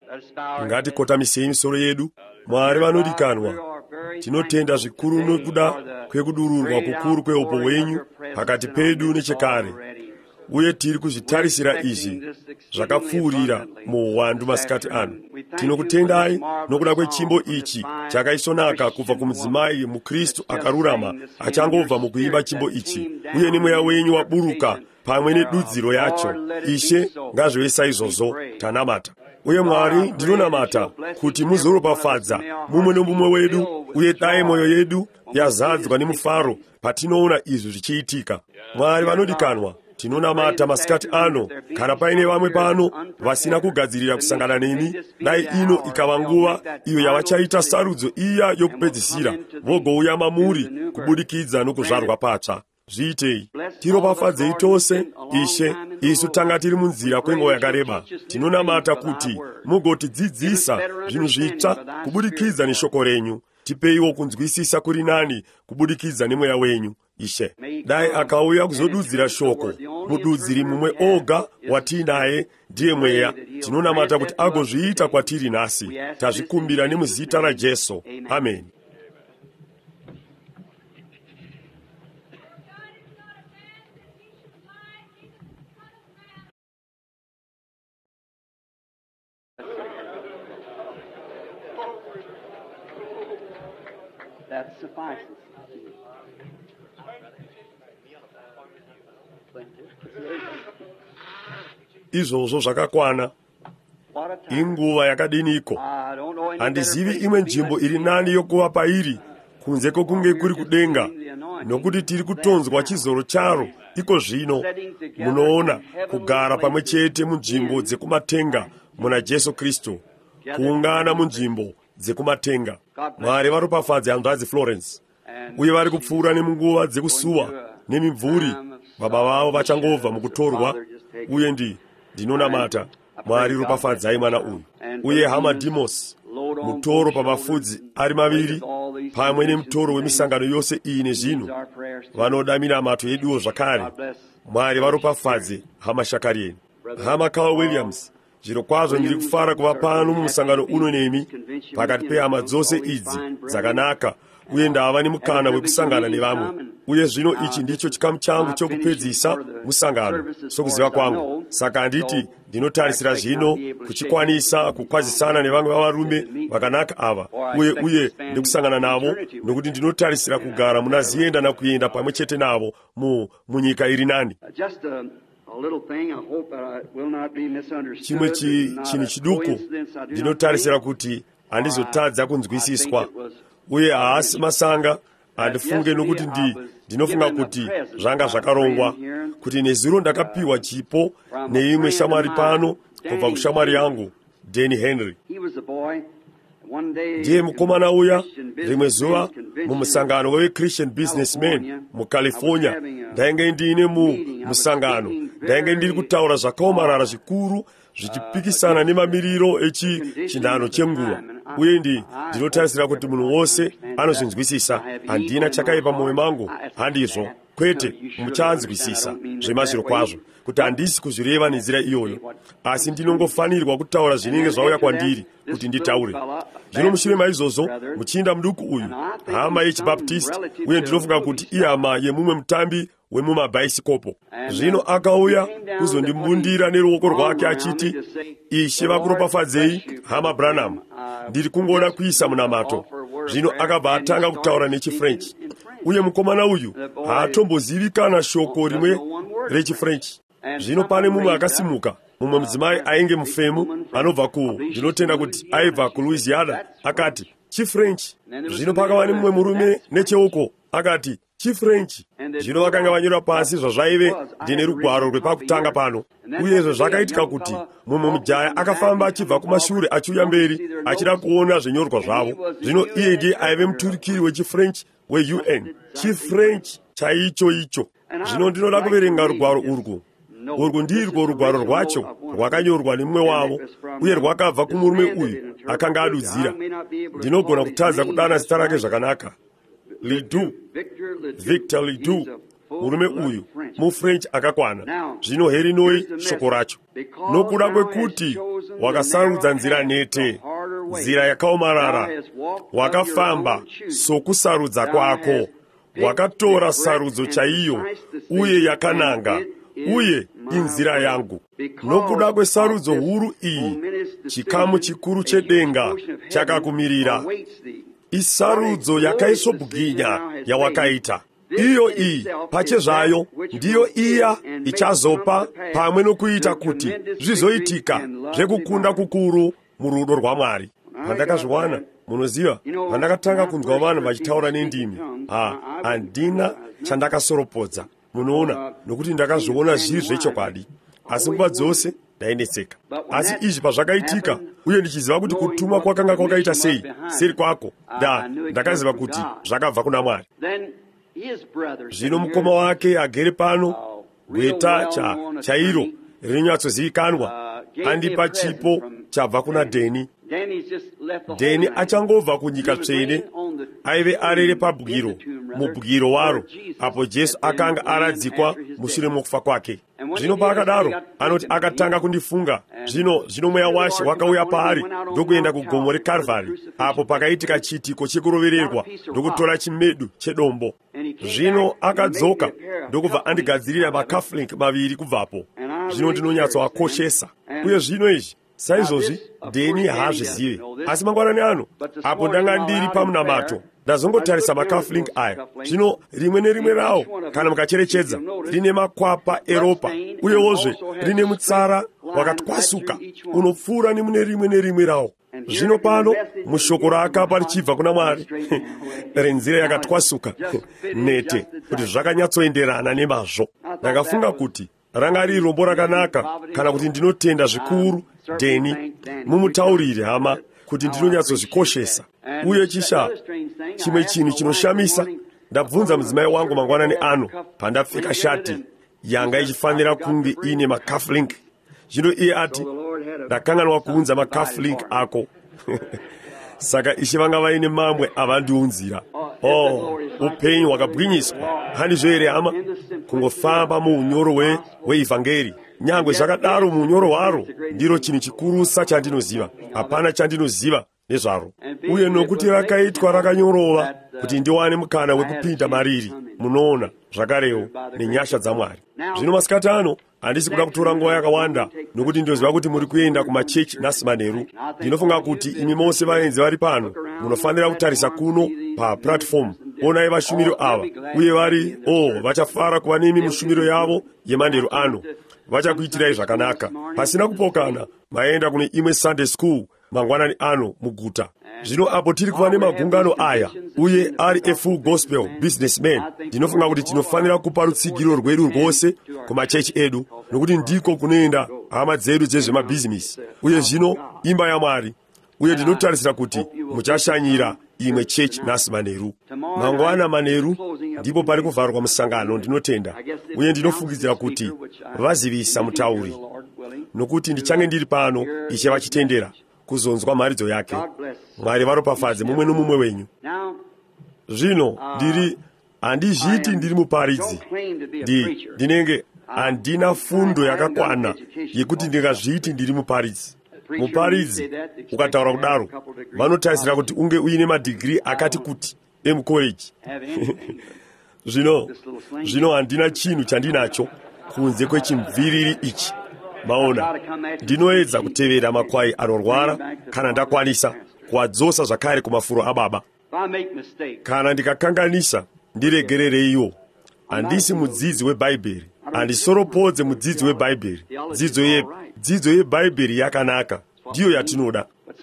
Ngatikotamisei misoro yedu. Mwari vanodikanwa, tinotenda zvikuru nokuda kwekudururwa kukuru kweupo hwenyu pakati pedu nechekare, uye tiri kuzvitarisira izvi zvakapfuurira muuwandu masikati ano. Tinokutendai nokuda kwechimbo ichi chakaisonaka kubva kumudzimai muKristu akarurama achangobva mukuimba chimbo ichi, uye nemweya wenyu waburuka pamwe nedudziro yacho. Ishe ngazvive saizvozvo, tanamata. Uye Mwari, ndinonamata kuti muzoropafadza mumwe nomumwe wedu, uye dai mwoyo yedu yazadzwa nemufaro patinoona izvi zvichiitika. Mwari vanodikanwa, tinonamata masikati ano. Kana paine vamwe pano vasina kugadzirira kusangana neni, dai ino ikava nguva iyo yavachaita sarudzo iya yokupedzisira, vogouya mamuri kubudikidza nokuzvarwa patsva. Zviitei, tiropafadzei tose, Ishe. Isu tanga tiri munzira kwenguva yakareba. Tinonamata kuti mugotidzidzisa zvinhu zvitsva kubudikidza neshoko renyu. Tipeiwo kunzwisisa kuri nani kubudikidza nemweya wenyu, Ishe. Dai akauya kuzodudzira shoko, mududziri mumwe oga watinaye ndiye mweya. Tinonamata kuti agozviita kwatiri nhasi. Tazvikumbira nemuzita raJesu. Amen. That suffices. Izvozvo zvakakwana. Inguva yakadiniko. Handizivi imwe nzvimbo iri nani yokuva pairi kunze kwokunge kuri kudenga, nokuti tiri kutonzwa chizoro charo. Iko zvino munoona kugara pamwe chete munzvimbo dzekumatenga muna Jesu Kristu, kuungana munzvimbo dzekumatenga. Mwari varopafadze hanzvadzi Florence, uye vari kupfuura nemunguva dzekusuwa nemimvuri. Baba vavo vachangobva mukutorwa, uye ndinonamata. Mwari ropafadzai mwana uyu. Uye hama Demos, mutoro pamafudzi ari maviri, pamwe nemutoro wemisangano yose iyi nezvinhu, vanoda minamato yeduwo zvakare. Mwari varopafadze hama Shakari yenu. Hama Carl Williams, zviro kwazvo ndiri kufara kuva pano mumusangano uno nemi pakati pehama dzose idzi dzakanaka, uye ndava nemukana wekusangana nevamwe. Uye zvino ichi ndicho chikamu changu chokupedzisa musangano sokuziva kwangu. Saka handiti ndinotarisira zvino kuchikwanisa kukwazisana nevamwe vavarume vakanaka ava, uye ndikusangana navo, nokuti ndinotarisira kugara muna zienda nakuenda pamwe chete navo munyika iri nani. Chimwe chinhu chiduku ndinotarisira kuti handizotadza kunzwisiswa, uye haasi masanga. Handifunge nokuti ndinofunga kuti zvanga zvakarongwa, kuti nezuro ndakapiwa chipo neimwe shamwari pano kubva kushamwari yangu Danny Henry. Ndiye mukomana uya rimwe zuva mumusangano weChristian Businessmen muCalifornia, ndainge ndiine musangano, ndainge ndiri kutaura zvakaomarara zvikuru zvichipikisana nemamiriro echinhano chenguva, uye ndinotarisira kuti munhu wose anozvinzwisisa. Handina chakaipa mumwoyo mangu, handizvo, kwete, muchanzwisisa zvemazviro kwazvo, kuti handisi kuzvireva nenzira iyoyo, asi ndinongofanirwa kutaura zvinenge zvauya kwandiri kuti nditaure. Zvino mushure maizvozvo, muchinda muduku uyu, hama yechibaptist, uye ndinofunga kuti ihama yemumwe mutambi wemumabhaisikopo, zvino akauya kuzondimbundira neruoko rwake achiti, Ishe vakuropafadzei hama Branham, ndiri kungoda kuisa munamato. Zvino akabva atanga kutaura nechiFrench, uye mukomana uyu haatombozivi kana shoko rimwe rechiFrench. Zvino pane mumwe akasimuka, mumwe mudzimai ainge mufemu anobva ndinotenda kuti aibva kuLouisiana, akati chiFrench. Zvino pakava nemumwe murume necheuko akati chiFrench. Zvino vakanga vanyora pasi zvazvaive ndine rugwaro rwepakutanga pano, uye izvo zvakaitika kuti mumwe mujaya akafamba achibva kumashure achiuya mberi achida kuona zvenyorwa zvavo. Zvino iye ndiye aive muturikiri wechiFrench weUN, chiFrench chaicho icho. Zvino ndinoda kuverenga rugwaro urwu ndirwo rugwaro rwacho rwakanyorwa nemumwe wavo, uye rwakabva kumurume uyu akanga adudzira. Ndinogona kutadza kudana zita rake zvakanaka. Ledoux, Victor Ledoux, murume uyu muFrench akakwana. Zvino herinoi shoko racho. Nokuda kwekuti wakasarudza nzira nete, nzira yakaomarara, wakafamba sokusarudza kwako, wakatora sarudzo chaiyo uye yakananga, uye inzira yangu. Nokuda kwesarudzo huru iyi, chikamu chikuru chedenga chakakumirira. Isarudzo yakaisobwinya yawakaita. Iyo iyi pachezvayo ndiyo iya ichazopa pamwe nokuita kuti zvizoitika zvekukunda kukuru murudo rwaMwari. Pandakazviwana, munoziva, pandakatanga kunzwa vanhu vachitaura nendimi, handina chandakasoropodza. Munoona, nokuti ndakazviona zviri zvechokwadi. Asi nguva dzose ndainetseka. Asi izvi pazvakaitika, uye ndichiziva kuti kutuma kwakanga kwakaita sei seri kwako, ndakaziva kuti zvakabva kuna Mwari. Zvino mukoma wake agere pano, gweta chairo rinonyatsozivikanwa, andipa chipo chabva kuna Dheni. Dheni achangobva kunyika tsvene, aive arere pabwiro, mubwiro waro, apo Jesu akanga aradzikwa mushure mokufa kwake. Zvino paakadaro, anoti akatanga kundifunga. Zvino mweya washe wakauya paari ndokuenda kugomo reKarvari, apo pakaitika chiitiko chekurovererwa ndokutora chimedu chedombo. Zvino akadzoka ndokubva andigadzirira makaflink maviri kubvapo. Zvino ndinonyatsoakoshesa. Uye zvino izvi saizvozvi Dheni haazvizive. Asi mangwanani ano, apo ndanga ndiri pamunamato, ndazongotarisa makaflink aya. Zvino rimwe nerimwe rawo, kana mukacherechedza, rine makwapa eropa, uyewozve rine mutsara wakatwasuka unopfuura nemune rimwe nerimwe rawo. Zvino pano mushoko raakapa richibva kuna Mwari renzira yakatwasuka nete, kuti zvakanyatsoenderana nemazvo. Ndakafunga kuti ranga riri rombo rakanaka, kana kuti ndinotenda zvikuru Dheni, mumutaurire hama kuti ndinonyatsozvikoshesa. Uye chimwe chinhu chinoshamisa, ndabvunza mudzimai wangu mangwanani ano pandapfeka shati yanga ichifanira kunge ine makaflink. Zvino iye ati, ndakanganwa kuunza makaflink ako. Saka ishe vanga vaine mamwe avandiunzira. Upenyu hwakabwinyiswa. Handizvo here hama, kungofamba muunyoro hweivhangeri. Nyangwe zvakadaro muunyoro hwaro ndiro chinhu chikurusa chandinoziva. Hapana chandinoziva nezvaro. Uye nokuti rakaitwa rakanyorova kuti ndiwane mukana wekupinda mariri. Munoona zvakarewo nenyasha dzaMwari. Zvino masikati ano handisi kuda kutora nguva yakawanda, nokuti ndoziva kuti muri kuenda kumachechi nhasi manheru. Ndinofunga kuti imi mose vaenzi vari pano munofanira kutarisa kuno paplatform. Onai vashumiro ava, uye vari vachafara kuva nemi mushumiro yavo yemanheru ano. Vachakuitirai zvakanaka. Pasina kupokana, maenda kune imwe Sunday school mangwanani ano muguta. Zvino apo tiri kuva nemagungano aya, uye ari efull gospel businessman, ndinofunga kuti tinofanira kupa rutsigiro rwedu rwose kumachechi edu, nokuti ndiko kunoenda hama dzedu dzezvemabhizinesi. Uye zvino imba yaMwari, uye ndinotarisira kuti muchashanyira imwe chechi nhasi manheru. Mangwana manheru ndipo pari kuvharwa musangano, ndinotenda, uye ndinofungidzira kuti vazivisa mutauri, nokuti ndichange ndiri pano ishe vachitendera kuzonzwa mharidzo yake. Mwari varopafadze mumwe nomumwe wenyu. Zvino handizviti ndiri muparidzi, ndinenge handina fundo yakakwana yekuti ndingazviti ndiri muparidzi. Muparidzi ukataura kudaro vanotarisira kuti unge uine madhigiri akati kuti emukoreji. Zvino handina chinhu chandinacho kunze kwechimviriri ichi. Maona, ndinoedza kutevera makwai anorwara kana ndakwanisa kuadzosa zvakare kumafuro ababa. Kana ndikakanganisa, ndiregerereiwo. Handisi mudzidzi weBhaibheri, handisoropodze mudzidzi weBhaibheri. Dzidzo yeBhaibheri yakanaka, ndiyo yatinoda.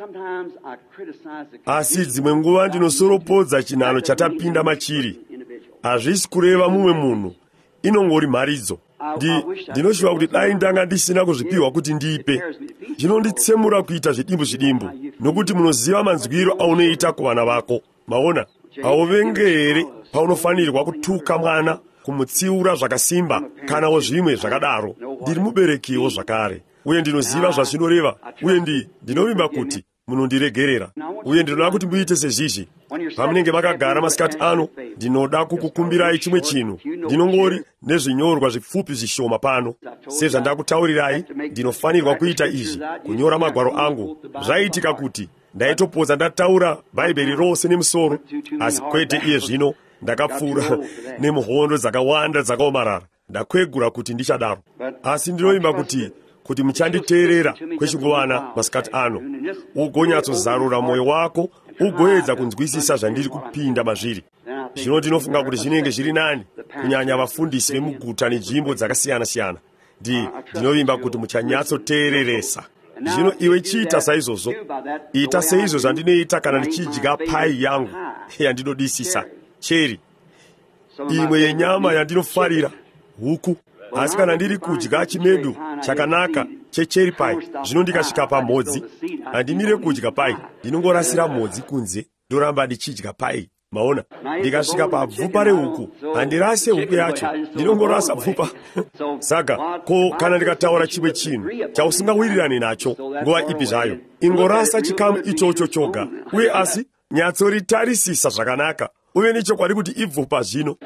Asi dzimwe nguva ndinosoropodza chinhano chatapinda machiri. Hazvisi kureva mumwe munhu, inongori mharidzo. Ndinoshuva kuti dai ndanga ndisina kuzvipiwa kuti ndipe. Zvinonditsemura kuita zvidimbu, nokuti munoziva manzwiro aunoita kuvana vako. Maona, hauvenge here paunofanirwa kutuka mwana, kumutsiura zvakasimba, kanawo zvimwe zvakadaro. Ndiri muberekiwo zvakare, uye ndinoziva zvazvinoreva, uye ndinovimba kuti munondiregerera. uye ndinoda kuti muite sezvizvi pamunenge makagara masikati ano. Ndinoda kukukumbirai chimwe chinhu. Ndinongori nezvinyorwa zvipfupi zvishoma pano. Sezvandakutaurirai, ndinofanirwa kuita izvi, kunyora magwaro angu. Zvaitika kuti ndaitopodza ndataura bhaibheri rose nemusoro, asi kwete iye zvino ndakapfuura nemuhondo dzakawanda dzakaomarara. Ndakwegura kuti ndichadaro, asi ndinoimba kuti muchanditeerera kwechinguwana masikati ano, ugonyatsozarura mwoyo wako, ugoedza kunzwisisa zvandiri kupinda mazviri. Zvino ndinofunga kuti zvinenge zviri nani, kunyanya vafundisi vemuguta nenzvimbo dzakasiyana-siyana. Ndinovimba kuti muchanyatsoteereresa. Zvino iwe chiita saizvozvo. Ita seizvo zvandinoita kana ndichidya pai yangu yandinodisisa, cheri, imwe yenyama yandinofarira, huku. Asi kana ndiri kudya chimedu chakanaka checheri pai, zvino ndikasvika pamhodzi, handimire kudya pai, ndinongorasira mhodzi kunze, ndoramba ndichidya pai. Maona, ndikasvika pabvupa rehuku, handirase huku yacho, ndinongorasa bvupa. Saka, kana ndikataura chimwe chinhu chausingawirirani nacho nguva ipi zvayo, ingorasa chikamu ichocho choga, uye asi nyatsoritarisisa zvakanaka, uye nechokwadi kuti ibvupa zvino.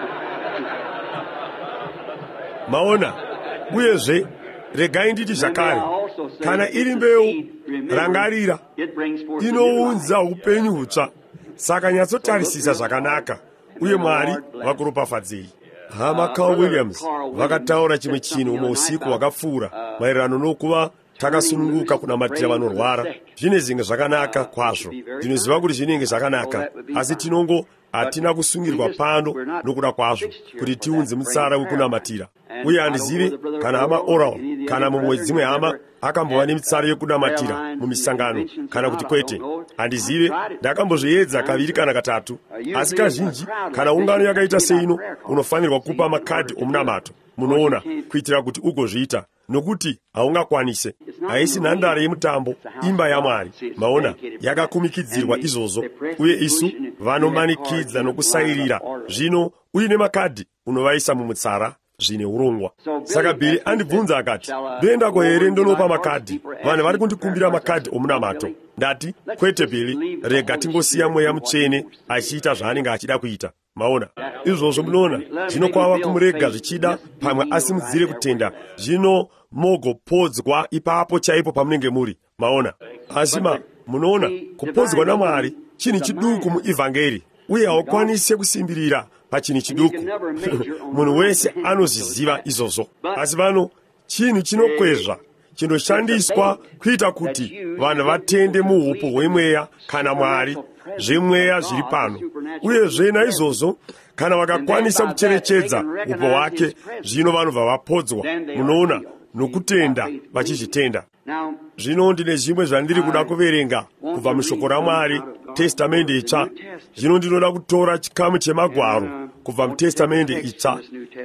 Maona, uyezve regai nditi zvakare, kana iri mbeu, rangarira, inounza upenyu hutsva. Saka nyatsotarisisa zvakanaka, uye Mwari vakuropafadzei. Hama Carl Williams vakataura chimwe chinhu muusiku hwakapfuura maererano nokuva takasununguka kunamatira vanorwara. Zvine zvinhu zvakanaka kwazvo. Ndinoziva kuti zvinenge zvakanaka, asi hatina kusungirwa pano nokuda kwazvo kuti tiunze mutsara wekunamatira. Uye handizive kana hama Oral kana mumwe dzimwe hama akambova nemitsara yekunamatira mumisangano kana kuti kwete. Handizive, ndakambozviedza kaviri kana katatu, asi kazhinji kana ungano yakaita seino unofanirwa kupa makadhi omunamato, munoona, kuitira kuti ugozviita, nokuti haungakwanise. Haisi nhandare yemutambo, imba yaMwari. Maona, yakakumikidzirwa izvozvo, uye isu vanomanikidza nokusairira. Zvino uine makadhi unovaisa mumutsara zvine urongwa. Saka Bhiri andibvunza akati, ndoendako here ndonopa makadhi? Vanhu vari kundikumbira makadhi omunamato. Ndati, kwete Bhiri, rega tingosiya mweya mutsvene achiita zvaanenge achida kuita. Maona, izvozvo munoona, zvino kwava kumurega zvichida pamwe asimudzire kutenda, zvino mogopodzwa ipapo chaipo pamunenge muri. Maona, asi munoona, kupodzwa naMwari chinhu chiduku muevhangeri, uye haukwanise kusimbirira pachinhu chiduku. Munhu wese anozviziva izvozvo. Asi vano, chinhu chinokwezva, chinoshandiswa kuita kuti vanhu vatende muupo hwemweya kana Mwari, zvemweya zviri pano. Uye naizvozvo, kana vakakwanisa kucherechedza upo hwake, zvino vanobva vapodzwa, munoona, nokutenda vachizvitenda. Zvino ndine zvimwe zvandiri kuda kuverenga kubva mushoko raMwari, testamende itsva. Zvino ndinoda kutora chikamu chemagwaro kubva mutestamende itsva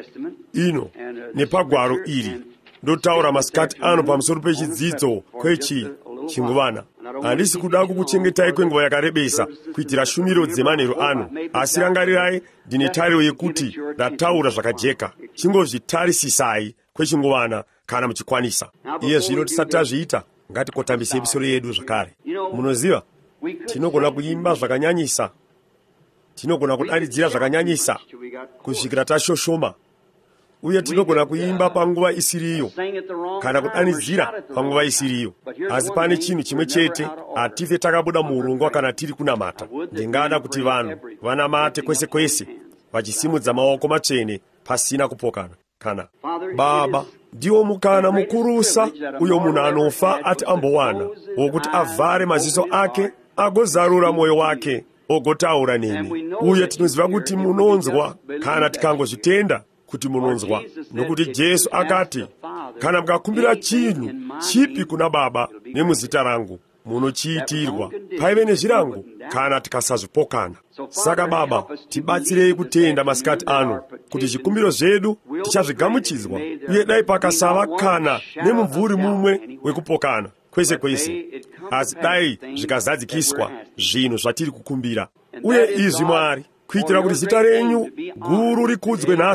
ino nepagwaro iri. Ndotaura masikati ano pamusoro pechidzidzo chinguvana. Handisi kuda kukuchengetai kwenguva yakarebesa kuitira shumiro dzemanheru ano, asi rangarirai, ndine tariro yekuti ndataura zvakajeka. Chingozvitarisisai kwechinguvana kana muchikwanisa. Iye zvino tisati tazviita, ngatikotambise misoro yedu zvakare. Munoziva, tinogona kuimba zvakanyanyisa, tinogona kudanidzira zvakanyanyisa kusvikira tashoshoma, uye tinogona kuimba panguva isiriyo kana kudanidzira panguva isiriyo. Asi pane chinhu chimwe chete, hatife takabuda muurongwa kana tiri kunamata. Ndingada kuti vanhu vanamate kwese kwese vachisimudza maoko matsvene pasina kupokana. Kana Baba, ndiwo mukana mukurusa uyo munhu anofa ati ambowana, wokuti avhare maziso ake, agozarura mwoyo wake, ogotaura nemi. Uye tinoziva kuti munonzwa kana tikangozvitenda kuti munonzwa, nokuti Jesu akati, kana mukakumbira chinhu chipi kuna Baba nemuzita rangu, munochiitirwa. Paive nezvirango kana tikasazvipokana. Saka Baba, tibatsirei kutenda masikati ano kuti zvikumbiro zvedu tichazvigamuchidzwa, uye dai pakasava kana nemumvuri mumwe wekupokana kwese kwese, asi dai zvikazadzikiswa zvinhu zvatiri kukumbira. Uye izvi Mwari, kuitira kuti zita renyu guru rikudzwe nhasi,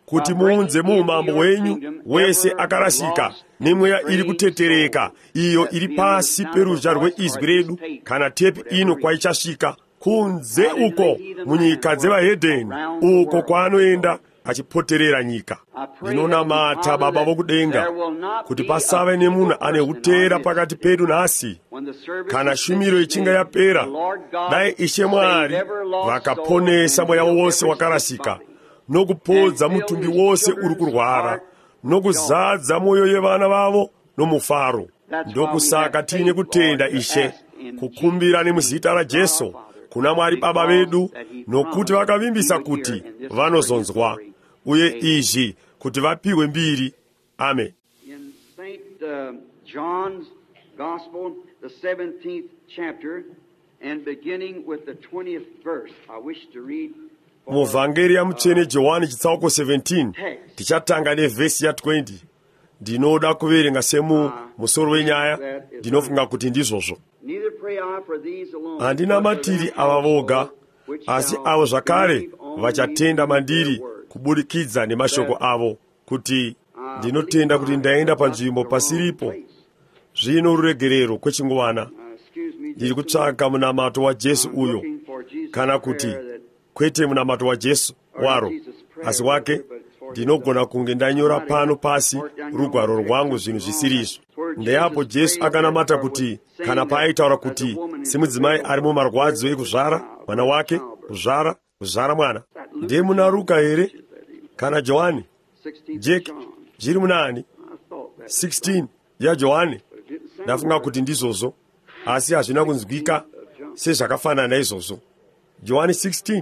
kuti muunze mu umambo wenyu wese akarasika nemweya iri kutetereka iyo iri pasi peruja rweizwi redu kana tepi ino kwaichasvika kunze uko munyika dzevahedheni uko kwaanoenda achipoterera nyika. Ndinonamata Baba vokudenga kuti pasave nemunhu ane utera pakati pedu nhasi kana shumiro ichinga yapera, dai Ishe Mwari vakaponesa mweya wose wakarasika nokupodza mutumbi wose uri kurwara nokuzadza mwoyo yevana vavo nomufaro. Ndokusaka tine kutenda Ishe, kukumbira nemuzita raJesu kuna Mwari Baba vedu, nokuti vakavimbisa kuti vanozonzwa uye izvi kuti vapiwe mbiri. Amen. In St. John's Gospel, the 17th chapter, and beginning with the 20th verse, I wish to read. Muvhangeri yamutsvene Johani chitsauko 17 tichatanga nevhesi ya20. Ndinoda kuverenga semusoro wenyaya, ndinofunga kuti ndizvozvo. Handina matiri ava voga, asi avo zvakare vachatenda mandiri kubudikidza nemashoko avo, kuti ndinotenda kuti ndaenda panzvimbo pasiripo zvino ruregerero kwechinguwana. Ndiri kutsvaka munamato waJesu uyo, kana kuti kwete munamato waJesu waro, asi wake ndinogona kunge ndanyora pano pasi rugwaro rwangu zvinhu zvisirizvo. Ndeapo Jesu akanamata kuti kana paaitaura kuti semudzimai ari mumarwadzo ekuzvara mwana wake, kuzvara mwana. Ndiye muna Luka here kana Johani? Jeki zviri munani? 16 yaJohani. Ndafunga kuti ndizvozvo, asi hazvina kunzwika sezvakafanana izvozvo. Johani 16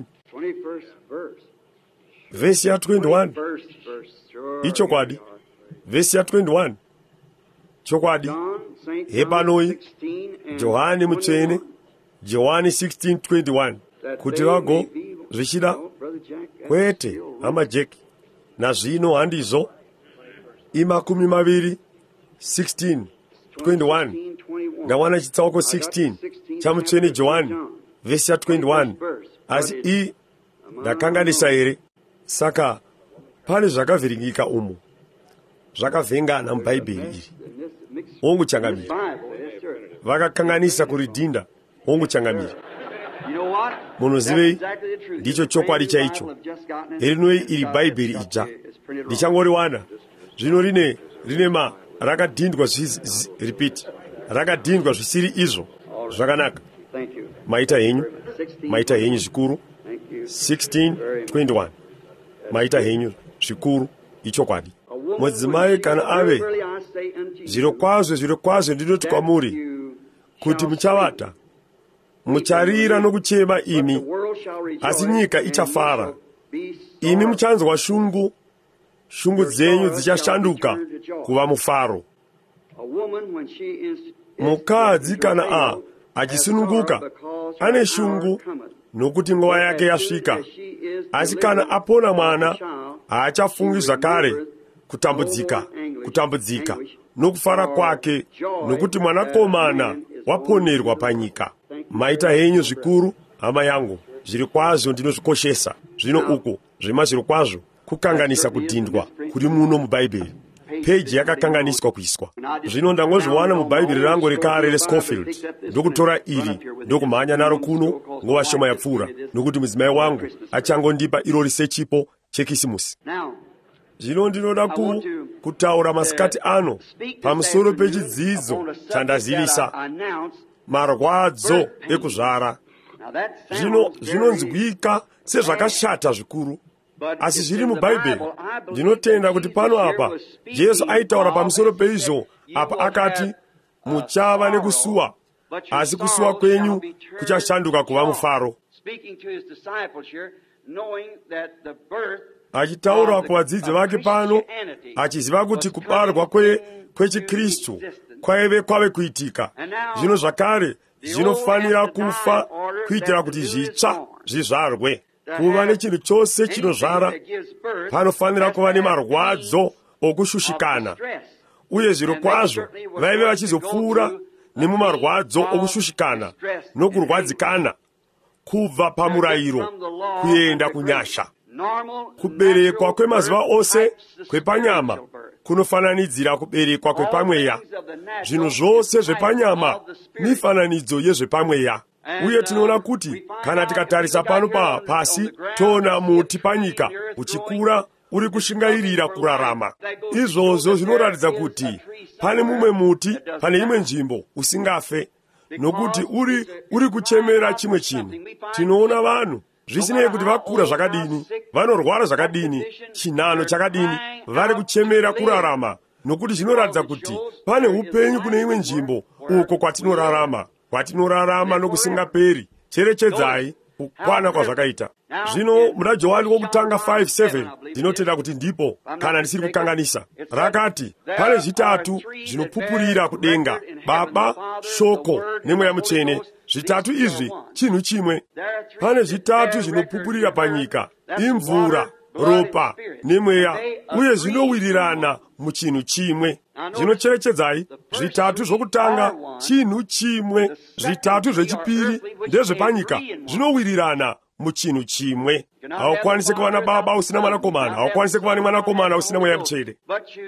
vhesi ya21. Ichokwadi vhesi ya21 chokwadi. Hepanoi Johani mutsvene, Johani 16:21, kuti vago zvichida kwete hama Jeki. Nazvino handizvo imakumi maviri 16:21. Ndawana chitsauko 16 chamutsvene Johani vhesi ya21, asi iyi ndakanganisa here. Saka pane zvakavhiringika umu, zvakavhengana mubhaibheri iri. Onguchangamira vakakanganisa kuridhinda, onguchangamira. Munozivei, ndicho chokwadi chaicho. Erinoi iri bhaibheri idzva ndichangoriwana zvino rine rakadhindwa rakadhindwa zvisiri izvo. Zvakanaka, maita henyu zvikuru. 16:21 maita henyu zvikuru ichokwadi. Mudzimai kana ave, zvirokwazvo ndinoti kwamuri kuti muchavata, mucharira nokuchema imi, asi nyika ichafara. Imi muchanzwa shungu dzenyu dzichashanduka kuva mufaro. Mukadzi kana achisununguka ane shungu nokuti nguva yake yasvika, asi kana apona mwana haachafungi zvakare kutambudzika nokufara kwake, nokuti mwanakomana waponerwa panyika. Maita henyu zvikuru, hama yangu, zviri kwazvo ndinozvikoshesa. Zvino uko zvima zviri kwazvo kukanganisa kudhindwa kuri muno mubhaibheri. Peji yakakanganiswa kuiswa. Zvino ndangozviwana mubhaibheri rangu rekare reScofield, ndokutora iri ndokumhanya naro kuno nguva shoma yapfuura, nokuti mudzimai wangu achangondipa irori sechipo chekisimusi. Zvino ndinoda kutaura masikati ano pamusoro pechidzidzo chandazivisa, marwadzo ekuzvara. Zvinonzwika sezvakashata zvikuru, asi zviri mubhaibheri. Ndinotenda kuti pano apa Jesu aitaura pamusoro peizvo apa akati, muchava nekusuwa, asi kusuwa kwenyu kuchashanduka kuva mufaro. Achitaura kuvadzidzi vake pano, achiziva kuti kubarwa kwechiKristu kwave kuitika. Zvino zvakare zvinofanira kufa kuitira kuti zvitsva zvizvarwe. Kuva nechinhu chose chinozvara panofanira kuva nemarwadzo okushushikana, uye zviro kwazvo vaive vachizopfuura nemumarwadzo okushushikana nokurwadzikana kubva pamurayiro kuenda kunyasha. kuberekwa kwemazuva ose kwepanyama kunofananidzira kuberekwa kwepamweya. Zvinhu zvose zvepanyama mifananidzo yezvepamweya. Uye tinoona kuti kana tikatarisa pano pasi toona muti panyika uchikura uri kushingairira kurarama. Izvozvo zvinoratidza kuti pane mumwe muti, pane imwe nzvimbo usingafe, nokuti uri kuchemera chimwe chinhu. Tinoona vanhu zvisinei kuti vakura zvakadini, vanorwara zvakadini, chinhano chakadini, vari kuchemera kurarama, nokuti zvinoratidza kuti pane upenyu kune imwe nzvimbo uko kwatinorarama nokusingaperi. Cherechedzai kukwana kwazvakaita. Zvino muna Johani wokutanga 5:7 ndinotenda kuti ndipo, kana ndisiri kukanganisa, rakati pane zvitatu zvinopupurira kudenga: Baba, Shoko neMweya Mutsvene. Zvitatu izvi chinhu chimwe. Pane zvitatu zvinopupurira panyika: imvura, ropa nemweya, uye zvinowirirana muchinhu chimwe. Zvinocherechedzai, zvitatu zvokutanga chinhu chimwe, zvitatu zvechipiri ndezvepanyika, zvinowirirana muchinhu chimwe. Haukwanisi kuva naBaba usina Mwanakomana, haukwanisi kuva neMwanakomana usina Mweya Mutsvene.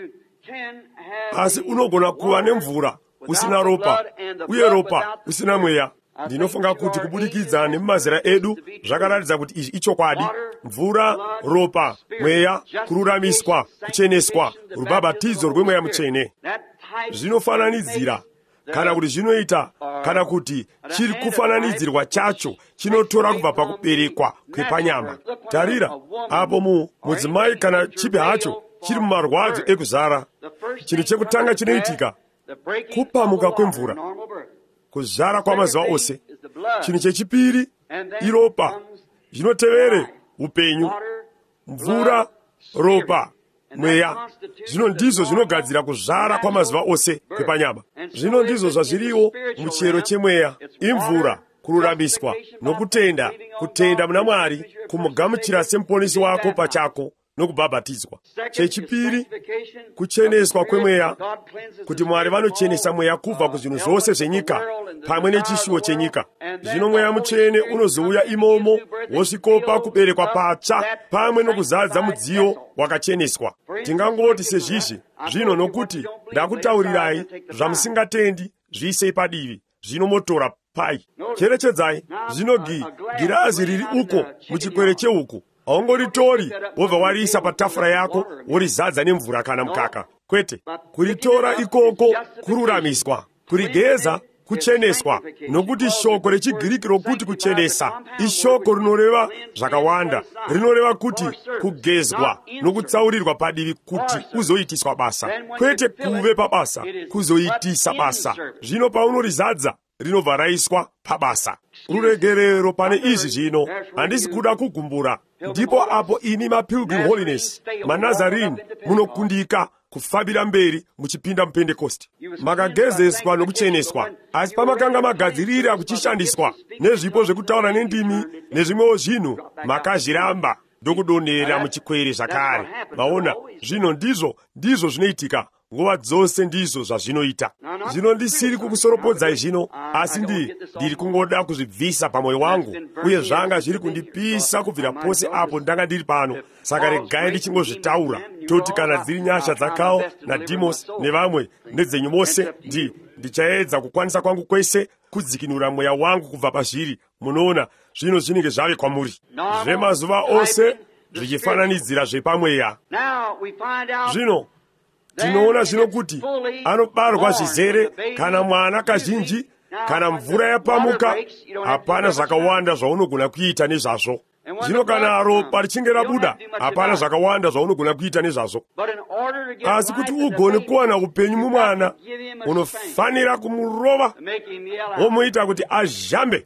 Asi unogona kuva nemvura usina ropa, uye ropa usina mweya. Ndinofunga kuti kubudikidza nemumazera edu zvakaratidza kuti izvi ichokwadi: mvura, ropa, mweya, kururamiswa, kucheneswa, rubhabhatidzo rweMweya Mutsvene. Zvinofananidzira, kana kuti zvinoita, kana kuti chiri kufananidzirwa chacho chinotora kubva pakuberekwa kwepanyama. Tarira apo mudzimai kana chipi hacho chiri mumarwadzo ekuzara, chinhu chekutanga chinoitika kupamuka kwemvura, kuzara kwamazuva ose. Chinhu chechipiri iropa, zvinotevere upenyu, mvura, ropa, mweya. Zvino ndizvo zvinogadzira kuzara kwamazuva ose kwepanyama. Zvino ndizvo zvazviriwo muchero chemweya: imvura, kururamiswa nokutenda, kutenda muna Mwari, kumugamuchira semuponesi wako pachako nokubhabhatidzwa. Chechipiri kucheneswa kwemweya, kuti Mwari vanochenesa mweya kubva kuzvinhu zvose zvenyika pamwe nechishuwo chenyika. Zvino Mweya Mutsvene unozouya imomo wosvikopa kuberekwa patsva pamwe nokuzadza mudziyo wakacheneswa. Tingangoti sezvizvi zvino, nokuti ndakutaurirai zvamusingatendi zviisei padivi, zvino motora pai. Cherechedzai, zvino girazi riri uko muchikwere cheuku haungoritori wobva wariisa patafura yako worizadza nemvura kana mukaka. Kwete, kuritora ikoko kururamiswa, kurigeza kucheneswa, nokuti shoko rechiGiriki rokuti kuchenesa ishoko rinoreva zvakawanda. Rinoreva kuti kugezwa nokutsaurirwa padivi kuti uzoitiswa basa, kwete kuve pabasa, kuzoitisa basa. Zvino paunorizadza rinobva raiswa pabasa. Ruregerero pane izvi zvino, handisi kuda kugumbura. Ndipo apo imi maPilgrim Holiness, maNazarini, munokundika kufambira mberi muchipinda muPentekosti. Makagezeswa nokucheneswa, asi pamakanga magadzirira kuchishandiswa nezvipo zvekutaura nendimi nezvimwewo zvinhu, makazviramba ndokudonhera muchikwere zvakare. Maona, zvino ndizvo zvinoitika nguva dzose, ndizvo zvazvinoita. Zvino ndisiri kukusoropodzai zvino, asi ndiri kungoda kuzvibvisa pamwoyo wangu, uye zvanga zviri kundipisa kubvira pose apo ndanga ndiri pano. Saka regai ndichingozvitaura, toti kana dziri nyasha dzakao naDhimosi nevamwe nedzenyu mose, ndichaedza kukwanisa kwangu kwese kudzikinura mweya wangu kubva pazviri. Munoona, zvino zvinenge zvave kwamuri zvemazuva ose zvichifananidzira zvepamweya. Zvino tinoona zvino kuti anobarwa zvizere kana mwana kazhinji, kana mvura yapamuka, hapana zvakawanda zvaunogona kuita nezvazvo. Zvino kana ropa richinge rabuda, hapana zvakawanda zvaunogona kuita nezvazvo. Asi kuti ugone kuwana upenyu mumwana, unofanira kumurova womuita kuti azhambe.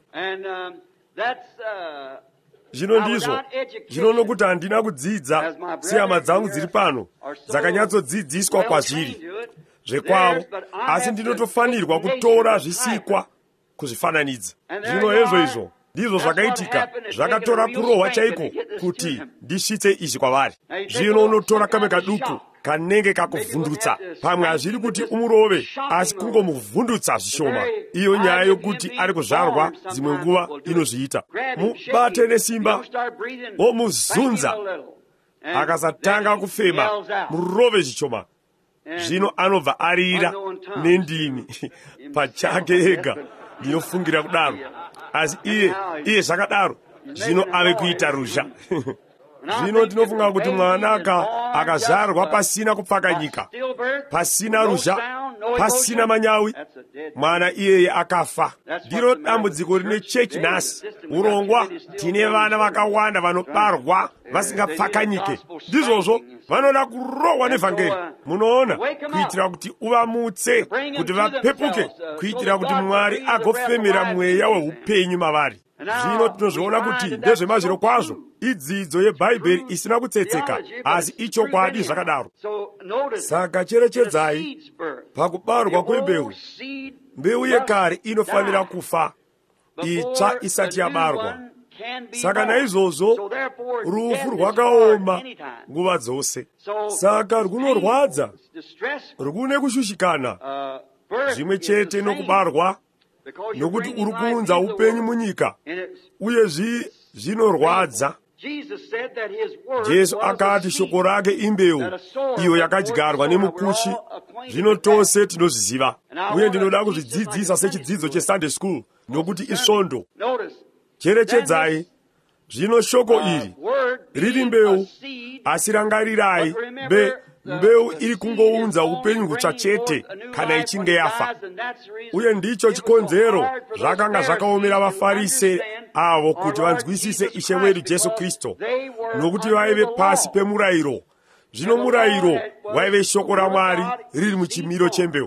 Zvino ndizvo, zvino nokuti handina kudzidza sehama dzangu dziri pano dzakanyatsodzidziswa kwazviri zvekwavo, asi ndinotofanirwa kutora zvisikwa kuzvifananidza. Zvino izvo ndizvo zvakaitika, zvakatora kurohwa chaiko kuti ndisvitse izvi kwavari. Zvino unotora kamwe kaduku kanenge kakuvhundutsa. Pamwe hazviri kuti umurove, asi kungomuvhundutsa zvishoma. Iyo nyaya yokuti ari kuzvarwa dzimwe nguva inozviita. Mubate nesimba, omuzunza. Akasatanga kufema, murove zvishoma. Zvino anobva arira nendimi pachake ega. Ndinofungira kudaro. Asi iye zvakadaro. Zvino ave kuita ruzha. Zvino tinofunga kuti mwana akazvarwa pasina kupfakanyika, pasina ruzha, pasina manyawi, mwana iyeye akafa. Ndiro dambudziko rine chechi nhasi. Urongwa, tine vana vakawanda vanobarwa vasingapfakanyike. Ndizvozvo vanoda kurohwa nevhangeri. Munoona, kuitira kuti uvamutse, kuti vapepuke, kuitira kuti Mwari agofemera mweya weupenyu mavari. Zvino tinozviona kuti ndezvemazviro kwazvo. Idzidzo yeBhaibheri isina kutsetseka, asi ichokwadi zvakadaro. Saka cherechedzai pakubarwa kwembeu. Mbeu yekare inofanira kufa, itsva isati yabarwa. Saka naizvozvo rufu rwakaoma nguva dzose. Saka runorwadza, rune kushushikana, zvimwe chete nokubarwa, nokuti uri kuunza upenyu munyika, uye zvinorwadza. Jesu akati shoko rake imbeu, iyo yakadyarwa nemukushi. Zvino tose tinozviziva, uye ndinoda kuzvidzidzisa sechidzidzo cheSunday school, nokuti isvondo. Cherechedzai, zvino shoko iri riri mbeu, asi rangarirai, mbeu iri kungounza upenyu hutsva chete kana ichinge yafa. Uye ndicho chikonzero zvakanga zvakaomera vaFarisi avo kuti vanzwisise Ishe wedu Jesu Kristu, nokuti vaive pasi pemurayiro. Zvino murayiro waive shoko raMwari riri muchimiro chembeu.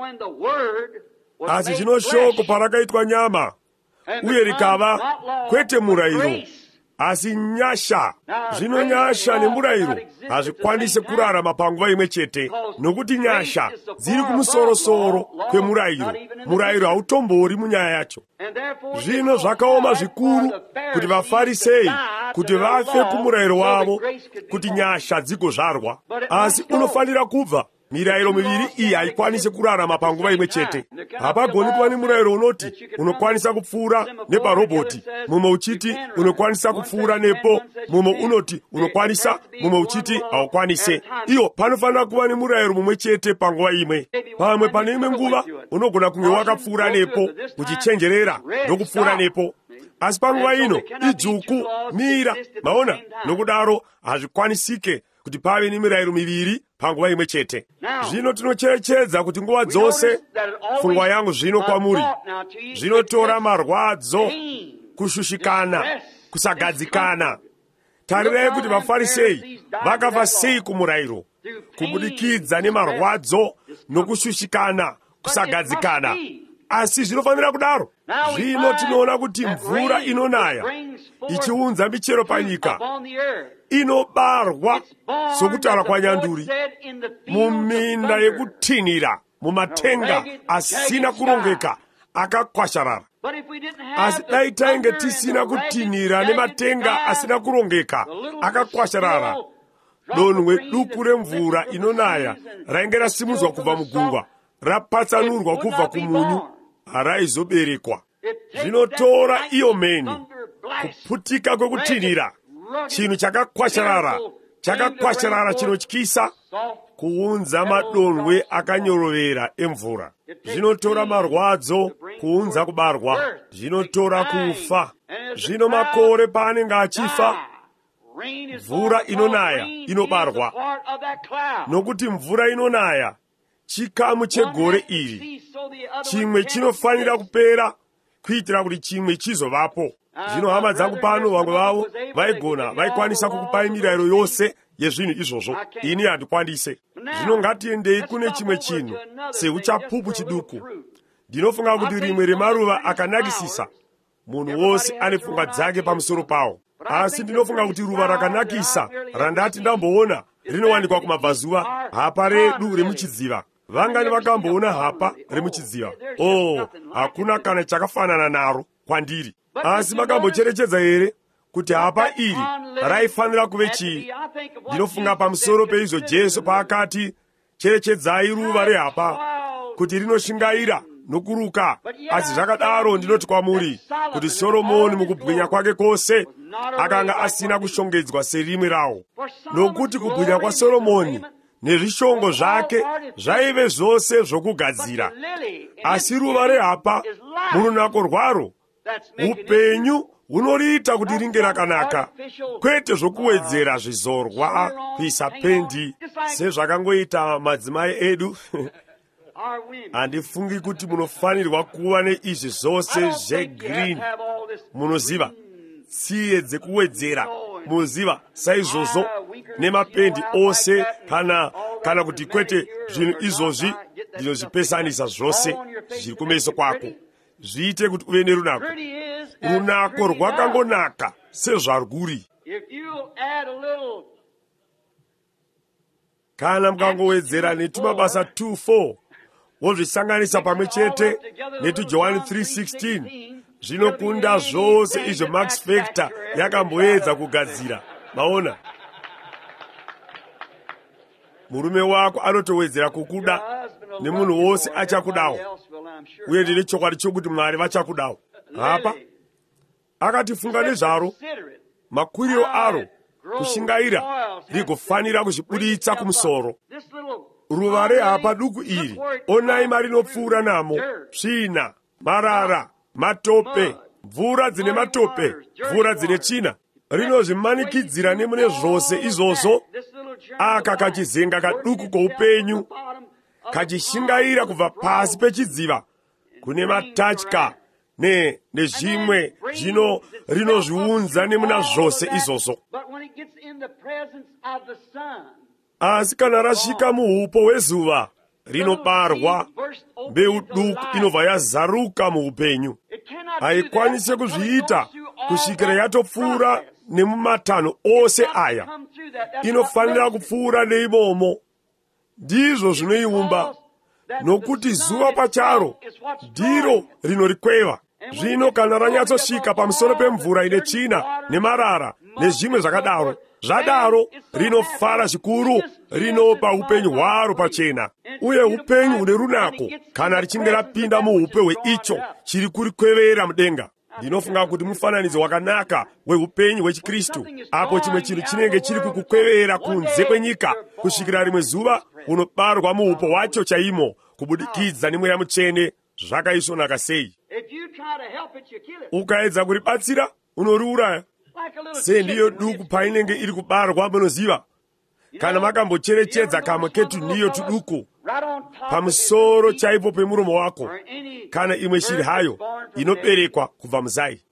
Asi zvino shoko parakaitwa nyama, uye rikava kwete murayiro, asi nyasha. Zvino nyasha nemurayiro hazvikwanisi kurarama panguva imwe chete, nokuti nyasha dziri kumusoro-soro kwemurayiro. Murayiro hautombori munyaya yacho. Zvino zvakaoma zvikuru kuti vaFarisei kuti vafe kumurayiro wavo, kuti nyasha dzigozvarwa. Asi unofanira kubva. Mirayiro miviri iyi haikwanisi kurarama panguva imwe chete. Hapagoni kuva nemurayiro unoti unokwanisa kupfuura neparobhoti, mumwe uchiti unokwanisa kupfuura nepo, mumwe unoti unokwanisa, mumwe uchiti haukwanise. Iyo panofanira kuva nemurayiro mumwe chete panguva imwe. Pamwe pane imwe nguva unogona kunge wakapfuura nepo, uchichenjerera nokupfuura nepo. Asi panguva ino idzvuku, mira, maona, nokudaro hazvikwanisike kuti pave nemirayiro miviri panguva imwe chete. Zvino tinocherechedza kuti nguva dzose, pfungwa yangu zvino kwamuri, zvinotora marwadzo, kushushikana, kusagadzikana. Tarirai kuti vaFarisei vakafa sei kumurayiro, kubudikidza nemarwadzo nokushushikana, kusagadzikana. Asi zvinofanira kudaro. Zvino tinoona kuti mvura inonaya ichiunza michero panyika, inobarwa sokutaura kwanyanduri, muminda yekutinhira, mumatenga asina kurongeka, akakwasharara. Asi dai tainge tisina kutinhira nematenga asina kurongeka, akakwasharara, donhwe duku remvura inonaya rainge rasimudzwa kubva mugungwa, rapatsanurwa kubva kumunyu, haraizoberekwa. Zvinotora iyo meni, kuputika kwekutinhira, chinhu chakakwasharara chinotyisa, kuunza madonhwe akanyorovera emvura. Zvinotora marwadzo, kuunza kubarwa. Zvinotora kufa. Zvino makore paanenge achifa, mvura inonaya inobarwa, nokuti mvura inonaya chikamu chegore iri. Chimwe chinofanira kupera kuitira kuti chimwe chizovapo. Zvino hama dzangu pano, vamwe vavo vaikwanisa kukupai mirayiro yose yezvinhu izvozvo. Ini handikwanise. Zvino ngatiendei kune chimwe chinhu, seuchapupu chiduku. Ndinofunga kuti rimwe remaruva akanakisisa, munhu wose ane pfungwa dzake pamusoro pawo. Asi ndinofunga kuti ruva rakanakisa randati ndamboona rinowanikwa kumabvazuva, hapa redu remuchidziva. Vangani vakamboona hapa remuchidziva? Hakuna kana chakafanana naro kwandiri. Asi makambocherechedza here kuti apa ili raifanira kuve chii. Ndinofunga pamusoro peizvo Jesu paakati, cherechedzai ruva rehapa kuti rinoshingaira nokuruka. Asi zvakadaro ndinoti kwamuri kuti Soromoni mukubwinya kwake kwose akanga asina kushongedzwa serimwe rawo, nokuti kubwinya kwaSoromoni nezvishongo zvake zvaive zvose zvokugadzira. Asi ruva rehapa murunako rwaro, upenyu hunoriita kuti ringe rakanaka, kwete zvokuwedzera zvizorwa, kuisa pendi sezvakangoita madzimai edu. Handifungi kuti munofanirwa kuva neizvi zvose zvegreen, munoziva, tsiye dzekuwedzera, munoziva, saizvozvo nemapendi ose, kana kuti kwete zvinhu izvozvi ndinozvipesanisa zvose zviri kumeso kwako, zviite kuti uve nerunako. Runako rwakangonaka sezvarwuri. Kana mukangowedzera netumabasa 2:4 wozvisanganisa pamwe chete netuJohani 3:16, zvinokunda zvose izvo Max Factor yakamboedza kugadzira. Maona, murume wako anotowedzera kukuda, nemunhu wose achakudawo, uye ndine chokwadi chokuti Mwari vachakudawo. Hapa akatifunga nezvaro, makwiriro aro, kushingaira rigofanira kuzvibuditsa kumusoro. Ruva rehapa duku iri, onai marinopfuura namo, tsvina, marara, matope, mvura dzine matope, mvura dzine tsvina. Rinozvimanikidzira nemune zvose izvozvo, aka kachizenga kaduku koupenyu kachishingaira kubva pasi pechidziva kune matatya nezvimwe zvino rinozviunza nemuna zvose izvozvo. Asi kana rasvika muupo hwezuva, rinobarwa mbeu duku inobva yazaruka muupenyu. Haikwanise kuzviita kusvikira yatopfuura nemumatanho ose aya. Inofanira kupfuura neimomo. Ndizvo zvinoiumba, nokuti zuva pacharo ndiro rinorikweva. Zvino kana ranyatsosvika pamusoro pemvura ine tsvina nemarara nezvimwe zvakadaro, zvadaro rinofara zvikuru, rinopa upenyu hwaro pachena. Uye upenyu hune runako kana richinge rapinda muupe hweicho chiri kurikwevera mudenga. Ndinofunga kuti mufananidzo wakanaka hweupenyu hwechikristu, apo chimwe chinhu chinenge chiri kukukwevera kunze kwenyika, kusvikira rimwe zuva unobarwa muupo hwacho chaimo, kubudikidza nemweya mutsvene. Zvakaisvonaka sei! Ukaedza kuribatsira, unoriuraya. Se ndiyo duku painenge iri kubarwa, munoziva. Kana makambocherechedza kamwe ketuniyo tuduku pamusoro chaipo pemuromo wako, kana imwe shiri hayo inoberekwa kubva muzai,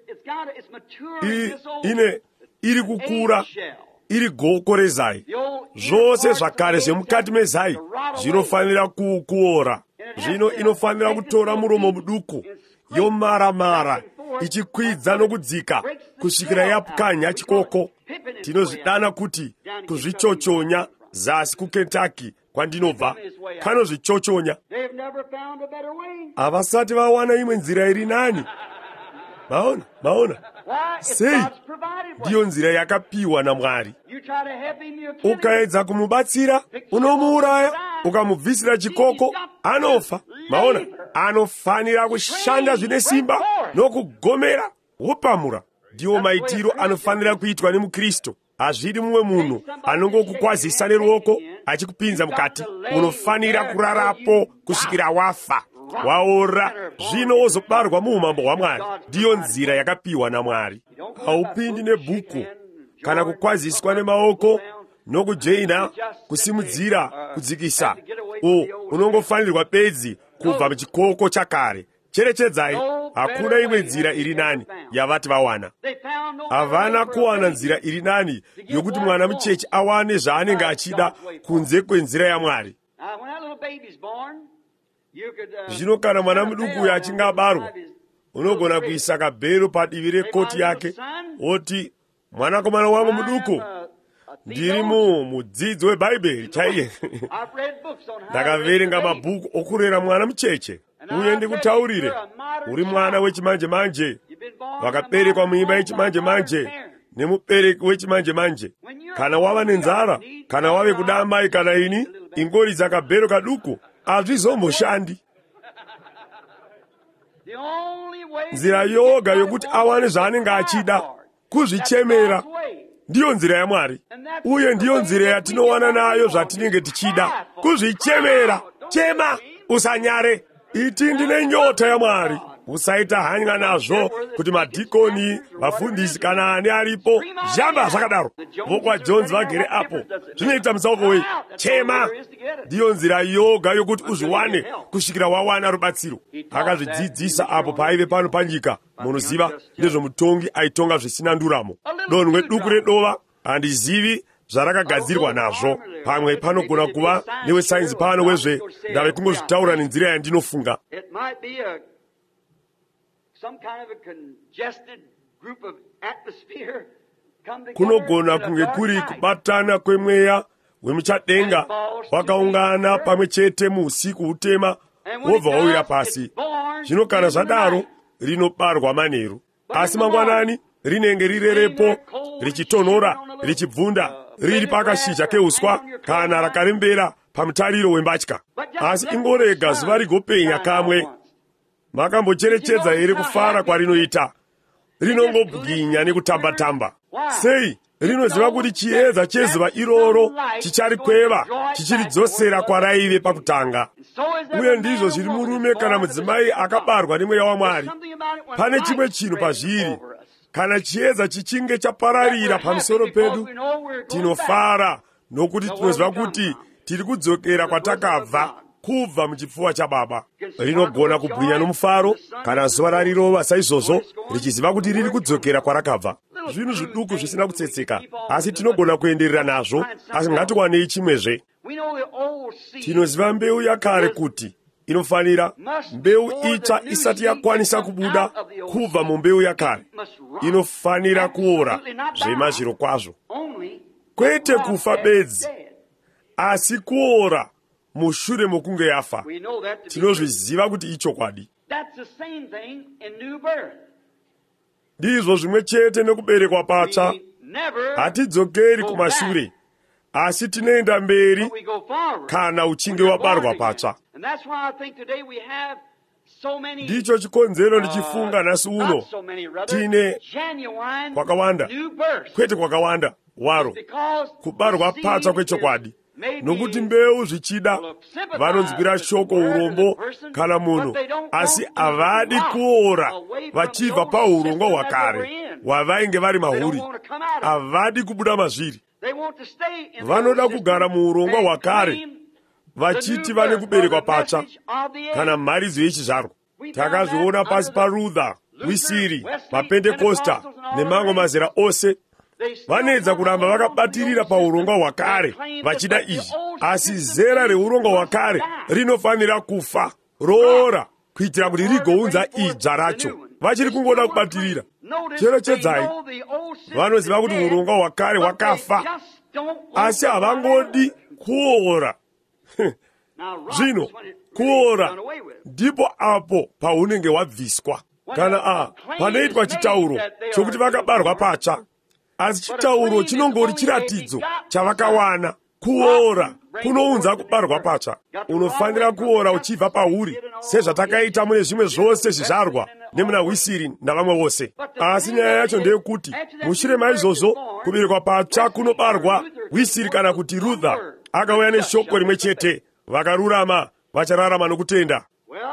iri kukura, iri goko rezai. Zvose zvakare zvemukati mezai zvinofanira kuora. Zvino inofanira kutora muromo muduku, yomaramara, ichikwidza nokudzika kusvikira yapwanya chikoko. Tinozvidana kuti kuzvichochonya. Zasi kuKentucky kwandinobva kanozvichochonya. Havasati vawana imwe nzira iri nani. Maona sei? Ndiyo nzira yakapiwa naMwari. Ukaedza kumubatsira, unomuuraya. Ukamubvisira chikoko, anofa. Maona, anofanira kushanda zvine simba nokugomera wopamura. Ndiwo maitiro anofanira kuitwa nemuKristu. Hazvidi mumwe munhu anongokukwazisa neruoko achikupinza mukati. Unofanira kurarapo kusvikira wafa, waora, zvino wozobarwa muumambo hwaMwari. Ndiyo nzira yakapiwa naMwari. Haupindi nebhuku kana kukwaziswa nemaoko nokujaina, kusimudzira, kudzikisa. Unongofanirwa bedzi kubva muchikoko chakare. Cherechedzai, hakuna imwe nzira iri nani yavati vawana. Havana kuwana nzira iri nani yokuti mwana mucheche awane zvaanenge achida kunze kwenzira yaMwari. Zvino kana mwana muduku uyo achinge abarwa, unogona kuisa kabhero padivi rekoti yake, woti, mwanakomana wangu muduku, ndiri mudzidzi weBhaibheri chaiye. Ndakaverenga mabhuku okurera mwana mucheche. Uye ndikutaurire, uri mwana wechimanje manje, vakaberekwa muimba yechimanje-manje nemubereki wechimanje-manje. Kana wava nenzara, kana wave kuda amai kana ini, ingoridza kabhero kaduku, hazvizomboshandi. Nzira yoga yokuti awane zvaanenge achida, kuzvichemera, ndiyo nzira yaMwari. Uye ndiyo nzira yatinowana nayo zvatinenge tichida, kuzvichemera. Chema, usanyare. Iti ndine nyota yaMwari. Usaita hanya nazvo kuti madhikoni, vafundisi kana ani aripo zhamba zvakadaro. Vokwa Jones vagere apo. Zvinoita musauko wei. Chema, ndiyo nzira yoga yokuti uzviwane kusvikira wawana rubatsiro. Akazvidzidzisa apo paive pano panyika. Munoziva ndezvomutongi aitonga zvisina nduramo. Donhwe duku redova handizivi zvarakagadzirwa nazvo. Pamwe panogona kuva newesainzi pano wezve ndave kungozvitaura nenzira yandinofunga. Kunogona kunge kuri kubatana kwemweya wemuchadenga wakaungana pamwe chete muusiku hutema wobva wauya pasi. Zvino kana zvadaro rinobarwa manheru, asi mangwanani rinenge rirerepo richitonhora richibvunda riri pakashizha keuswa kana rakarembera pamutariro wembatya. Asi ingorega zuva rigopenya kamwe. Makambocherechedza here kufara kwarinoita? Rinongobwinya nekutamba-tamba. Sei? Rinoziva kuti chiedza chezuva iroro chicharikweva chichiridzosera kwaraive pakutanga. Uye ndizvo zviri murume kana mudzimai akabarwa nemweya waMwari. Pane chimwe chinhu pazviri. Kana chiedza chichinge chapararira pamusoro pedu, tinofara nokuti tinoziva kuti tiri kudzokera kwatakabva, kubva muchipfuva chaBaba. Rinogona kubwinya nomufaro kana zuva rarirova saizvozvo richiziva kuti riri kudzokera kwarakabva. Zvinhu zviduku zvisina kutsetseka, asi tinogona kuenderera nazvo. Asi ngatiwanei chimwezve. Tinoziva mbeu yakare kuti inofanira, mbeu itsva isati yakwanisa kubuda kubva mumbeu yakare, inofanira kuora zvemazviro kwazvo. Kwete kufa bedzi, asi kuora mushure mokunge yafa. Tinozviziva kuti ichokwadi. Ndizvo zvimwe chete nekuberekwa patsva. Hatidzokeri kumashure, asi tinoenda mberi kana uchinge wabarwa patsva. Ndicho chikonzero ndichifunga nhasi uno tine kwakawanda, kwete kwakawanda waro, kubarwa patsva kwechokwadi. Nokuti mbeu zvichida vanonzwira shoko urombo kana munhu, asi havadi kuora vachibva paurongwa hwakare hwavainge vari mahuri. Havadi kubuda mazviri. Vanoda kugara muurongwa hwakare vachiti vane kuberekwa patsva kana mharidzo yechizvarwa. Takazviona pasi paRuther, Wisiri, maPentekosta nemamwe mazera ose. Vanedza kuramba vakabatirira paurongwa hwakare vachida izvi, asi zera reurongwa hwakare rinofanira kufa, roora, kuitira kuti rigounza idzva racho. Vachiri kungoda kubatirira. Cherechedzai, vanoziva kuti urongwa hwakare hwakafa, asi havangodi kuora. Zvino kuora ndipo apo paunenge wabviswa. Kana panoitwa chitauro chokuti vakabarwa patsva, asi chitauro chinongori chiratidzo chavakawana. Kuora kunounza kubarwa patsva. Unofanira kuora uchibva pauri, sezvatakaita mune zvimwe zvose zvizvarwa nemuna Wisiri navamwe vose. Asi nyaya yacho ndeyekuti mushure maizvozvo kuberekwa patsva kunobarwa. Wisiri kana kuti Ruther akauya neshoko rimwe chete, vakarurama vachararama nokutenda.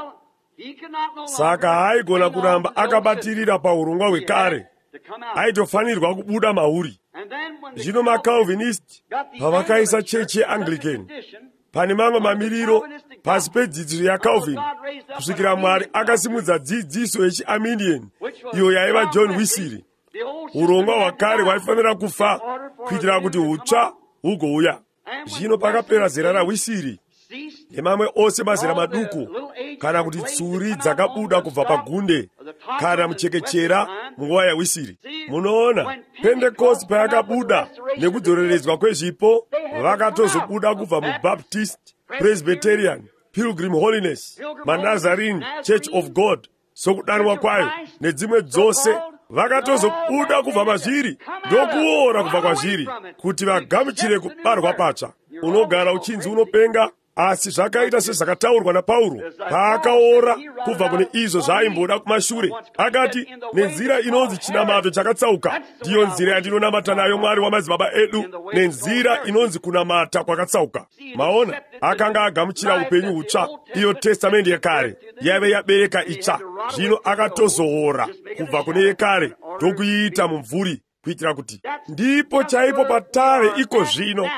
Saka haigona kuramba akabatirira paurongwa hwekare, aitofanirwa kubuda mauri. Zvino maCalvinist pavakaisa chechi yeAnglican pane mamwe mamiriro pasi pedzidziso yaCalvin, kusvikira Mwari akasimudza dzidziso yechiArminian iyo yaiva John Wesley, urongwa hwakare hwaifanira kufa kuitira kuti hutsva hugouya. Zvino pakapera zera raWesley nemamwe ose mazera maduku, kana kuti tsuri dzakabuda kubva pagunde kana muchekechera munguva yaWesley. Munoona, Pentecost payakabuda nekudzoreredzwa kwezvipo, vakatozobuda kubva muBaptist, Presbyterian, Pilgrim Holiness, maNazarene, Church of God, sokudanwa kwayo, nedzimwe dzose vakatozobuda kubva mazviri ndokuora kubva kwazviri kuti vagamuchire kubarwa patsva. Unogara uchinzi unopenga, asi zvakaita sezvakataurwa naPauro paakaora kubva kune izvo zvaimboda kumashure. Akati, nenzira inonzi chinamato chakatsauka ndiyo nzira yandinonamata nayo Mwari wamadzibaba edu, nenzira inonzi kunamata kwakatsauka. Maona, akanga agamuchira upenyu hutsva. Iyo testamendi yekare yaive yabereka itsva. Zvino akatozoora kubva kune yekare ndokuiita mumvuri, kuitira kuti ndipo chaipo patare iko zvino.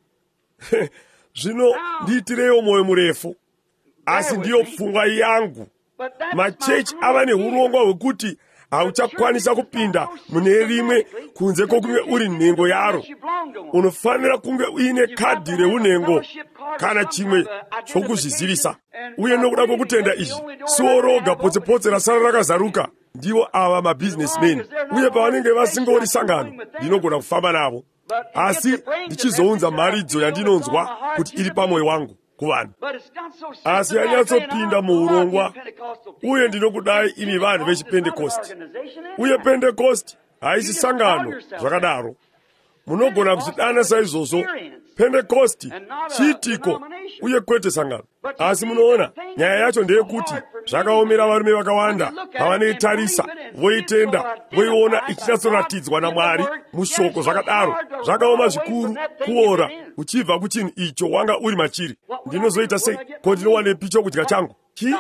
Zvino ndiitireyo moyo murefu, asi ndiyo pfungwa yangu. Machechi ava neurongwa hwekuti hauchakwanisa kupinda mune rimwe kunze kwokunge uri nhengo yaro. Unofanira kunge uine kadhi reunhengo kana chimwe chokuzvizivisa. Uye nokuda kwokutenda izvi, suo roga potse-potse rasara rakazaruka ndivo ava mabusinessmen. Uye pavanenge vasingori sangano, ndinogona kufamba navo. Asi ndichizounza mharidzo yandinonzwa kuti iri pamwoyo wangu kuvanhu. Asi yanyatsopinda muurongwa. Uye ndinokudai imi vanhu vechipentekosti. Uye pentekosti haisi sangano zvakadaro. Munogona kuzvidana saizvozvo pentekosti chiitiko uye kwete sangano. Asi munoona, nyaya yacho ndeyekuti zvakaomera varume vakawanda pavanoitarisa, voitenda, voiona ichinyatsoratidzwa naMwari mushoko zvakadaro. Zvakaoma zvikuru kuora uchibva kuchinhu icho wanga uri machiri. Ndinozoita sei? Ko, ndinowanepi chokudya changu?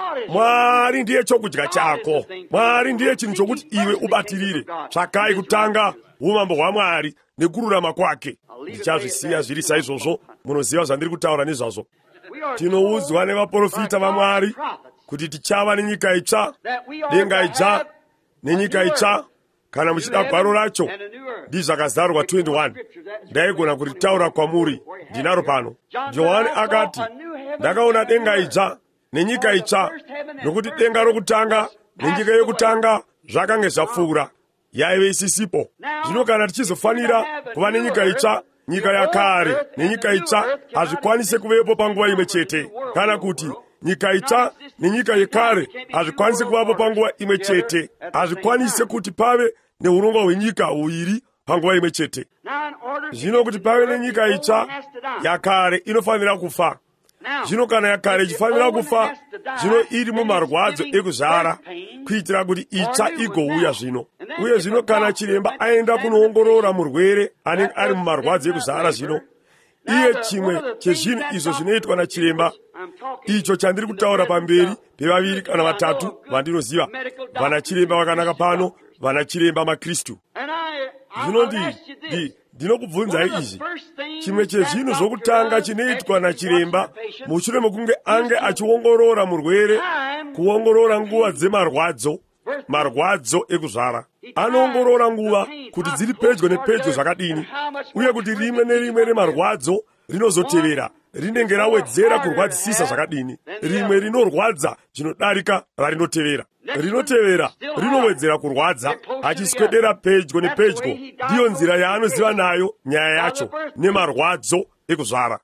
Mwari ndiye chokudya chako. Mwari ndiye chinhu chokuti iwe ubatirire. Tsvakai kutanga umambo hwaMwari nekururama kwake. Ndichazvisiya zviri saizvozvo. Munoziva zvandiri kutaura nezvazvo. Tinoudzwa nevaprofita vaMwari kuti tichava nenyika itsva, denga idzva nenyika itsva, kana muchida gwaro racho. Ndizvakazarwa 21. Ndaigona kuritaura kwamuri, ndinaro pano. Johani akati, ndakaona denga idzva nenyika itsva, nokuti denga rokutanga nenyika yokutanga zvakange zvapfuura, yaive isisipo. Zvino kana tichizofanira kuva nenyika itsva, nyika yakare nenyika itsva hazvikwanise kuvepo panguva imwe chete. Kana kuti nyika itsva nenyika yekare hazvikwanise kuvapo panguva imwe chete. Hazvikwanise kuti pave neurongwa hwenyika huviri panguva imwe chete. Zvino kuti pave nenyika itsva, yakare inofanira kufa. Zvino kana yakare ichifanira kufa, zvino iri mumarwadzo ekuzvara, kuitira kuti itsva igouya zvino. Uye zvino kana chiremba aenda kunoongorora murwere anenge ari mumarwadzo ekuzvara zvino, iye chimwe chezvinhu izvo zvinoitwa nachiremba, icho chandiri kutaura pamberi pevaviri kana vatatu vandinoziva, vanachiremba vakanaka pano, vanachiremba maKristu. Zvino ndinokubvunzai izvi. Chimwe chezvinhu zvokutanga chinoitwa nachiremba mushure mekunge ange achiongorora murwere, kuongorora nguva dzemarwadzo, marwadzo ekuzvara. Anoongorora nguva kuti dziri pedyo nepedyo zvakadini, uye kuti rimwe nerimwe remarwadzo rinozotevera rinenge rawedzera kurwadzisisa zvakadini. Rimwe rinorwadza zvinodarika rarinotevera. Rinotevera rinowedzera kurwadza, achiswedera pedyo nepedyo. Ndiyo nzira yaanoziva nayo nyaya yacho nemarwadzo ekuzvara.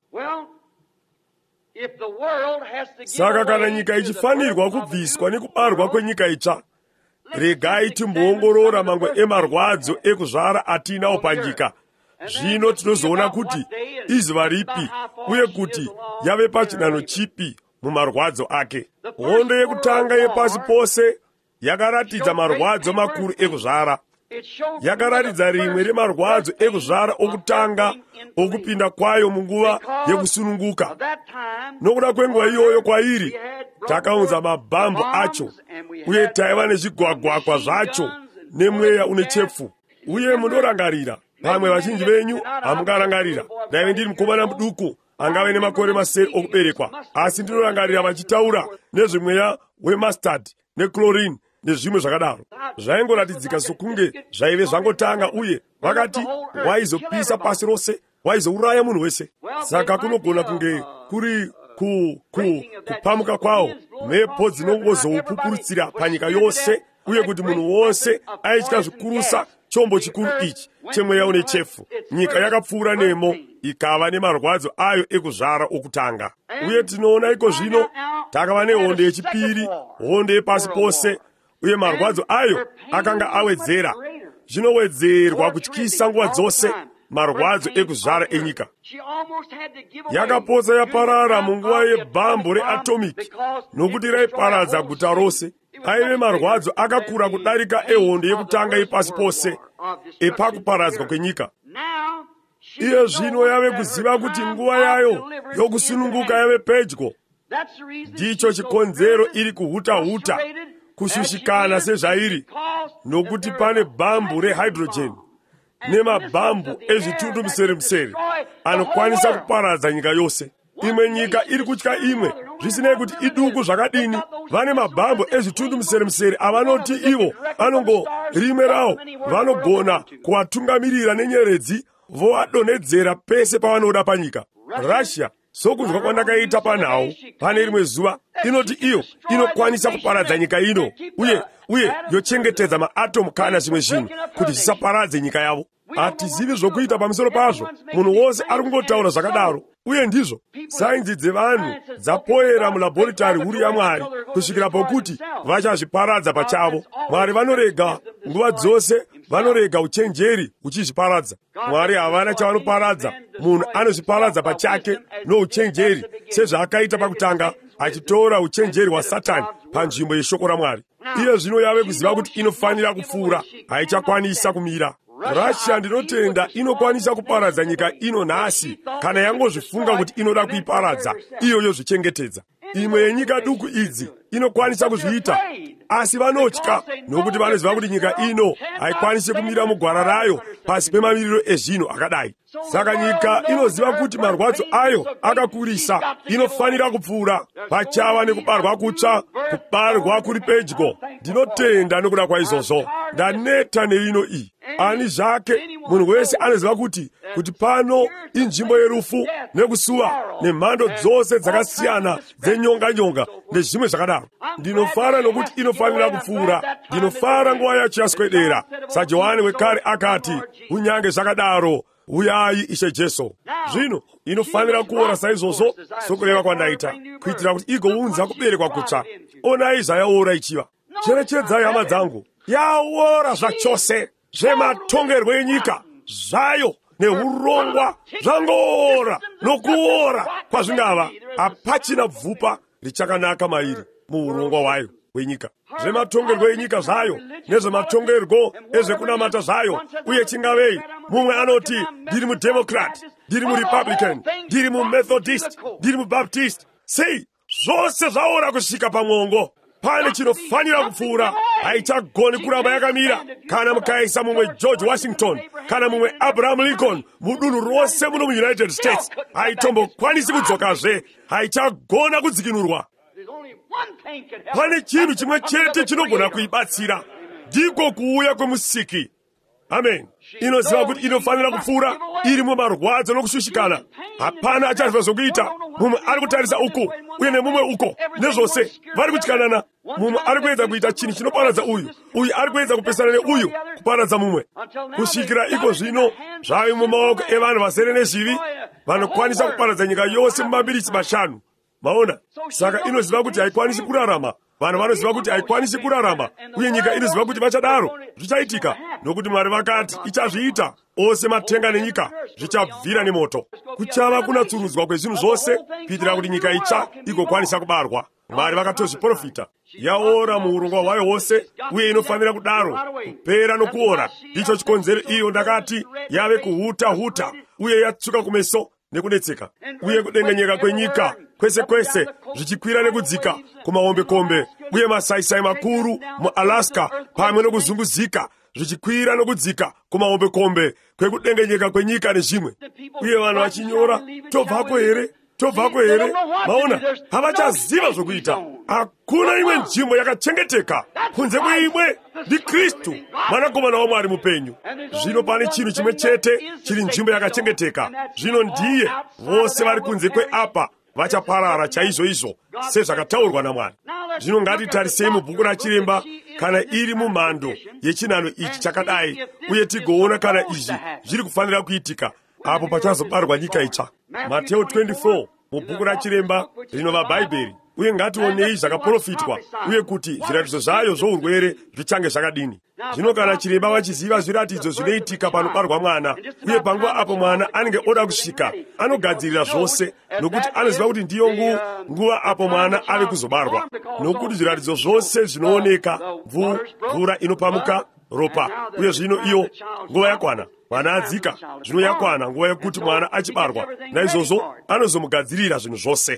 Saka kana nyika ichifanirwa kubviswa nekubarwa kwenyika itsva, regai timboongorora mamwe emarwadzo ekuzvara atinawo panyika. Zvino tinozoona kuti izuva ripi uye kuti yave pachinano chipi mumarwadzo ake. Hondo yekutanga yepasi pose yakaratidza marwadzo makuru ekuzvara. Yakaratidza rimwe remarwadzo ekuzvara okutanga okupinda kwayo munguva yekusununguka. Nokuda kwenguva iyoyo kwairi takaunza mabhambo acho, uye taiva nezvigwagwagwa zvacho nemweya une chepfu. Uye munorangarira, pamwe vazhinji venyu hamungarangarira, ndaive ndiri mukomana muduku angave nemakore masere okuberekwa, asi ndinorangarira vachitaura nezvemweya wemastard nechlorine nezvimwe zvakadaro. Zvaingoratidzika sokunge zvaive zvangotanga, uye vakati waizopisa pasi rose, waizouraya munhu wese. Saka kunogona kunge kuri kupamuka kwawo, mhepo dzinongozoupupuritsira panyika yose, uye kuti munhu wose aitya zvikurusa chombo chikuru ichi chemweya une chefu. Nyika yakapfuura nemo ikava nemarwadzo ayo ekuzvara okutanga. Uye tinoona iko zvino takava nehondo yechipiri, hondo yepasi pose, uye marwadzo ayo akanga awedzera. Zvinowedzerwa kutyisa nguva dzose marwadzo ekuzvara enyika. Yakapotsa yaparara munguva yebhambo reatomiki nokuti raiparadza guta rose. Aive marwadzo akakura kudarika ehondo yekutanga yepasi pose epakuparadzwa kwenyika. Iye zvino yave kuziva kuti nguva yayo yokusununguka yave pedyo. Ndicho chikonzero iri kuhuta-huta, kushushikana sezvairi, nokuti pane bhambu rehydrogeni nemabhambu ezvitundumusere-musere anokwanisa kuparadza nyika yose. Imwe nyika iri kutya imwe, zvisinei kuti iduku zvakadini. Vane mabhambu ezvitundumusere-musere avanoti ivo anongo rimwe rawo vanogona kuvatungamirira nenyeredzi voadonhedzera pese pavanoda panyika. Russia, sokunzwa kwandakaita panhau pane rimwe zuva, inoti iyo inokwanisa kuparadza nyika ino uye yochengetedza maatomu kana zvimwe zvinhu kuti zvisaparadze nyika yavo. Hatizivi zvokuita pamusoro pazvo. Munhu wose ari kungotaura zvakadaro. Uye ndizvo sainzi dzevanhu dzapoera mulabhoritari huru yaMwari kusvikira pokuti vachazviparadza pachavo. Mwari vanorega nguva dzose, vanorega uchenjeri uchizviparadza. Mwari havana chavanoparadza. Munhu anozviparadza pachake nouchenjeri, sezvaakaita pakutanga, achitora uchenjeri hwaSatani panzvimbo yeshoko raMwari. Iye zvino yave kuziva kuti inofanira kupfuura, haichakwanisa kumira. Russia ndinotenda inokwanisa kuparadza nyika ino nhasi kana yangozvifunga kuti inoda kuiparadza iyo yozvichengetedza. Imwe yenyika duku idzi inokwanisa kuzviita, asi vanotya nokuti vanoziva kuti nyika ino haikwanisi kumira mugwara rayo pasi pemamiriro ezvinhu akadai. Saka nyika inoziva kuti marwadzo ayo akakurisa, inofanira kupfuura. Pachava nekubarwa kutsva, kubarwa kuri pedyo. Ndinotenda nokuda kwaizvozvo. Ndaneta neino iyi. Ani zvake munhu wese anoziva kuti pano inzvimbo yerufu nekusuwa nemhando dzose dzakasiyana dzenyonga-nyonga nezvimwe zvakadaro. Ndinofara nokuti inofanira kupfuura. Ndinofara nguva yacho yaswedera. saJohani wekare akati, kunyange zvakadaro, uyai Ishe Jesu. Zvino inofanira kuora saizvozvo sokureva kwandaita, kuitira kuti igounza kuberekwa kutsva. Onai zvayaora ichiva. Cherechedzai hama dzangu, yaora zvachose. Zvematongerwo enyika zvayo neurongwa zvangoora nokuora kwazvingava. Hapachina bvupa richakanaka mairi muurongwa hwayo hwenyika. Zvematongerwo enyika zvayo nezvematongerwo ezvekunamata zvayo. Uye chingavei, mumwe anoti ndiri mudemocrat, ndiri murepublican, ndiri mumethodist, ndiri mubaptist. Sei zvose zvaora kusvika pamwongo. Pane chinofanira kupfuura. Haichagoni kuramba yakamira. Kana mukaisa mumwe George Washington kana mumwe Abraham Lincoln mudunhu rose muno muUnited States, haitombokwanisi kudzokazve. Haichagona kudzikinurwa. Pane chinhu chimwe chete chinogona kuibatsira, ndiko kuuya kwemusiki. Amen. Inoziva kuti inofanira kupfuura, iri mumarwadzo nokushushikana. Hapana achaziva zvokuita. Mumwe ari kutarisa uko uye nemumwe uko, nezvose vari kutyanana. Mumwe ari kuedza kuita chinhu chinoparadza uyu, uyu ari kuedza kupesana neuyu kuparadza mumwe. Kusvikira iko zvino zvave mumaoko evanhu vasere nezvivi, vanokwanisa kuparadza nyika yose mumabirisi mashanu. Maona? Saka inoziva kuti haikwanisi kurarama. Vanhu vanoziva kuti haikwanisi kurarama, uye nyika inoziva kuti vachadaro. Zvichaitika nokuti Mwari vakati ichazviita. Ose matenga nenyika zvichabvira nemoto. Kuchava kunatsurudzwa kwezvinhu zvose kuitira kuti nyika itsva igokwanisa kubarwa. Mwari vakatozviprofita. Yaora muurongwa hwayo hwose, uye inofanira kudaro kupera nokuora. Ndicho chikonzero iyo ndakati yave kuhuta-huta, uye yatsuka kumeso nekudetseka, uye kudengenyeka kwenyika kwese-kwese zvichikwira nekudzika kumahombekombe, uye masaisai makuru muAlaska pamwe nokuzunguzika zvichikwira nokudzika kumahombekombe kwekudengenyeka kwenyika nezvimwe. Uye vanhu vachinyora, tobvako here? Tobvako here? Maona, havachaziva zvokuita. Hakuna imwe nzvimbo yakachengeteka kunze kweimwe, ndi Kristu mwanakomana waMwari mupenyu. Zvino pane chinhu chimwe chete chiri nzvimbo yakachengeteka. Zvino ndiye vose vari kunze kweapa vachaparara chaizvo sezvakataurwa naMwari. Zvino ngatitarisei mubhuku rachiremba kana iri mumhando yechinhano ichi chakadai, uye tigoona kana izvi zviri kufanira kuitika apo pachazobarwa nyika itsva. Mateo 24 mubhuku rachiremba rinova Bhaibheri. uye ngationei zvakaprofitwa, uye kuti zviratidzo zvayo zvourwere zvichange zvakadini. Zvino kana chiremba vachiziva zviratidzo zvinoitika panobarwa mwana, uye panguva apo mwana anenge oda kusvika, anogadzirira zvose, nokuti anoziva kuti ndiyo nguva apo mwana ave kuzobarwa. Nokuti zviratidzo zvose zvinooneka, mvura inopamuka, ropa, uye zvino iyo nguva yakwana, mwana adzika, zvino yakwana nguva yekuti mwana achibarwa, naizvozvo anozomugadzirira zvinhu zvose.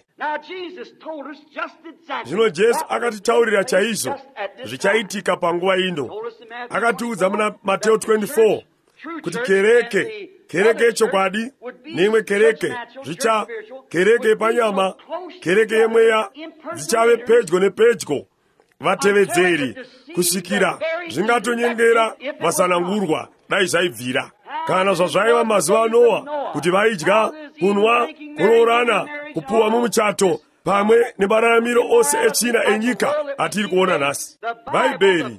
Zvino Jesu akatitaurira chaizvo zvichaitika panguva ino. Akatiudza muna Mateo 24 kuti kereke yechokwadi neimwe kereke kereke yepanyama, kereke yemweya dzichave pedyo nepedyo, vatevedzeri kusvikira zvingatonyengera vasanangurwa dai zvaibvira. Kana zvazvaiva mazuva aNoa, kuti vaidya, kunwa, kuroorana, kupuwa mumuchato, pamwe nemararamiro ose etsvina enyika atiri kuona nhasi. Bhaibheri,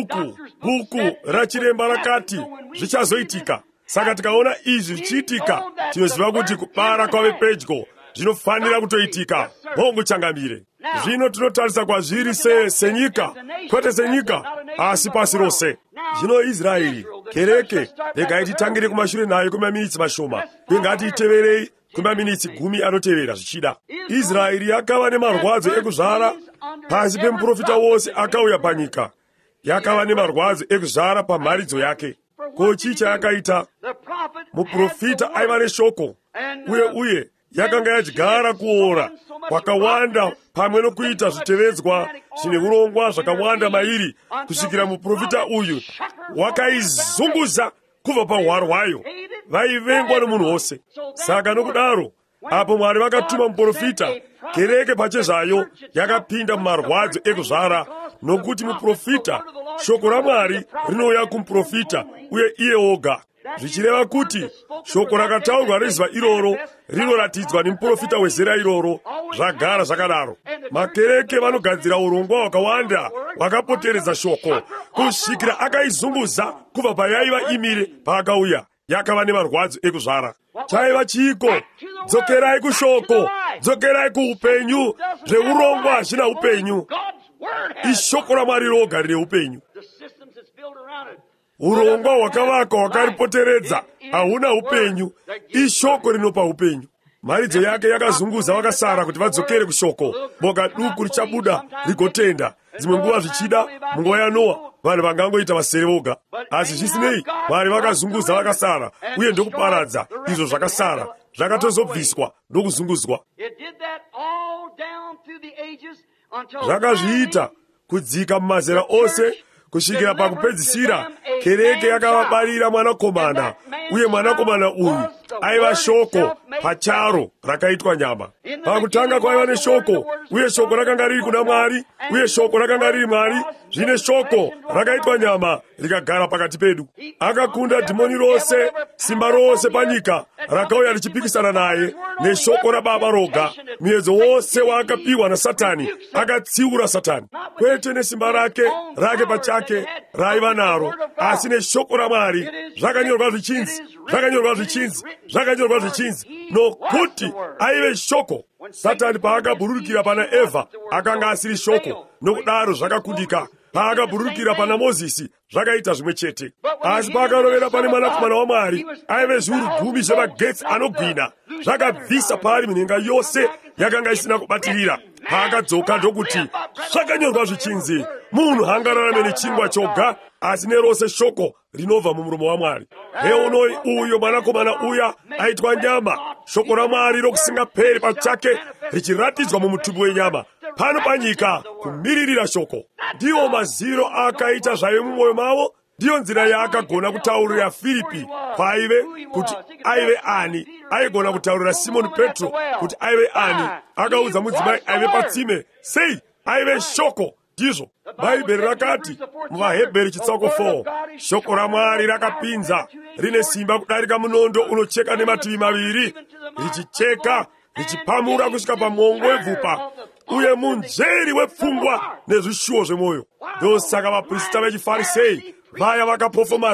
bhuku rachiremba rakati zvichazoitika. Saka tikaona izvi zvichiitika, tinoziva kuti kubara kwave pedyo, zvinofanira kutoitika. Hongu changamire. Zvino tinotarisa kwazviri senyika, kwete senyika, asi pasi rose. Zvino Israeri, kereke, regai titangire kumashure nayo kwemaminitsi mashoma, uye ngatiiteverei kwemaminitsi 10 anotevera zvichida. Israeri yakava nemarwadzo ekuzvara pasi pemuprofita wose akauya panyika. Yakava nemarwadzo ekuzvara pamharidzo yake. Ko chii chayakaita? Muprofita aiva neshoko, uye yakanga yadyara kuora kwakawanda pamwe nokuita zvitevedzwa zvine urongwa zvakawanda mairi, kusvikira muprofita uyu wakaizunguza kubva pahwaro hwayo. Vaivengwa nomunhu wose. Saka nokudaro, apo Mwari vakatuma muprofita, kereke pachezvayo yakapinda mumarwadzo ekuzvara, nokuti muprofita, shoko raMwari rinouya kumuprofita, uye iye oga. Zvichireva kuti shoko rakataurwa rezuva iroro rinoratidzwa nemuprofita wezera iroro, zvagara zvakadaro. Makereke vanogadzira urongwa hwakawanda hwakapoteredza shoko, kusvikira akaizunguza kubva payaiva imire paakauya. Yakava nemarwadzo ekuzvara. Chaiva chiko? Dzokerai kushoko, dzokerai kuupenyu. Zveurongwa hazvina upenyu. Ishoko raMwari roga rine upenyu. Urongwa hwakavakwa hwakaripoteredza hauna upenyu. Ishoko rinopa upenyu. Mharidzo yake yakazunguza vakasara kuti vadzokere kushoko. Boka duku richabuda rigotenda. Dzimwe nguva zvichida, munguva yaNoa, vanhu vangangoita vasere voga. Asi zvisinei, Mwari vakazunguza vakasara, uye ndokuparadza izvo zvakasara. Zvakatozobviswa ndokuzungudzwa. Zvakazviita kudzika mumazera ose, kusvikira pakupedzisira kereke yakavabarira mwanakomana, uye mwanakomana uyu aiva shoko pacharo rakaitwa nyama. Pakutanga kwaiva neshoko, uye shoko rakanga riri kuna Mwari, uye shoko rakanga riri Mwari. Zvine shoko rakaitwa nyama rikagara pakati pedu. Akakunda dhimoni rose, simba rose panyika rakauya richipikisana naye, neshoko raBaba roga. Muedzo wose waakapiwa naSatani akatsiura Satani, kwete nesimba rake pachake raiva naro, asi neshoko raMwari. Zvakanyorwa zvichinzi, nokuti aive shoko. Satani paakabhurukira pana Evha akanga asiri shoko, nokudaro zvakakundika. Paakabhurukira pana Mozisi zvakaita zvimwe chete. Asi paakarovera pane mwanakomana waMwari, aive zviuru 10 zvemagetsi anogwina. Zvakabvisa paari minhenga yose yakanga isina kubatirira. Paakadzoka ndokuti zvakanyorwa zvichinzi, munhu haangararame nechingwa choga, asi nerose shoko rinobva mumuromo waMwari. Heunoi uyo mwanakomana uya aitwa nyama, shoko raMwari rokusingaperi pachake richiratidzwa mumutumbi wenyama. Pano panyika kumiririra shoko. Ndiwo maziro akaita zvaive mumwoyo mavo. Ndiyo nzira yaakagona kutaurira Filipi paive kuti aive ani. Aigona kutaurira Simoni Petro kuti aive ani. Akaudza mudzimai aive patsime, sei aive shoko. Ndizvo Bhaibheri rakati muvaHebheri chitsauko 4, shoko raMwari rakapinza, rine simba kudarika munondo unocheka nemativi maviri, richicheka, richipamura kusvika pamongo webvupa, uye munzveri wepfungwa nezvishuwo zvemwoyo. Ndosaka vaprista vechiFarisei vaya vakapofomadzwa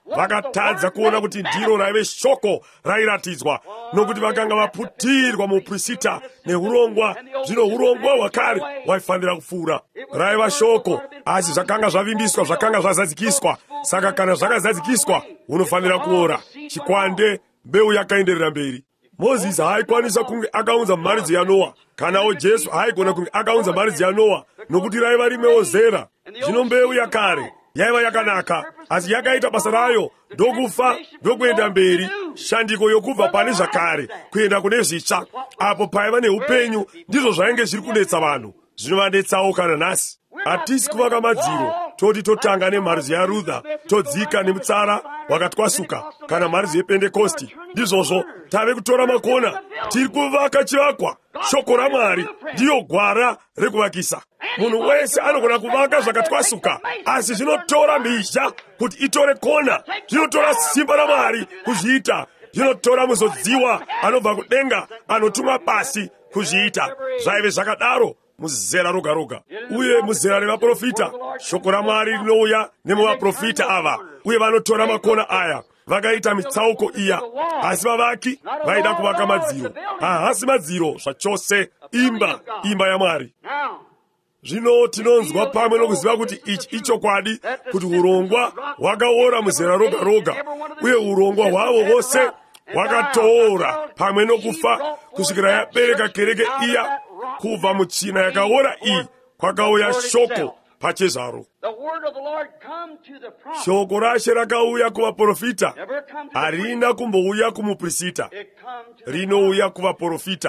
vakatadza kuona kuti ndiro raive shoko rairatidzwa, nokuti vakanga vaputirwa muuprisita neurongwa. Zvino urongwa hwakare hwaifanira kupfuura. Raiva shoko, asi zvakanga zvavimbiswa, zvakanga zvazadzikiswa. Saka kana zvakazadzikiswa, unofanira kuora. Chikwande, mbeu yakaenderera mberi. Mozisi haikwanisa kunge akaunza mharidzo yaNoa, kanawo Jesu haigona kunge akaunza mharidzo yaNoa, nokuti raiva rimwewo zera. Zvino mbeu yakare yaiva yakanaka, asi yakaita basa rayo ndokufa, ndokuenda mberi. Shandiko yokubva pane zvakare kuenda kune zvitsva, apo paiva neupenyu, ndizvo zvainge zviri kudetsa vanhu. Zvinovadetsawo kana nhasi. Hatisi kuvaka madziro toti totanga nemharidzo yaRutha, todzika nemutsara wakatwasuka, kana mharidzo yePendekosti. Ndizvozvo tave kutora makona, tiri kuvaka chivakwa. Shoko raMwari ndiyo gwara rekuvakisa. Munhu wese anogona kuvaka zvakatwasuka, asi zvinotora mhizha kuti itore kona. Zvinotora simba raMwari kuzviita. Zvinotora muzodziwa anobva kudenga anotuma pasi kuzviita. Zvaive zvakadaro muzera roga roga. Uye muzera revaprofita, shoko raMwari rinouya nemuvaprofita ava, uye vanotora makona aya. Vakaita mitsauko iya, asi vavaki vaida kuvaka madziro. Hahasi madziro zvachose, imba yaMwari. Zvino tinonzwa pamwe nokuziva kuti ichi ichokwadi, kuti urongwa hwakaora muzera roga roga, uye urongwa hwavo hwose hwakatoora pamwe nokufa, kusvikira yabereka kereke iya. Kubva muchina yakaora iyi kwakauya shoko pachezaro. Shoko raShe rakauya kuvaprofita, harina kumbouya kumuprisita, rinouya kuvaprofita.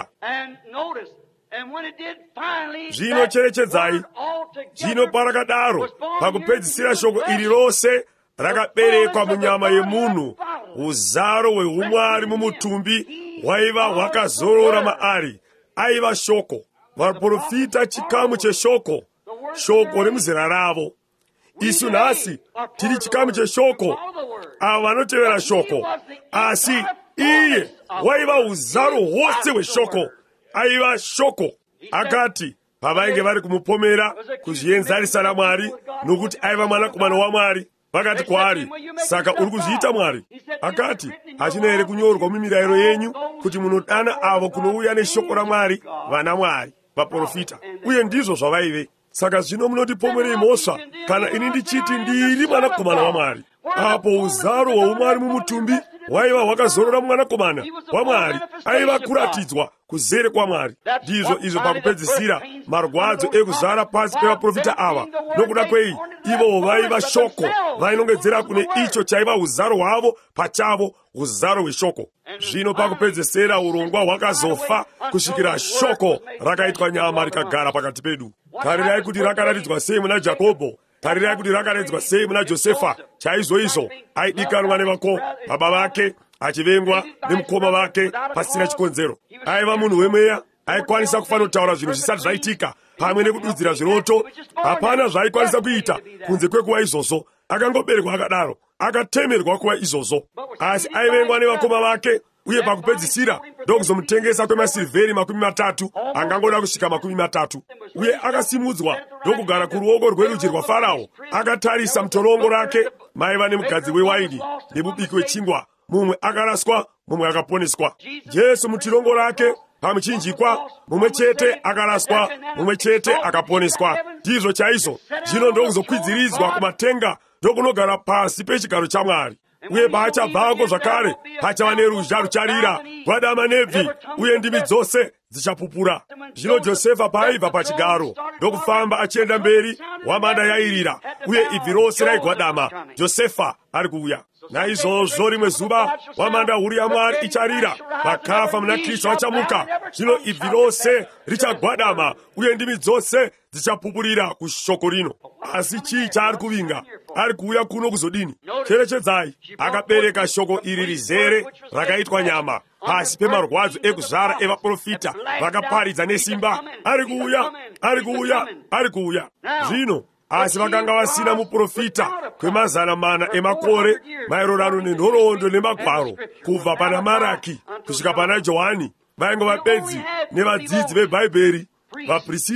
Zvino cherechedzai, zvino parakadaro, pakupedzisira shoko iri rose rakaberekwa munyama yemunhu, uzaro hweumwari mumutumbi hwaiva hwakazorora maari, aiva shoko. Vaprofita chikamu cheshoko, shoko remuzera ravo. Isu nhasi tiri chikamu cheshoko, ava vanotevera shoko, asi iye waiva uzaro hwose hweshoko, aiva shoko. Akati pavainge vari kumupomera kuzvienzarisa naMwari, nokuti aiva mwanakomana waMwari, vakati kwaari, saka uri kuzviita Mwari? Akati, hachina here kunyorwa mumirayiro yenyu kuti munodana avo kunouya neshoko raMwari vana Mwari, vaprofita? Uye ndizvo zvavaive. Saka zvino munotipomerei mhosva kana ini ndichiti ndiri mwanakomana waMwari? Apo uzaro hweumwari mumutumbi hwaiva hwakazorora mwanakomana waMwari, aiva kuratidzwa kuzere kwaMwari. Ndizvo izvo pakupedzisira marwadzo ekuzara pasi pevaprofita ava. Nokuda kwei ivo vaiva shoko, vainongedzera kune icho chaiva uzaro hwavo pachavo, uzaro hweshoko. Zvino pakupedzisira urongwa hwakazofa, kusvikira shoko rakaitwa nyama rikagara pakati pedu. Tarirai kuti rakaratidzwa sei muna Jakobho, tarirai kuti rakaratidzwa sei muna Josefa. Chaizvoizvo aidikanwa nevako baba vake, achivengwa nemukoma vake pasina chikonzero. Aiva munhu wemweya, aikwanisa kufanotaura zvinhu zvisati zvaitika, pamwe nekududzira zviroto. Hapana zvaaikwanisa kuita kunze kwekuva izvozvo. Akangoberekwa akadaro, akatemerwa kuva izvozvo. Asi aivengwa nevakoma vake, uye pakupedzisira ndokuzomutengesa kwemasilvheri 30, angangoda kusvika 30. Uye akasimudzwa ndokugara kuruoko rwerudyi rwaFarao. Akatarisa mutorongo rake, maiva nemukadzi wewaini nemubiki wechingwa. Mumwe akaraswa, mumwe akaponeswa. Jesu mutirongo rake, pamuchinjikwa, mumwe chete akaraswa, mumwe chete akaponeswa. Ndizvo chaizvo. Zvino ndokuzokwidziridzwa kumatenga, ndokunogara pasi pechigaro chaMwari. Uye paachabvako zvakare, pachava neruzha rucharira, gwadama nebvi, uye ndimi dzose dzichapupura. Zvino Josefa paaibva pachigaro ndokufamba achienda mberi, hwamanda yairira, uye ibvi rose raigwadama. Josefa ari kuuya. Naizvozvo rimwe zuva hwamanda huru yaMwari icharira, vakafa muna Kristu vachamuka. Zvino ibvi rose richagwadama, uye ndimi dzose dzichapupurira kushoko rino. Asi chii chaari kuvinga? Ari kuuya kuno kuzodini? Cherechedzai, akabereka shoko iri rizere rakaitwa nyama, pasi pemarwadzo ekuzara evaprofita vakaparidza nesimba. Ari kuuya, ari kuuya, ari kuuya. Zvino asi vakanga vasina muprofita kwemazana emakore, maererano nenhoroondo nemagwaro, kubva pana Maraki kusvika pana Johani. Vainge vapedzi nevadzidzi vebhaibheri, vaprofita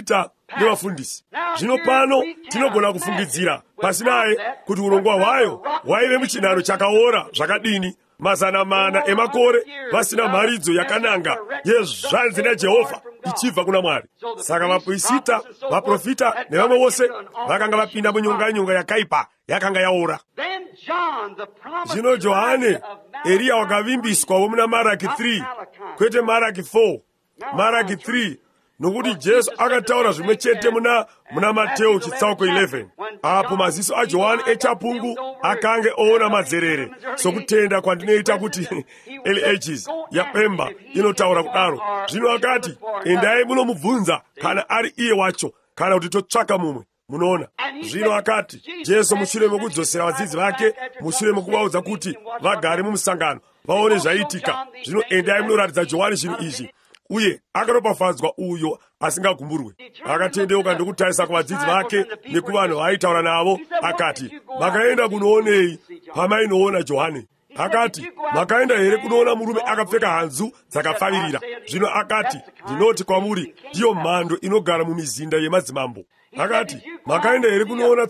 ndi vafundisi. Zvino pano tinogona kufungidzira pasinaye kuti urongwa hwayo waive muchinharo chakaora zvakadini, mazana mana emakore vasina mharidzo yakananga yezvanzi naJehovha ichibva kuna Mwari. Saka vaprofita, vaprofita nevamwe vose vakanga vapinda munyonganyonga yakaipa yakanga yaora. Zvino Johane, Eliya wakavimbiswawo muna Maraki 3 kwete Maraki 4. Maraki 3 nokuti Jesu akataura zvimwe chete muna Mateo chitsauko 11. Apo maziso aJohani echapungu akange oona madzerere sokutenda kwandinoita kuti Eliages yapemba inotaura kudaro. Zvino akati, endai munomubvunza kana ari iye wacho kana kuti totsvaka mumwe. Munoona. Zvino akati Jesu mushure mokudzosera vadzidzi vake, mushure mokuvaudza kuti vagare mumusangano vaone zvaitika, zvino endai munoratidza Johani zvinhu izvi. Uye akaropafadzwa uyo asingagumburwe. Akatendeuka ndokutarisa kuvadzidzi vake nekuvanhu vaaitaura navo, akati, makaenda kunoonei pamainoona Johani? Akati, makaenda here kunoona murume akapfeka hanzu dzakapfavirira? Zvino akati, ndinoti kwamuri, ndiyo mhando inogara mumizinda yemadzimambo. Akati, makaenda here kunoona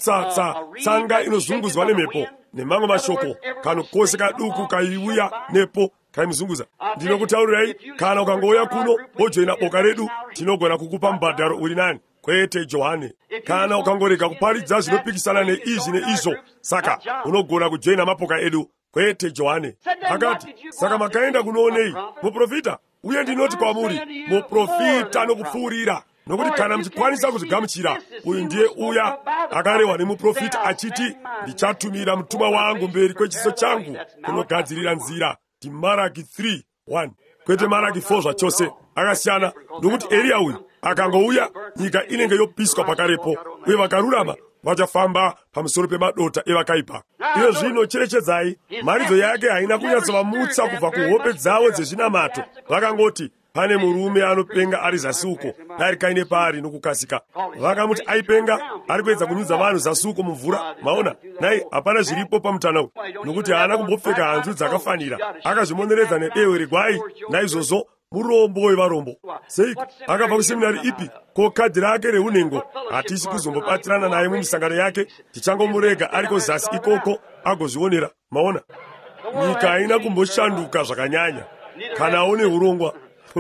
tsanga inozungudzwa nemhepo? Nemamwe mashoko, kano kose kaduku kaiuya nepo kaimuzunguza. Ndinokutaurirai, kana ukangouya kuno wojoina boka redu, tinogona kukupa mubhadharo uri nani, kwete Johani. Kana ukangorega kuparidza zvinopikisana neizvi neizvo, saka unogona kujoina mapoka edu, kwete Johani. Akati, saka makaenda kunoonei? Muprofita? Uye ndinoti kwamuri, muprofita nokupfuurira. Nokuti kana muchikwanisa kuzvigamuchira, uyu ndiye uya akarehwa nemuprofita achiti, ndichatumira mutumwa wangu mberi kwechiso changu kunogadzirira nzira. Maraki 3:1 kwete Maraki 4 zvachose. Akasiyana nokuti Eliya uyu akangouya, nyika inenge yopiswa pakarepo, uye vakarurama vachafamba pamusoro pemadota evakaipa. Iyo zvino cherechedzai, mharidzo yake haina kunyatsovamutsa kubva kuhope dzavo dzezvinamato. Vakangoti, pane murume anopenga ari zasi uko, dai kaine paari nokukasika. Vakamuti aipenga ari kuedza kunyudza vanhu zasi uko mumvura. Maona, nai hapana zviripo pamutana uyu, nokuti haana kumbopfeka hanzu dzakafanira. Akazvimoneredza nedehwe regwai, naizvozvo murombo wevarombo. Seiko akabva kuseminari ipi? Ko kadhi rake reunhengo hatisi kuzombobatirana naye mumisangano yake, tichangomurega ariko zasi ikoko agozvionera. Maona, nyika haina kumboshanduka zvakanyanya kana une urongwa.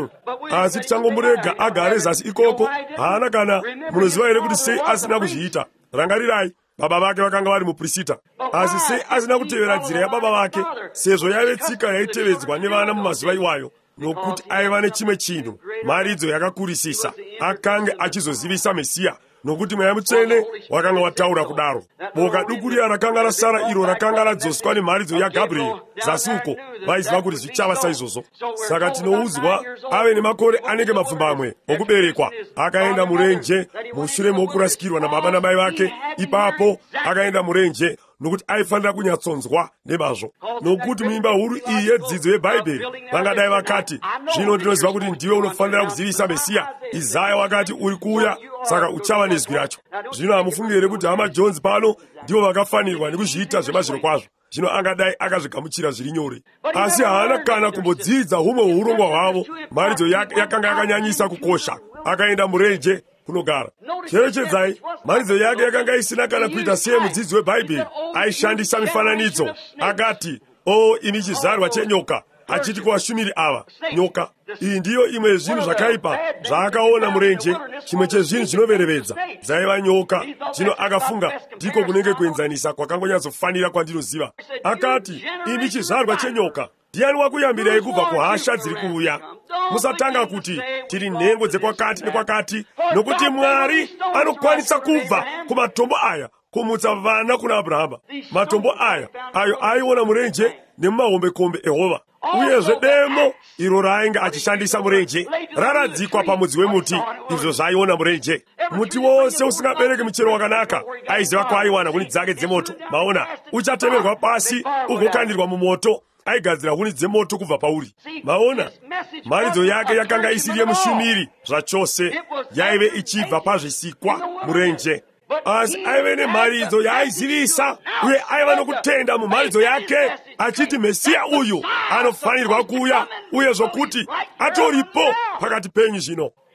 Asi tichangomurega agare zasi ikoko, haana kana. Munoziva here kuti sei asina kuzviita? Rangarirai, baba vake vakanga vari muprofita. Asi sei asina kutevera nzira yababa vake, sezvo yaive tsika yaitevedzwa nevana mumazuva iwayo? Nokuti aiva nechimwe chinhu, mharidzo yakakurisisa. Akange achizozivisa Mesiya, nokuti Mweya Mutsvene wakanga wataura kudaro. Boka duku riya rakanga rasara iro rakanga radzoswa nemharidzo yaGabhurieri zasi uko, vaiziva kuti zvichava saizvozvo. Saka tinoudzwa ave nemakore anenge mapfumbamwe okuberekwa, akaenda murenje mushure mokurasikirwa nababa namai vake. Ipapo akaenda murenje nokuti aifanira kunyatsonzwa nemazvo. Nokuti muimba huru iyi yedzidzo yeBhaibheri vangadai vakati, zvino ndinoziva kuti ndiwe unofanira kuzivisa Mesiya. Isaya wakati uri kuuya, saka uchava nezwi racho. Zvino hamufungi here kuti hama Jonzi pano ndivo vakafanirwa nekuzviita zvemazviro kwazvo? Zvino angadai akazvigamuchira zviri nyore. Asi haana kana kumbodzidza humwe hurongwa hwavo. Mharidzo yake yakanga yakanyanyisa kukosha. Akaenda murenje kunogara. Cherechedzai, mharidzo yake yakanga isina kana kuita seye mudzidzi weBhaibheri. Aishandisa mifananidzo. Akati, o ini chizarwa chenyoka, achiti kuvashumiri ava, nyoka. Iyi ndiyo imwe yezvinhu zvakaipa zvaakaona murenje, chimwe chezvinhu zvinoverevedza dzaiva nyoka. Zvino akafunga, ndiko kunenge kuenzanisa kwakangonyatsofanira kwandinoziva. Akati, ini chizarwa chenyoka, ndiani wakuyambirai kubva kuhasha dziri kuuya? Musatanga kuti tiri nhengo dzekwakati nekwakati, nokuti Mwari anokwanisa kubva kumatombo aya kumutsa vana kuna Abrahama. Matombo aya ayo aiona murenje nemumahombekombe eHova. Uyezve demo iro rainge achishandisa murenje raradzikwa pamudzi wemuti, izvo zvaiona murenje. Muti wose usingabereki michero wakanaka aiziva kwaaiwana huni dzake dzemoto. Maona, uchatemerwa pasi ugokandirwa mumoto. Aigadzira huni dzemoto kubva pauri. Maona, mharidzo yake yakanga isiri yemushumiri zvachose, yaive ichibva pazvisikwa murenje. Asi aive nemharidzo yaaizivisa, uye aiva nokutenda mumharidzo yake, achiti Mesiya uyu anofanirwa kuuya, uye zvokuti atoripo pakati penyu zvino.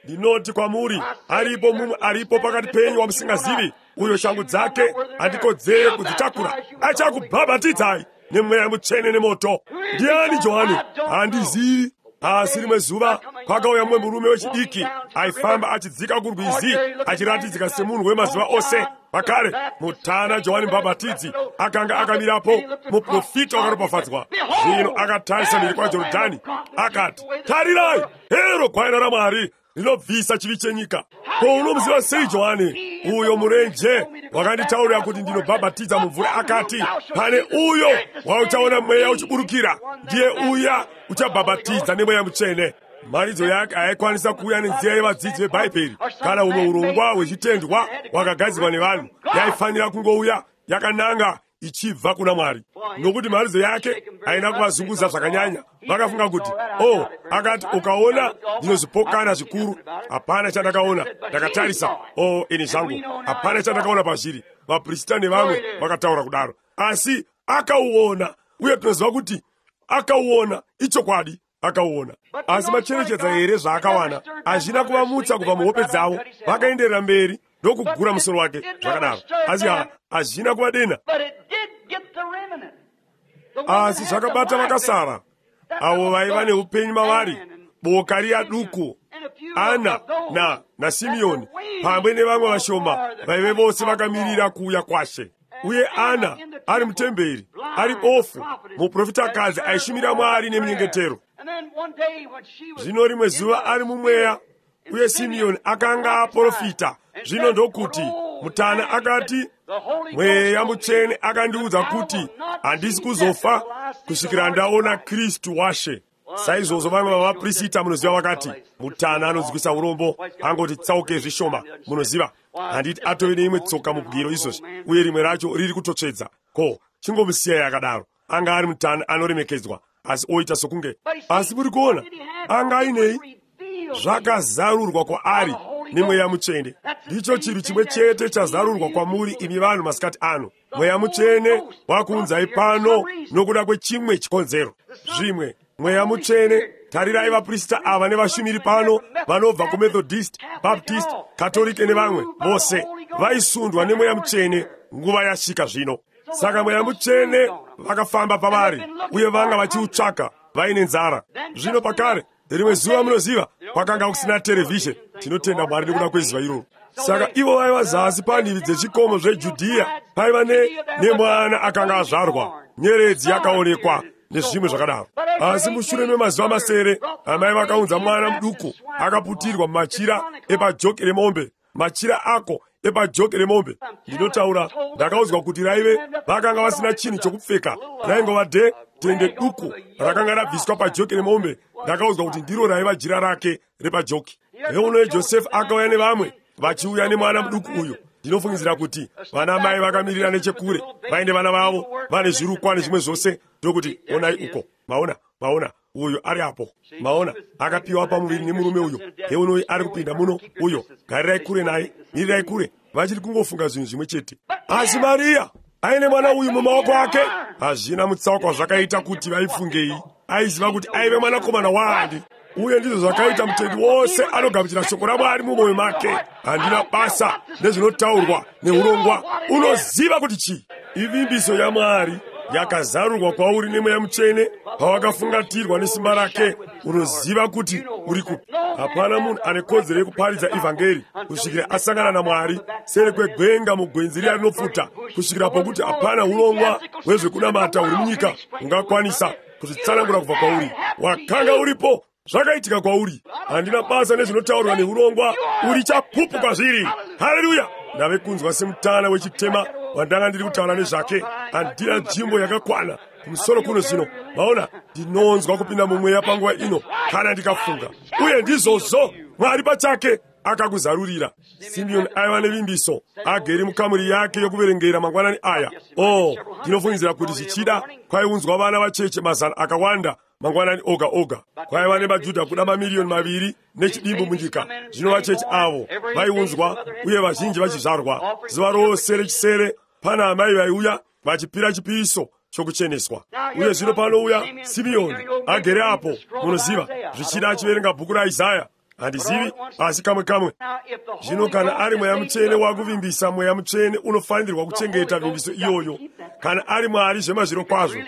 ndinoti kwamuri, alipo mumwe alipo pakati penyu wamusingazivi, uyo shangu dzake andikodzere kudzitakura, achakubhabhatidzai nemweya mutsvene nemoto. Ndiani Johani? Handizivi. Asi rimwe zuva kwakauya mumwe murume wechidiki aifamba achidzika kurwizi achiratidzika semunhu wemazuva ose. Pakare mutana Johani Mubhabhatidzi akanga akamirapo, muprofita wakaropafadzwa. Zvino akatarisa mhiri kwaJorodhani akati, tarirai, hero gwaina raMwari rinobvisa chivi chenyika. Ko, unomuziva sei Johani? Uyo murenje wakanditaurira kuti ndinobhabhatidza mumvura akati, pane uyo wauchaona mweya uchiburukira, ndiye uya uchabhabhatidza nemweya mutsvene. Mharidzo yake haikwanisa kuuya nenzira yevadzidzi vebhaibheri kana umwe urongwa hwechitendwa hwakagadzirwa nevanhu. Yaifanira kungouya yakananga ichibva kuna Mwari, nokuti mharidzo yake haina kuvazunguza zvakanyanya. Vakafunga kuti, oh, akati ukaona ndinozvipokana zvikuru. Hapana chandakaona, ndakatarisa, oh, ini zvangu hapana chandakaona pazviri. Vaprista nevamwe vakataura kudaro, asi akauona, uye tinoziva kuti akauona ichokwadi. Akauona, asi macherechedza here zvaakawana hazvina kuvamutsa kubva muhope dzavo. Vakaenderera mberi ndokugura musoro wake zvakadaro, asi hazvina kuvadena. Asi zvakabata vakasara, avo vaiva neupenyu mavari, boka riya duku, Ana naSimeoni, pamwe nevamwe vashoma vaive vose vakamirira kuuya kwaShe. Uye Ana ari mutemberi, ari bofu, muprofitakadzi aishumira Mwari neminyengetero. Zvino rimwe zuva ari mumweya, uye Simeoni akanga aprofita. Zvino ndokuti mutana akati, mweya mutsvene akandiudza kuti handisi kuzofa kusvikira ndaona Kristu waShe. Saizvozvo vamwe vavaprista munoziva vakati, mutana anodzikisa urombo, angoti tsauke zvishoma. Munoziva, handiti atove neimwe tsoka mubwiro izvozvi, uye rimwe racho riri kutotsvedza. Ko, chingomusiyai akadaro. Anga ari mutana anoremekedzwa, asi oita sokunge. Asi muri kuona, anga ainei zvakazarurwa kwaari nemweya mutsvene. Ndicho chinhu chimwe chete chazarurwa kwamuri imi vanhu masikati ano. Mweya mutsvene wakuunzai pano nokuda kwechimwe chikonzero. Zvimwe, mweya mutsvene, tarirai vaprista ava nevashumiri pano vanobva kuMethodist, Baptist, Katolike nevamwe vose vaisundwa nemweya mutsvene nguva yasvika zvino. Saka mweya mutsvene vakafamba pavari, uye vanga vachiutsvaka vaine nzara. Zvino pakare rimwe zuva munoziva kwakanga kusina terevhizheni. Tinotenda Mwari nekuda kwezuva iroro. Saka ivo vaiva zasi panhivi dzechikomo zveJudhiya, paiva nemwana akanga azvarwa, nyeredzi yakaonekwa nezvimwe zvakadaro. Asi mushure memazuva masere, amai vakaunza mwana muduku akaputirwa mumachira epajoki remombe. Machira ako epajoki remombe, ndinotaura, ndakaudzwa kuti raive vakanga vasina chinhu chokupfeka, raingova tende duku rakanga rabviswa pajoki remombe. Ndakaudzwa kuti ndiro raiva jira rake repajoki. Heuno Josefu akauya nevamwe vachiuya nemwana muduku uyu. Ndinofungidzira kuti vana mai vakamirira nechekure vaine vana vavo vane zvirukwa nezvimwe zvose, ndokuti onai uko, maona uyo ari apo, maona akapiwa pamuviri nemurume uyo. Heuno ari kupinda muno, uyo garirai kure naye, mirirai kure. Vachiri kungofunga zvinhu zvimwe chete. Asi Mariya aine mwana uyu mumaoko ake. Hazvina mutsauko zvakaita kuti vaifungei. Aiziva kuti aive mwanakomana waHandi. Uye ndizvo zvakaita mutendi wose anogamuchira shoko raMwari mumwoyo make. Handina basa nezvinotaurwa neurongwa. Unoziva kuti chii? Ivimbiso yaMwari yakazarurwa kwauri nemweya mutsvene pawakafungatirwa nesimba rake. Unoziva kuti uri kupi. Hapana munhu ane kodzero yekuparidza ivhangeri kusvikira asangana naMwari sere kwegwenga mugwenzi riya rinopfuta, kusvikira pokuti hapana urongwa hwezvekunamata huri munyika ungakwanisa kuzvitsanangura kubva kwauri. Wakanga uripo, zvakaitika kwauri. Handina basa nezvinotaurwa neurongwa, uri chapupu kwazviri. Haleluya! Ndave kunzwa semutana wechitema wandanga ndiri kutaura nezvake. Handina nzvimbo yakakwana kumusoro kuno zvino. Maona, ndinonzwa kupinda mumweya panguva ino kana ndikafunga. Uye ndizvozvo Mwari pachake akakuzarurira. Simeoni aiva nevimbiso, agere mukamuri yake yokuverengera mangwanani aya. Ndinofungidzira kuti zvichida kwaiunzwa vana vacheche mazana akawanda mangwanani oga. Kwaiva nevaJudha kuda mamiliyoni 2 nechidimbu munyika. Zvino vacheche avo vaiunzwa, uye vazhinji vachizvarwa. Zuva rose rechisere pana amai vaiuya vachipira chipiriso chokucheneswa. Uye zvino panouya Simeoni agere apo, munoziva, zvichida achiverenga bhuku raIsaya. handizivi asi kamwe. Zvino kana ari mweya mutsvene wakuvimbisa, mweya mutsvene unofanirwa kuchengeta vimbiso iyoyo. Kana ari Mwari zvemazviro kwazvo,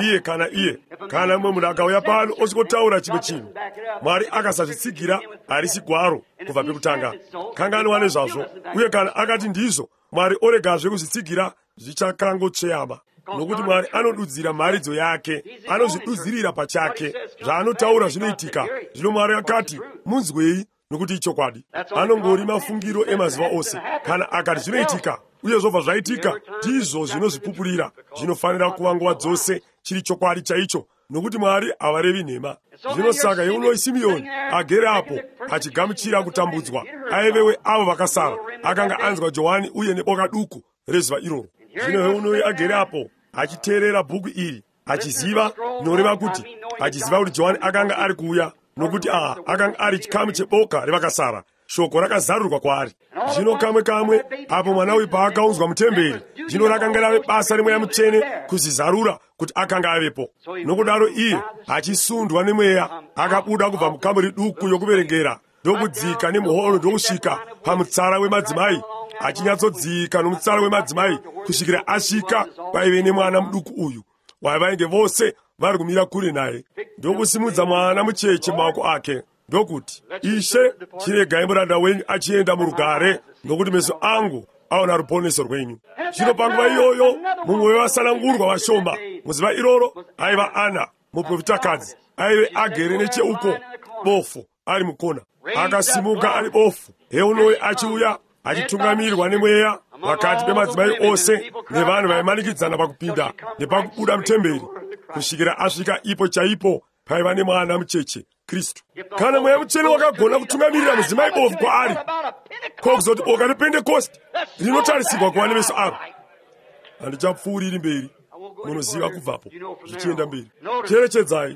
kana mumwe munhu akauya pano osikotaura chimwe chinhu, Mwari akasazvitsigira, harisi gwaro kubva pekutanga. Kanganwa nezvazvo. Uye kana akati ndizvo, Mwari oregazve kuzvitsigira, zvichakangotsveyama. Nokuti Mwari anodudzira mharidzo yake, anozvidudzirira pachake. Zvaanotaura zvinoitika. Zvino Mwari akati, munzwei, nokuti ichokwadi. Anongori mafungiro emazuva ose. Kana akati zvinoitika, uye zvobva zvaitika, ndizvo zvinozvipupurira. Zvinofanira kuva nguva dzose chiri chokwadi chaicho, nokuti Mwari havarevi nhema. Zvino saka Yeunoi Simeoni agere apo achigamuchira kutambudzwa, aivewe avo vakasara, akanga anzwa Johani uye neboka duku rezuva iroro. Zvino Yeunoi agere apo achiteerera bhuku iri, achiziva noreva kuti, achiziva kuti Johani akanga ari kuuya, nokuti akanga ari chikamu cheboka revakasara. Shoko rakazarurwa kwaari. Zvino kamwe apo mwana uyu paakaunzwa mutemberi, zvino rakanga rave basa remweya mutsvene kuzvizarura kuti akanga avepo. Nokudaro iye achisundwa nemweya akabuda kubva mukamuri duku yokuverengera ndokudzika nemuhoro ndokusvika pamutsara wemadzimai, achinyatsodzika nomutsara wemadzimai kusvikira asvika paive nemwana muduku uyu wavainge vose vari kumira kure naye. Ndokusimudza mwana mucheche mumaoko ake ndokuti, Ishe, chiregai muranda wenyu achienda murugare, nokuti meso angu aona ruponeso rwenyu. Zvino panguva iyoyo mumwe wevasanangurwa vashoma muziva iroro aiva Ana, muprofitakadzi, aive agere necheuko bofu ari mukona. Akasimuka ari bofu, Yeunoi achiuya achitungamirirwa nemweya pakati pemadzimai ose nevanhu vaimanikidzana pakupinda nepakubuda mutemberi, kusvikira asvika ipo chaipo paiva nemwana mucheche, Kristu. Kana mweya mutsvene wakagona kutungamirira mudzimai bofu kwaari, kokuzoti boka rePentekosti rinotarisirwa kuva nemeso aro, handichapfuuriri mberi. Munoziva kubvapo zvichienda mberi. Cherechedzai,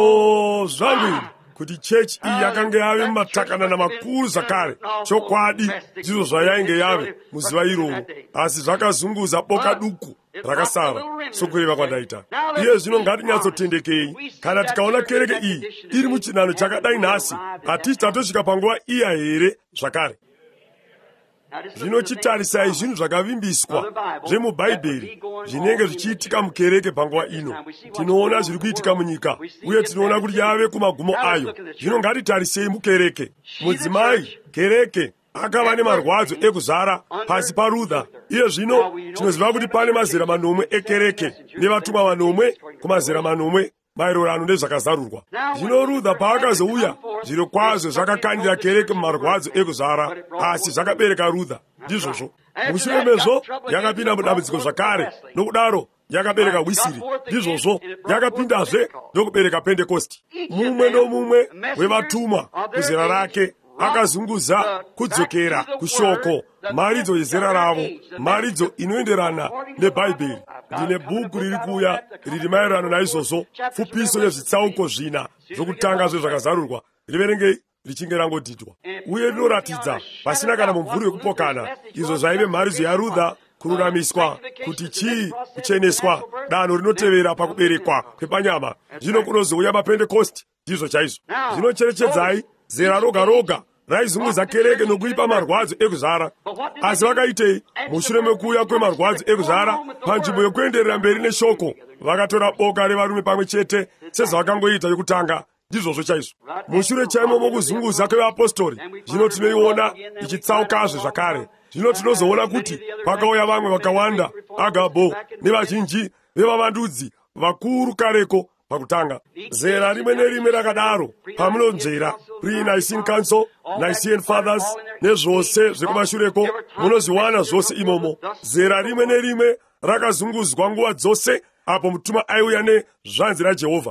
zvangu kuti chechi iyi yakanga yave mumatakanana makuru zvakare. Chokwadi ndizvo zvayainge yave muzuva iroro, asi zvakazunguza boka duku rakasara, sokureva kwandaita. Iye zvino ngatinyatsotendekei kana tikaona kereke iyi iri muchinhano chakadai nhasi, hatisi tatosvika panguva iya here zvakare. Zvino chitarisai zvinhu zvakavimbiswa zvemubhaibheri zvinenge zvichiitika mukereke panguva ino. Tinoona zviri kuitika munyika, uye tinoona kuti yave kumagumo ayo. Zvino ngatitarisei mukereke. Mudzimai kereke akava nemarwadzo ekuzara pasi paRudha. Iye zvino tinoziva kuti pane mazera manomwe ekereke nevatumwa vanomwe kumazera manomwe maererano nezvakazarurwa. Zvino Rudha paakazouya, zviro kwazvo zvakakandira kereke mumarwadzo ekuzara, asi zvakabereka Rudha. Ndizvozvo mushure mezvo yakapinda mudambudziko zvakare, nokudaro yakabereka Wisiri. Ndizvozvo yakapindazve ndokubereka Pentekosti. Mumwe nomumwe wevatumwa kuzera rake akazunguza kudzokera kushoko, mharidzo yezera ravo, mharidzo inoenderana nebhaibheri. Ndine bhuku riri kuuya riri maererano naizvozvo, pfupiso yezvitsauko zvina zvokutanga zvezvakazarurwa. Riverengei richinge rangodhidhwa. Uye rinoratidza pasina kana mumvuri wekupokana izvo zvaive mharidzo yaRudha, kururamiswa, kuti chii, kucheneswa, danho rinotevera pakuberekwa kwepanyama. Zvino kunozouya maPentekosti, ndizvo chaizvo. Zvinocherechedzai, zera roga roga raizunguza kereke nokuipa marwadzo ekuzara. Asi vakaitei mushure mekuuya kwemarwadzo ekuzara, panzvimbo yokuenderera mberi neshoko, vakatora boka revarume pamwe chete sezvakangoita yokutanga. Ndizvozvo chaizvo. Mushure chaimo mokuzunguza kwevapostori, zvino tinoiona ichitsaukazve zvakare. Zvino tinozoona kuti pakauya vamwe vakawanda, Agabo nevazhinji vevavandudzi vakuru kareko pakutanga. Zera rimwe nerimwe rakadaro pamunonzvera pre-Nicene Council, Nicene Fathers nezvose zvekumashure-ko, munozviwana zvose imomo. Zera rimwe nerimwe rakazunguzwa nguva dzose apo mutuma aiuya nezvanzi raJehovha.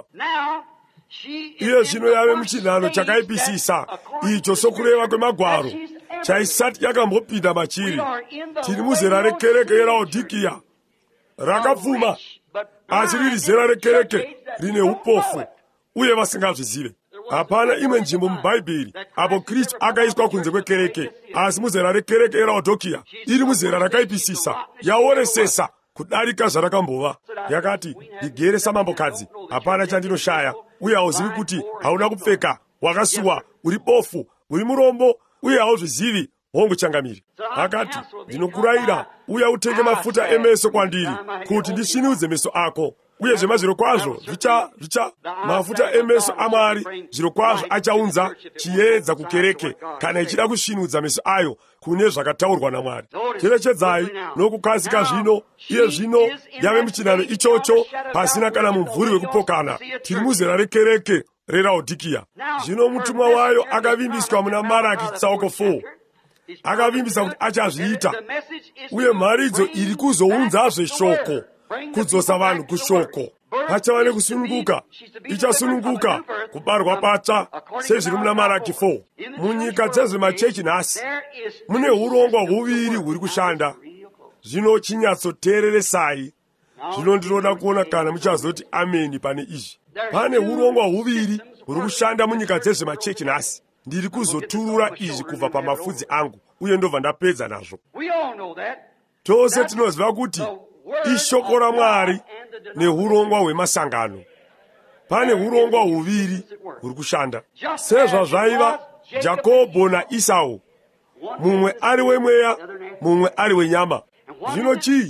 Iye zvino yave muchinhano chakaipisisa, icho sokureva kwemagwaro chaisati yakambopinda machiri. Tiri muzera rekereke yeRaodhikiya, rakapfuma, asi riri zera rekereke rine upofu uye vasingazvizive. Hapana imwe nzvimbo mubhaibheri apo Kristu akaiswa kunze kwekereke, asi muzera rekereke yeRaodhikiya iri muzera rakaipisisa, yaoresesa kudarika zvarakambova. Yakati, ndigere samambokadzi, hapana chandinoshaya, uye hauzivi kuti hauna kupfeka, wakasuwa, uri bofu, uri murombo uye hauzvizivi, honguchangamiri. Akati, ndinokurayira uya utenge mafuta emeso kwandiri kuti ndisvinudze meso ako. Uye zvemazviro kwazvo mafuta emeso aMwari zviro kwazvo achaunza chiedza kukereke kana ichida kusvinudza meso ayo kune zvakataurwa naMwari. Cherechedzai nokukasika zvino, iye zvino yave muchinano ichocho pasina kana mumvuri wekupokana. Tiri muzera rekereke reRaodhikea. Zvino mutumwa wayo akavimbiswa muna Maraki chitsauko 4. Akavimbisa kuti achazviita, uye mharidzo iri kuzounzazve shoko, kudzosa vanhu kushoko. Pachava nekusununguka, ichasununguka kubarwa patsva sezviri muna Maraki 4. Munyika dzezvemachechi nhasi mune urongwa huviri huri kushanda. Zvino chinyatsoteereresai. Zvino ndinoda kuona kana muchazoti ameni pane izvi. Pane urongwa huviri huri kushanda munyika dzezvemachechi nhasi. Ndiri kuzoturura izvi kubva pamafudzi angu, uye ndobva ndapedza nazvo. Tose tinoziva kuti ishoko raMwari neurongwa hwemasangano. Pane urongwa huviri huri kushanda. Sezvazvaiva Jakobho naEsau, mumwe ari wemweya, mumwe ari wenyama. Zvino chii?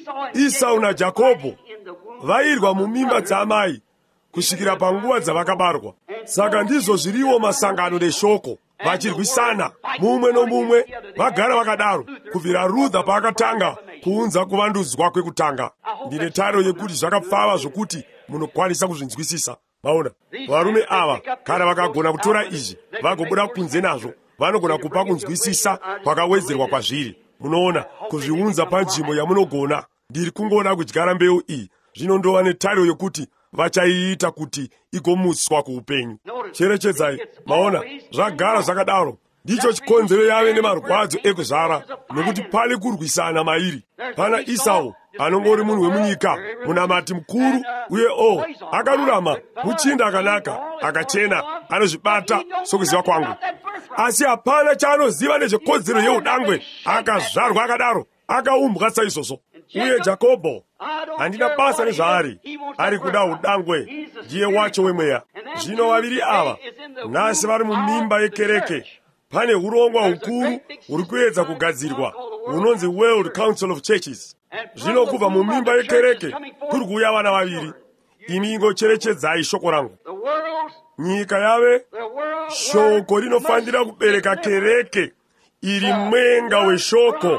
Esau naJakobho vairwa mumimba dzaamai kusvikira panguva dzavakabarwa. Saka ndizvo zviriwo masangano neshoko, vachirwisana mumwe nomumwe. Vagara vakadaro kubvira Rudha paakatanga kuunza kuvandudzwa kwekutanga. Ndine tariro yekuti zvakapfava zvokuti munokwanisa kuzvinzwisisa. Maona, varume ava kana vakagona kutora izvi vagobuda kunze nazvo, vanogona kupa kunzwisisa kwakawedzerwa kwazviri. Munoona, kuzviunza panzvimbo yamunogona. Ndiri kungoona kudyara mbeu iyi. Zvino ndova netariro yokuti vachaiita kuti igomutswa kuupenyu. Cherechedzai, maona, zvagara zvakadaro. Ndicho chikonzero yave nemarwadzo ekuzvara, nokuti pane kurwisana mairi. Pana Esau anongori munhu wemunyika, munamati mukuru, uye akarurama, muchinda akanaka, akachena, anozvibata sokuziva kwangu. Asi hapana chaanoziva nezvekodzero yeudangwe. Akazvarwa akadaro, akaumbwa saizvozvo. Uye Jakobho handina basa nezvaari, ari kuda udangwe, ndiye wacho wemweya. Zvino vaviri ava nhasi vari mumimba yekereke. Pane urongwa hukuru huri kuedza kugadzirwa hunonzi World Council of Churches. Zvino kubva mumimba yekereke kuri kuuya vana vaviri. Imi ingocherechedzai shoko rangu. Nyika yave shoko rinofanira kubereka kereke iri mwenga weshoko,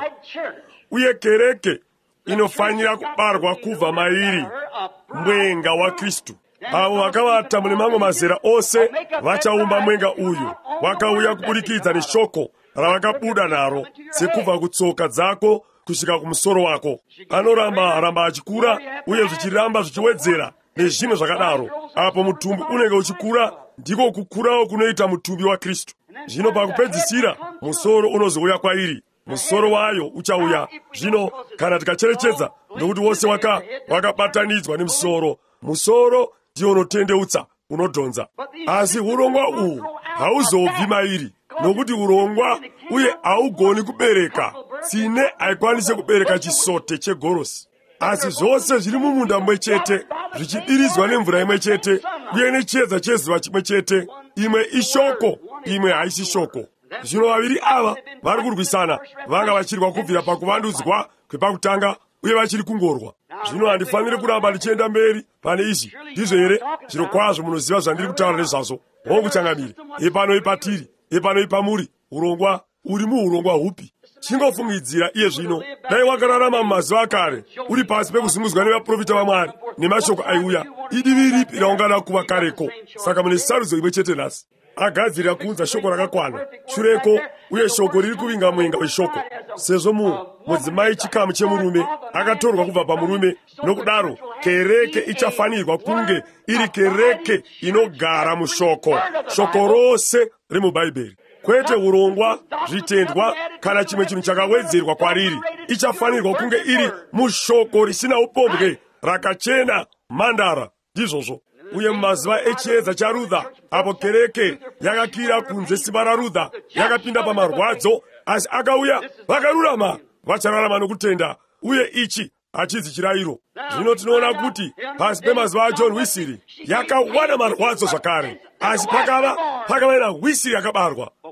uye kereke inofanira kubarwa kubva mairi mwenga waKristu. Avo vakavata mune mamwe mazera ose vachaumba mwenga uyu, wakauya kuburikidza neshoko ravakabuda naro, sekubva kutsoka dzako kusvika kumusoro wako. Anoramba achikura, uye zvichiramba zvichiwedzera nezvimwe zvakadaro. Apo mutumbi unenge uchikura, ndiko kukurawo kunoita mutumbi waKristu. Zvino pakupedzisira, musoro unozouya kwairi, musoro wayo uchauya. Zvino kana tikacherechedza, nokuti wose wakabatanidzwa nemusoro, musoro ndiyo unotendeutsa, unodhonza. Asi urongwa uhu hauzobvi mairi, nokuti urongwa uye haugoni kubereka. Tsine haikwanise kubereka chisote chegorosi. Asi zvose zviri mumunda mumwe chete, zvichidiridzwa nemvura imwe chete, uye nechiedza chezuva chimwe chete. Imwe ishoko, imwe haisi shoko. Zvino vaviri ava vari kurwisana, vanga vachirwa kubvira pakuvandudzwa kwepakutanga, uye vachiri kungorwa. Zvino handifaniri kuramba ndichienda mberi pane izvi, ndizvo here? Zviro kwazvo munoziva zvandiri kutaura nezvazvo. Honguchangamiri, ipano ipatiri, ipano ipamuri. Urongwa uri muurongwa hupi? Chingofungidzira iye zvino, dai wakararama mumazuva akare, uri pasi pekuzungudzwa nevaprofita vaMwari nemashoko aiuya, idivi ripi raungada kuva kareko? Saka mune sarudzo imwe chete nhasi. Agadzirira kuunza shoko rakakwana shureko, uye shoko riri kuvinga mwenga weshoko. Sezvo mudzimai chikamu chemurume akatorwa kubva pamurume, nokudaro kereke ichafanirwa kunge iri kereke inogara mushoko, shoko rose remubhaibheri, kwete urongwa, zvitendwa kana chimwe chinhu chakawedzerwa kwariri. Ichafanirwa kunge iri mushoko risina upombwe, rakachena mandara, ndizvozvo. Uye mumazuva echiedza chaRudha, apo kereke yakakira kunze simba raRudha, yakapinda pamarwadzo, asi akauya vakarurama, vachararama nokutenda, uye ichi hachidzi chirayiro. Zvino tinoona kuti pasi pemazuva aJohn Wesley yakawana marwadzo zvakare, asi pakava naWesley yakabarwa.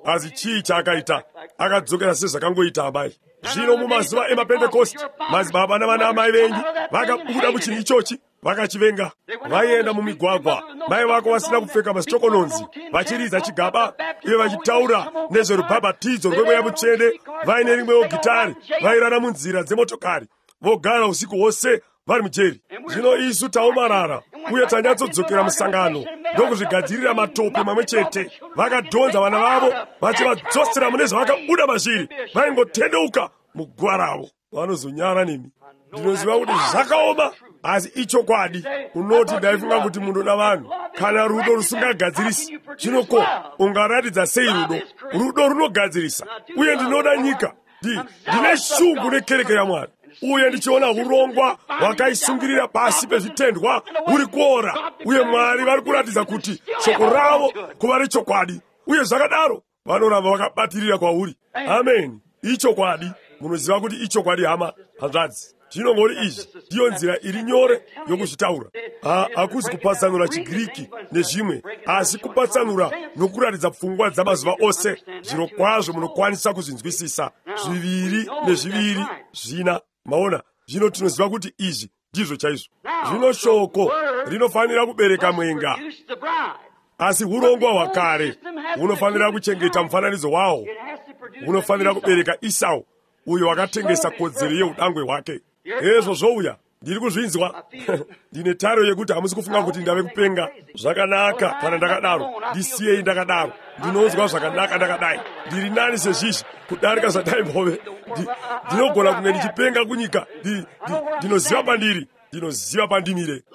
chii chakaita akadzokera sezvakangoita amai. Zvino mumazuva emapentekosti madzibaba navana amai venyu vakabuda muchinhu ichochi vakachivenga. Vaienda mumigwagwa mai vako vasina kupfeka machokononzi vachiridza chigaba uye vachitaura nezverubhabhatidzo rwemweya mutsvene vaine rimwewo gitari vairana munzira dzemotokari vogara usiku hwose vari mujeri. Zvino isu taomarara uye tanyatsodzokera musangano ndokuzvigadzirira matope mamwe chete. Vakadhonza vana vavo vachivadzosera mune zvavakabuda mazviri vaingotendeuka muguva ravo. Vanozonyara nemi. Ndinoziva kuti zvakaoma asi ichokwadi. Unoti ndaifunga kuti munoda vanhu kana rudo rusingagadzirisi. Zvino ko ungaratidza sei rudo? Rudo runogadzirisa. Uye ndinoda nyika. Ndine shungu nekereke yaMwari. Uye ndichiona urongwa hwakaisungirira pasi pezvitendwa huri kuora. Uye Mwari vari kuratidza kuti shoko ravo kuva rechokwadi. Uye zvakadaro vanoramba vakabatirira kwauri. Amen. Ichokwadi. Munoziva kuti ichokwadi hama hanzvadzi. Zvinongori izvi ndiyo nzira iri nyore yokuzvitaura. Hakuzi kupatsanura chiGiriki nezvimwe, asi kupatsanura nokuratidza pfungwa dzamazuva ose. Zviro kwazvo munokwanisa kuzvinzwisisa. Zviviri nezviviri zvina. Maona, zvino tinoziva kuti izvi ndizvo chaizvo. Zvino shoko rinofanira kubereka mwenga. Asi urongwa hwakare hunofanira kuchengeta mufananidzo wawo. Hunofanira kubereka Esau, uyo wakatengesa kodzero yeudangwe hwake. Ezvo zvouya, ndiri kuzvinzwa. Ndine taro yekuti hamusi kufunga kuti ndave kupenga. Zvakanaka kana ndakadaro, ndisiyei ndakadaro. Ndinonzwa zvakanaka ndakadai. Ndiri nani sezvizvi kudarika zvadai mbove. Ndinogona kunge ndichipenga kunyika. Ndinoziva pandiri. Ndinoziva pandimire.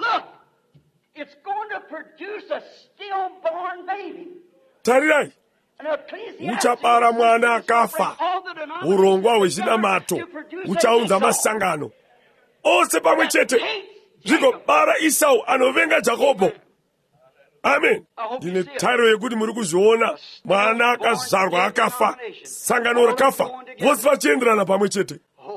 Tarirai, uchabara mwana akafa. Urongwa hwezvinamato huchaunza masangano ose pamwe chete zvigobara Esau anovenga Jakobho. Amen. Ndine tariro yekuti muri kuzviona mwana akazvarwa akafa, sangano rakafa, vose vachienderana pamwe chete.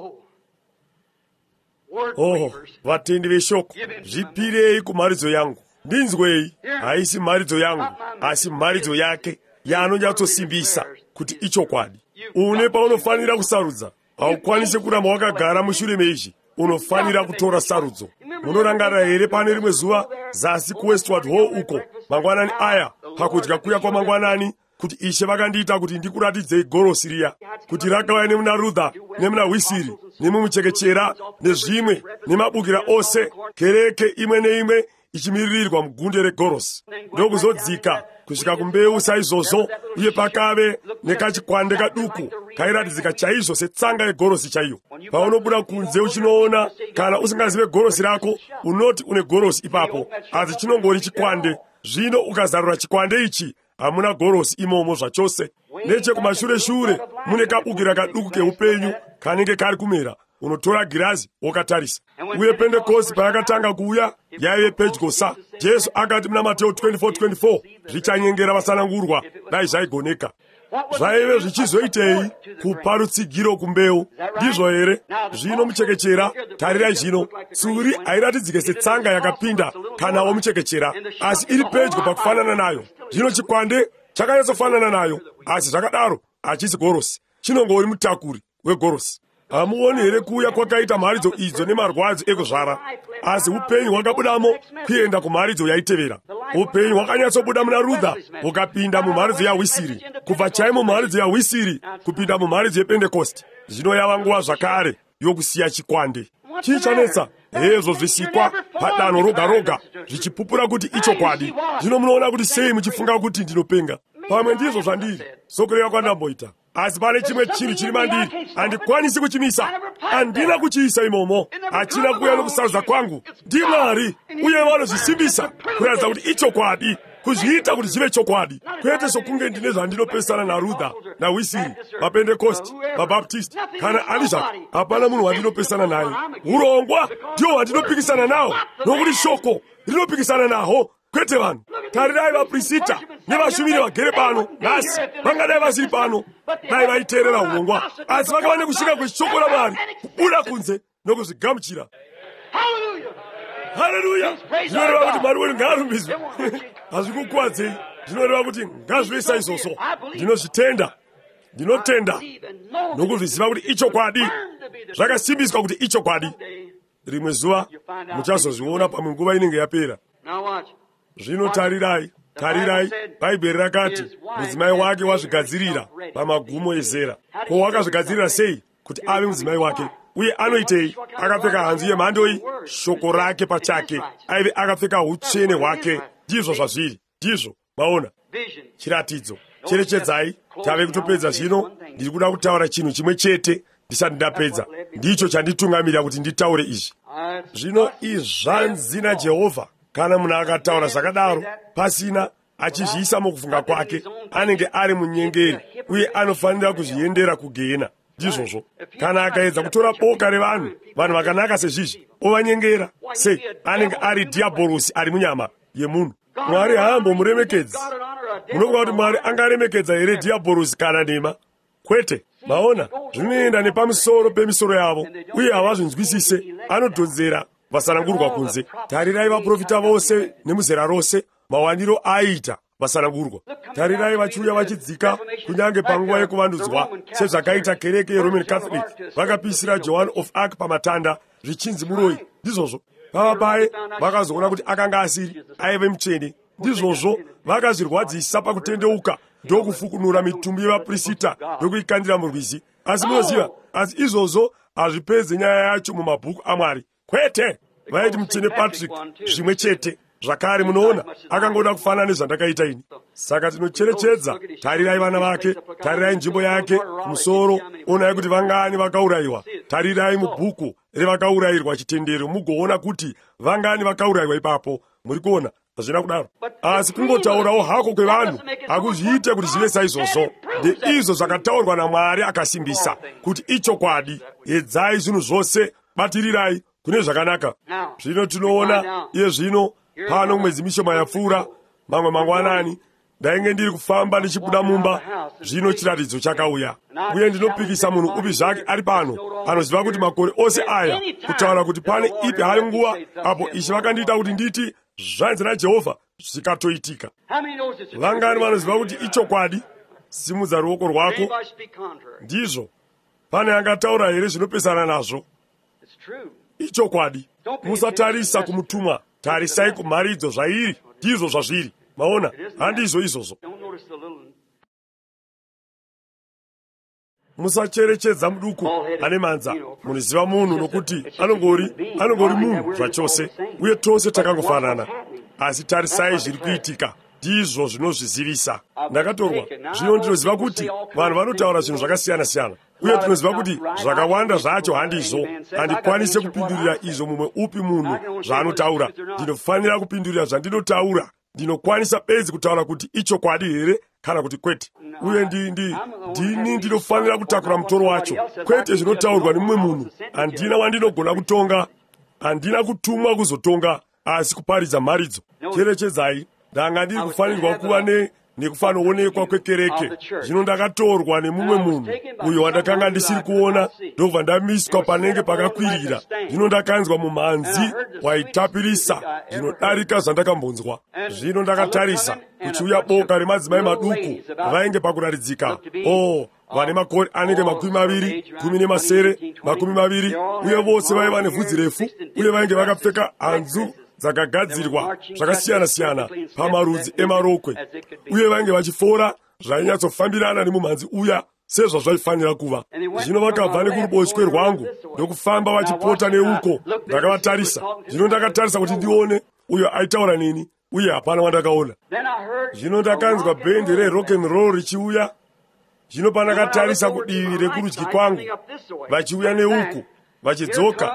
Vatendi veshoko, zvipirei kumharidzo yangu. Ndinzwei, haisi mharidzo yangu, asi mharidzo yake yaanonyatsosimbisa kuti ichokwadi. Une paunofanira kusarudza. Haukwanisi kuramba wakagara mushure meizvi. Unofanira kutora sarudzo. Munorangarira here pane rimwe zuva zasi kuWestward Hall uko mangwanani aya pakudya kuya kwamangwanani kuti Ishe vakandiita kuti ndikuratidzei gorosi riya kuti rakauya nemuna Ruther nemuna Wisiri nemumuchekechera nezvimwe nemabukira ose kereke imwe neimwe ichimiririrwa mugunde regorosi ndokuzodzika kusvika kumbeu saizvozvo uye pakave nekachikwande kaduku kairatidzika chaizvo setsanga yegorosi chaiyo. Paunobuda kunze uchinoona kana usingazive gorosi rako unoti une gorosi ipapo asi chinongori chikwande. Zvino ukazarura chikwande ichi hamuna gorosi imomo zvachose. Nechekumashure-shure mune kabukira kaduku keupenyu kanenge kari kumera. Unotora girazi wokatarisa. Uye Pentekosti payakatanga kuuya yaive pedyo sa. Jesu akati muna Mateo 24:24 zvichanyengera vasanangurwa dai zvaigoneka. Zvaive zvichizoitei kupa rutsigiro kumbeu. Ndizvo here? Zvino muchekechera, tarirai zvino, tsuri hairatidzike setsanga yakapinda kana womuchekechera, asi iri pedyo pakufanana nayo. Zvino chikwande chakanyatsofanana nayo, asi zvakadaro hachisi gorosi. Chinongori mutakuri wegorosi. Hamuoni here kuuya kwakaita mharidzo idzo nemarwadzo ekuzvara, asi upenyu hwakabudamo kuenda kumharidzo yaitevera. Upenyu hwakanyatsobuda muna Ruther hukapinda mumharidzo yaWisiri, kubva chaimo mumharidzo yaWisiri kupinda mumharidzo yePentekosti. Zvino yava nguva zvakare yokusiya chikwande. Chii chanetsa? Hezvo zvisikwa padanho roga roga zvichipupura kuti ichokwadi. Zvino munoona kuti sei muchifunga kuti ndinopenga. Pamwe ndizvo zvandiri sokureva kwandamboita, asi pane chimwe chinhu chiri mandiri handikwanisi kuchimisa. Handina kuchiisa imomo. Hachina kuuya nokusarudza kwangu. NdiMwari uye vanozvisimbisa kuratidza kuti ichokwadi, kuzviita kuti zvive chokwadi, kwete sokunge ndine zvandinopesana naRuther naWisiri, maPentekosti, maBaptisti kana ani zvako. Hapana munhu wandinopesana naye. Urongwa ndiwo wandinopikisana nawo, nokuti shoko rinopikisana naho, kwete vanhu. Tarirai vaprista nevashumiri vagere pano nhasi vangadai vasiri pano dai vaiteerera urongwa, asi vakava nekusvika kweshoko raMwari kubuda kunze nokuzvigamuchira. Haleluya! Zvinoreva kuti Mwari wedu ngaarumbidzwe. Hazvikukuwadzei. Ndinoreva kuti ngazvisa izvozvo. Ndinozvitenda. Ndinotenda nokuzviziva kuti ichokwadi. Zvakasimbiswa kuti ichokwadi. Rimwe zuva muchazozviona pamwe nguva inenge yapera. Zvino tarirai. Bhaibheri rakati mudzimai wake wazvigadzirira pamagumo ezera. Ko wakazvigadzirira sei kuti ave mudzimai wake? Uye anoitei? Akapfeka hanzu yemhando iyi, shoko rake pachake. Aive akapfeka utsvene hwake. Ndizvo zvazviri. Ndizvo maona chiratidzo. Cherechedzai, tave kutopedza zvino. Ndiri kuda kutaura chinhu chimwe chete ndisati ndapedza. Ndicho chanditungamirira kuti nditaure izvi. Zvino izvanzi naJehovha. Kana munhu akataura zvakadaro pasina achizviisa mukufunga kwake, anenge ari munyengeri uye anofanira kuzviendera kugehena. Ndizvozvo. Kana akaedza kutora boka revanhu vakanaka sezvizvi, ovanyengera sei? Anenge ari dhiabhorosi ari munyama yemunhu. Mwari haambomuremekedzi. Munofunga kuti Mwari angaremekedza here dhiabhorosi kana nhema? Kwete. Maona, zvinoenda nepamusoro pemisoro yavo uye havazvinzwisise. Anodhonzera vasanangurwa kunze. Tarirai vaprofita vose nemuzera rose, mawaniro aita vasanangurwa. Tarirai vachiuya vachidzika kunyange panguva yekuvandudzwa, sezvakaita kereke yeRoman Catholic. Vakapisira Joan of Arc pamatanda zvichinzi muroi. Ndizvozvo. Pavapaye vakazoona kuti akanga asiri, aive mutsvene. Ndizvozvo vakazvirwadzisa pakutendeuka ndokufukunura mitumbi yevaprista yokuikandira murwizi. Asi munoziva, asi izvozvo hazvipedzi nyaya yacho mumabhuku aMwari. Kwete. Vaiti mutsvene Patrick zvimwe chete. Zvakare munoona akangoda kufanana nezvandakaita ini. Saka tinocherechedza. Tarirai vana vake, tarirai nzvimbo yake kumusoro, onai kuti vangani vakaurayiwa. Tarirai mubhuku revakaurayirwa chitendero mugoona kuti vangani vakaurayiwa ipapo. Muri kuona hazvina kudaro. Asi kungotaurawo hako kwevanhu hakuzviite kuti zvive saizvozvo. Izvo zvakataurwa naMwari akasimbisa kuti ichokwadi. Edzai zvinhu zvose, batirirai kune zvakanaka. Zvino tinoona iye zvino pano mwedzi mishoma yapfuura, mamwe mangwanani ndainge ndiri kufamba ndichibuda mumba. Zvino chiratidzo chakauya uye ndinopikisa munhu upi zvake ari pano anoziva kuti makore ose aya kutaura kuti pane ipi hayo nguva apo ichi vakandiita kuti nditi zvanzi naJehovha zvikatoitika. Vangani vanoziva kuti ichokwadi? Simudza ruoko rwako. Ndizvo. Pane angataura here zvinopesana nazvo? Ichokwadi. Musatarisa kumutumwa, tarisai kumharidzo zvairi. Ndizvo zvazviri. Maona, handizvo izvozvo. Musacherechedza muduku ane manza. Munoziva munhu nokuti anongori munhu zvachose, uye tose takangofanana. Asi tarisai zviri kuitika. Ndizvo zvinozvizivisa. Ndakatorwa. Zvino ndinoziva kuti vanhu vanotaura zvinhu zvakasiyana-siyana. Uye tinoziva kuti zvakawanda zvacho handizvo. Handikwanise kupindurira izvo mumwe upi munhu zvaanotaura. Ndinofanira kupindurira zvandinotaura. Ndinokwanisa bedzi kutaura kuti ichokwadi here kana kuti kwete. Uye ndini ndinofanira kutakura mutoro wacho. Kwete zvinotaurwa nemumwe munhu. Handina wandinogona kutonga. Handina kutumwa kuzotonga, asi kuparidza mharidzo. Cherechedzai. Ndanga ndiri kufanirwa kuva nekufanoonekwa kwekereke. Zvino ndakatorwa nemumwe munhu uyo wandakanga ndisiri kuona, ndobva ndamiswa panenge pakakwirira. Zvino ndakanzwa mumhanzi waitapirisa zvinodarika zvandakambonzwa. Zvino ndakatarisa kuchiuya boka remadzimai maduku vainge pakuraridzika. Vane makore anenge 20, 18, 20, uye vose vaiva nevhudzi refu uye vainge vakapfeka hanzu dzakagadzirwa zvakasiyana-siyana pamarudzi emarokwe, uye vainge vachifora zvainyatsofambirana nemumhanzi uya sezvazvaifanira kuva. Zvino vakabva nekuruboshwe rwangu ndokufamba vachipota neuko. Ndakavatarisa. Zvino ndakatarisa kuti ndione uyo aitaura neni, uye hapana wandakaona. Zvino ndakanzwa bhendi rerock and roll richiuya. Zvino pandakatarisa kudivi rekurudyi kwangu vachiuya neuku vachidzoka,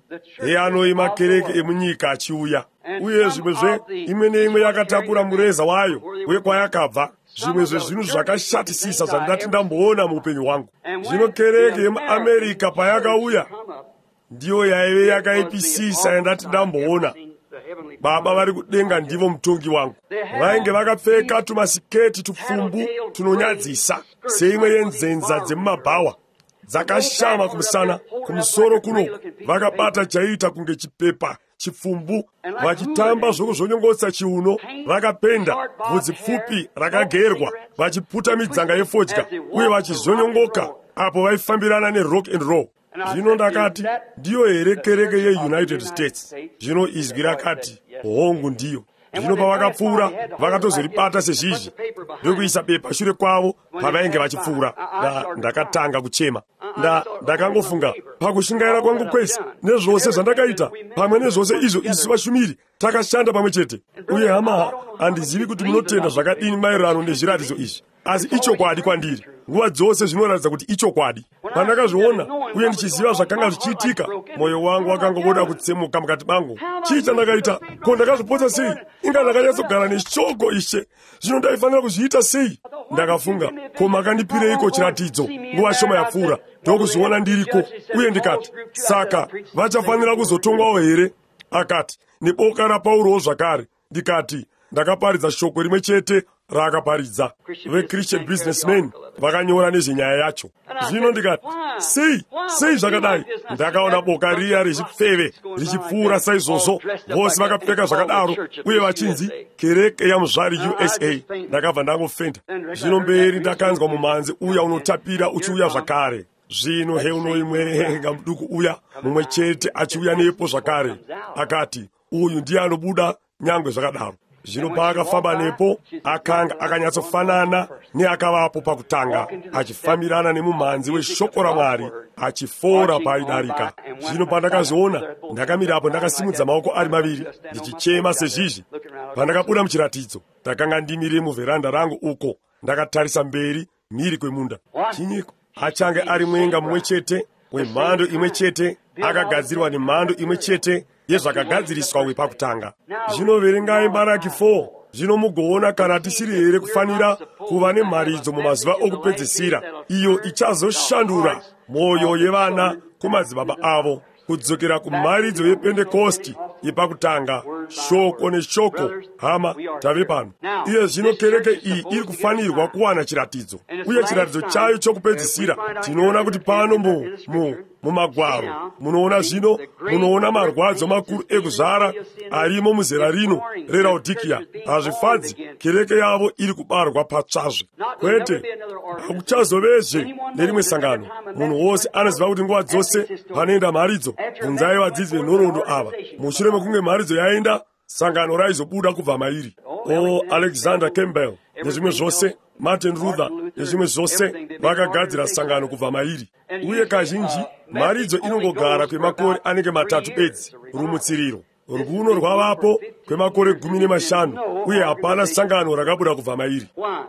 anoima kereke emunyika achiuya. Uye zvimwe imwe neimwe yakatakura mureza wayo uye kwayakabva. Zvimwe zvezvinhu zvakashatisisa zvandati ndamboona muupenyu hwangu. Zvino kereke yemuAmerika payakauya ndiyo yaive yakaipisisa yandati ndamboona. Baba vari kudenga ndivo mutongi wangu. Vainge vakapfeka tumasiketi tupfumbu tunonyadzisa seimwe yenzenza dzemumabhawa dzakashama kumusana, kumusoro kuno vakabata chaita kunge chipepa chifumbu, vachitamba zvokuzvonyongotsa chiuno, vakapenda bvudzi pfupi rakagerwa, vachiputa midzanga yefodya uye vachizonyongoka apo vaifambirana nerock and roll. Zvino ndakati, ndiyo here kereke yeUnited States? Zvino izwi rakati, hongu ndiyo. Zvino pavakapfuura vakatozoribata sezvizvi ndokuisa bepa shure kwavo pavainge vachipfuura. Ndakatanga kuchema. Ndakangofunga pakushingaira kwangu kwese nezvose zvandakaita, pamwe nezvose izvo isu vashumiri takashanda pamwe chete. Uye hama, handizivi kuti munotenda zvakadini maererano nezviratidzo izvi, asi ichokwadi kwandiri. Nguva dzose zvinoratidza kuti ichokwadi. Pandakazviona uye ndichiziva zvakanga zvichiitika, mwoyo wangu wakangobuda kutsemuka mukati mangu. Chii chandakaita? Ko, ndakazvipotsa sei? Inga ndakanyatsogara neshoko ishe. Zvino ndaifanira kuzviita sei? Ndakafunga, ko, makandipireiko chiratidzo nguva shoma yapfuura ndokuzviona ndiriko? Uye ndikati, saka vachafanira kuzotongwawo here? Akati, neboka raPaurowo zvakare. Ndikati, ndakaparidza shoko rimwe chete raakaparidza. VeChristian Businessmen vakanyora nezvenyaya yacho. Zvino ndikati, sei zvakadai? Ndakaona boka riya rezvifeve richipfuura saizvozvo, vose vakapfeka zvakadaro uye vachinzi kereke yaMuzvari USA. Ndakabva ndangofenda. Zvino mberi ndakanzwa mumanzi uya unotapira uchiuya zvakare. Zvino heuno imwe ngamuduku uya mumwe chete achiuya nepo zvakare. Akati, uyu ndiye anobuda nyangwe zvakadaro. Zvino paakafamba nepo akanga akanyatsofanana neakavapo pakutanga, achifambirana nemumhanzi weshoko raMwari, achifora paaidarika. Zvino pandakazviona, ndakamirapo ndakasimudza maoko ari maviri ndichichema sezvizvi. Pandakabuda muchiratidzo, ndakanga ndimire muvheranda rangu uko, ndakatarisa mberi mhiri kwemunda. Chinyiko achange ari mwenga mumwe chete wemhando imwe chete, akagadzirwa nemhando imwe chete yezvakagadziriswa wepakutanga. Zvino verengai Maraki 4. Zvino mugoona kana tisiri here kufanira kuva nemharidzo mumazuva okupedzisira, iyo ichazoshandura mwoyo yevana kumadzibaba avo, kudzokera kumharidzo yePentekosti yepakutanga, shoko neshoko. Hama, tave pano. Iye zvino kereke iyi iri kufanirwa kuwana chiratidzo, uye chiratidzo chayo chokupedzisira tinoona kuti pano mumagwaro munoona zvino, munoona marwadzo makuru ekuzvara arimo muzera rino reLaodikia. Hazvifadzi, kereke yavo iri kubarwa patsvazve. Kwete, hakuchazovezve nerimwe sangano. Munhu wose anoziva kuti nguva dzose panoenda mharidzo, bvunzai vadzidzi venhoroondo ava. Mushure mekunge mharidzo yaenda, sangano raizobuda kubva mairi. Alexander Campbell nezvimwe zvose, Martin Luther nezvimwe zvose vakagadzira sangano kubva mairi. Uye kazhinji mharidzo inongogara kwemakore anenge 3 bedzi rumutsiriro. Runo rwavapo kwemakore 15, uye hapana sangano rakabuda kubva mairi.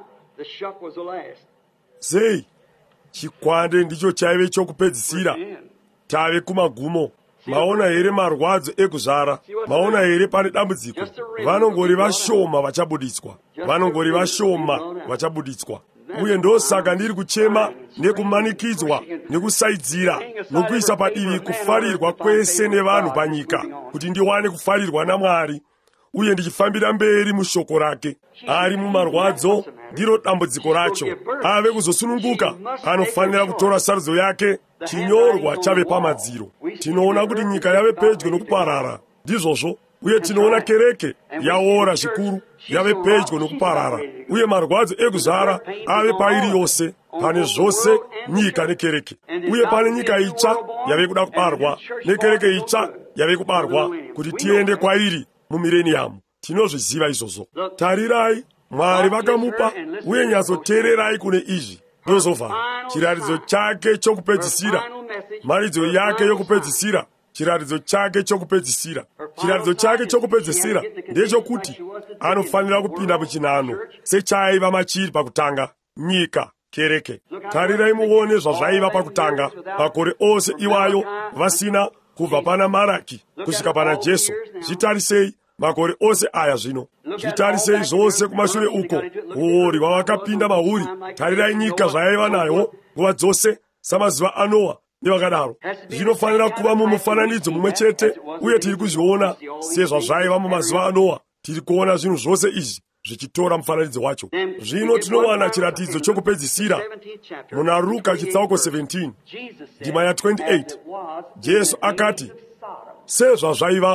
Sei? Chikwande ndicho chaive chokupedzisira. Tave kumagumo. Maona here marwadzo ekuzvara? Maona here pane dambudziko? Vanongori vashoma vachabuditswa. Vanongori vashoma vachabuditswa. Uye ndosaka ndiri kuchema nekumanikidzwa nekusaidzira nokuisa padivi kufarirwa kwese nevanhu panyika, kuti ndiwane kufarirwa naMwari, uye ndichifambira mberi mushoko rake. Ari mumarwadzo ndiro dambudziko racho. Ave kuzosununguka, anofanira kutora sarudzo yake, chinyorwa chave pamadziro. Tinoona kuti nyika yave pedyo nokuparara, ndizvozvo. Uye tinoona kereke yaora zvikuru, yave pedyo nokuparara. Uye marwadzo ekuzara ave pairi yose, pane zvose nyika nekereke. Uye pane nyika itsva yave kuda kubarwa, nekereke itsva yave kubarwa, kuti tiende kwairi mumireniyamu. Tinozviziva izvozvo. Tarirai, Mwari vakamupa, uye nyatsoteererai kune izvi. Ndozovhara chiratidzo chake chokupedzisira, mharidzo yake yokupedzisira, chiratidzo chake chokupedzisira. Chiratidzo chake chokupedzisira ndechokuti anofanira kupinda muchinhano sechaiva machiri pakutanga, nyika, kereke. Tarirai muone zvazvaiva pakutanga, makore ose iwayo vasina, kubva pana Maraki kusvika pana Jesu. Zvitarisei makore ose aya zvino. Zvitarisei zvose kumashure uko, uori hwavakapinda mahuri. Tarirai nyika zvayaiva nayo nguva dzose, samazuva aNoa nevakadaro. Zvinofanira kuva mumufananidzo mumwe chete, uye tiri kuzviona sezvazvaiva mumazuva aNoa. Tiri kuona zvinhu zvose izvi zvichitora mufananidzo wacho. Zvino tinowana chiratidzo chokupedzisira muna Luka chitsauko 17 ndima ya 28. Jesu akati, sezvazvaiva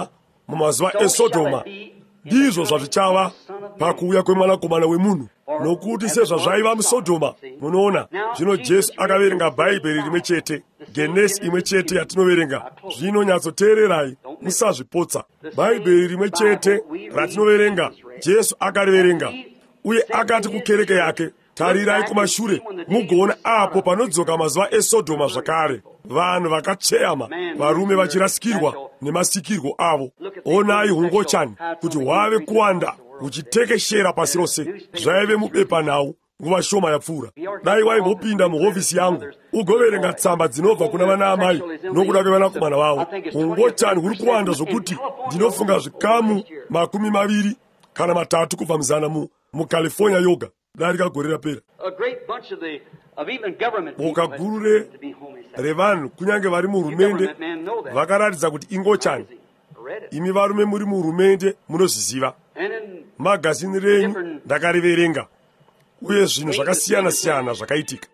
mumazuva esodoma, ndizvo zvazvichava pakuuya kwemwanakomana wemunhu. Nokuti sezvazvaiva musodoma, munoona zvino Jesu akaverenga bhaibheri rimwe chete, Genesi imwe chete yatinoverenga. Zvino nyatsoteererai, musazvipotsa. Bhaibheri rimwe chete ratinoverenga, Jesu akariverenga uye akati kukereke yake, tarirai kumashure mugoona apo panodzoka mazuva esodoma zvakare, vanhu vakacheyama, varume vachirasikirwa nemasikirwo avo. Onai hungochani kuti hwave kuwanda huchitekeshera pasi rose. Zvaive mubepa nhau nguva shoma yapfuura. Dai waimbopinda muhofisi yangu ugoverenga tsamba dzinobva kuna vana amai nokuda kwevanakomana vavo. Hungochani huri kuwanda zvokuti ndinofunga zvikamu 20 kana 3 kubva muzana muCalifornia yoga darika gore rapera. Boka guru revanhu kunyange vari muhurumende vakaratidza kuti ingochani. Imi varume muri muhurumende munozviziva. Magazini renyu ndakariverenga uye zvinhu zvakasiyana siyana zvakaitika.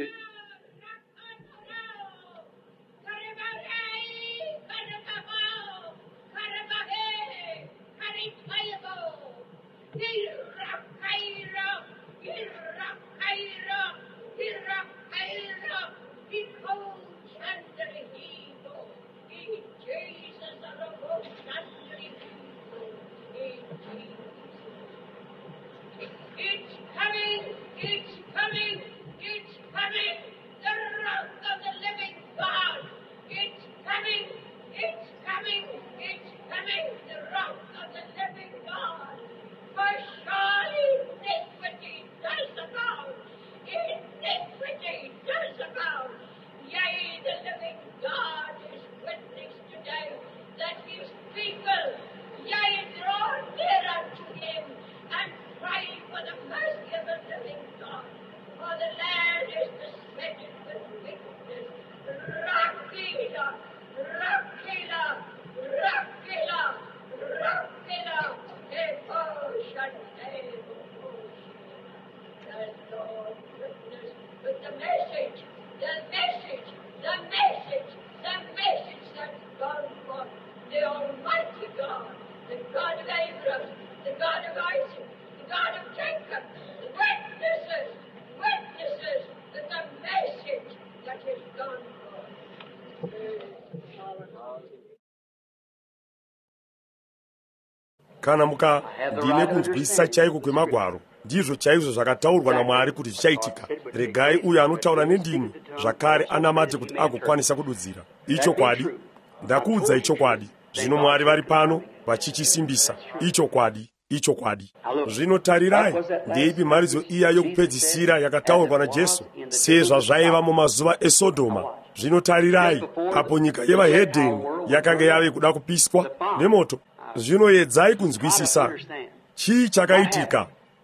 Kana muka ndine kunzwisisa chaiko kwemagwaro, ndizvo chaizvo zvakataurwa naMwari kuti zvichaitika. Regai uyo anotaura nendimi zvakare anamate kuti agokwanisa kududzira. Ichokwadi, ndakuudza ichokwadi. Zvino Mwari vari pano vachichisimbisa. Ichokwadi, ichokwadi. Zvino tarirai, ndeipi mharidzo iya yokupedzisira yakataurwa naJesu sezvazvaiva mumazuva esodoma. Zvino tarirai, apo nyika yevahedheni yakanga yave kuda kupiswa nemoto. Zvino edzai kunzwisisa chii chakaitika.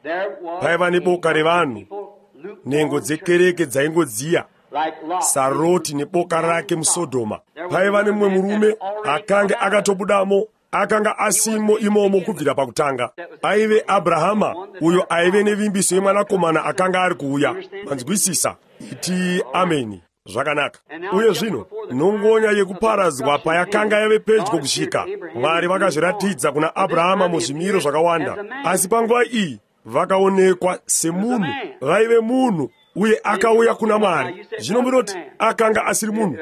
Paiva neboka revanhu, nhengo dzekereke dzaingodziya, Saroti neboka rake musodoma. Paiva nemumwe murume akanga akatobudamo, akanga asimo imomo kubvira pakutanga. Aive Abrahama, uyo aive nevimbiso yemwanakomana akanga ari kuuya. Manzwisisa? Iti ameni. Zvakanaka. Uye zvino nhongonya yekuparadzwa payakanga yave pedyo kusvika, Mwari vakazviratidza kuna Abrahama muzvimiro zvakawanda. Asi panguva iyi vakaonekwa semunhu, vaive munhu uye akauya kuna Mwari. Zvino munoti akanga asiri munhu?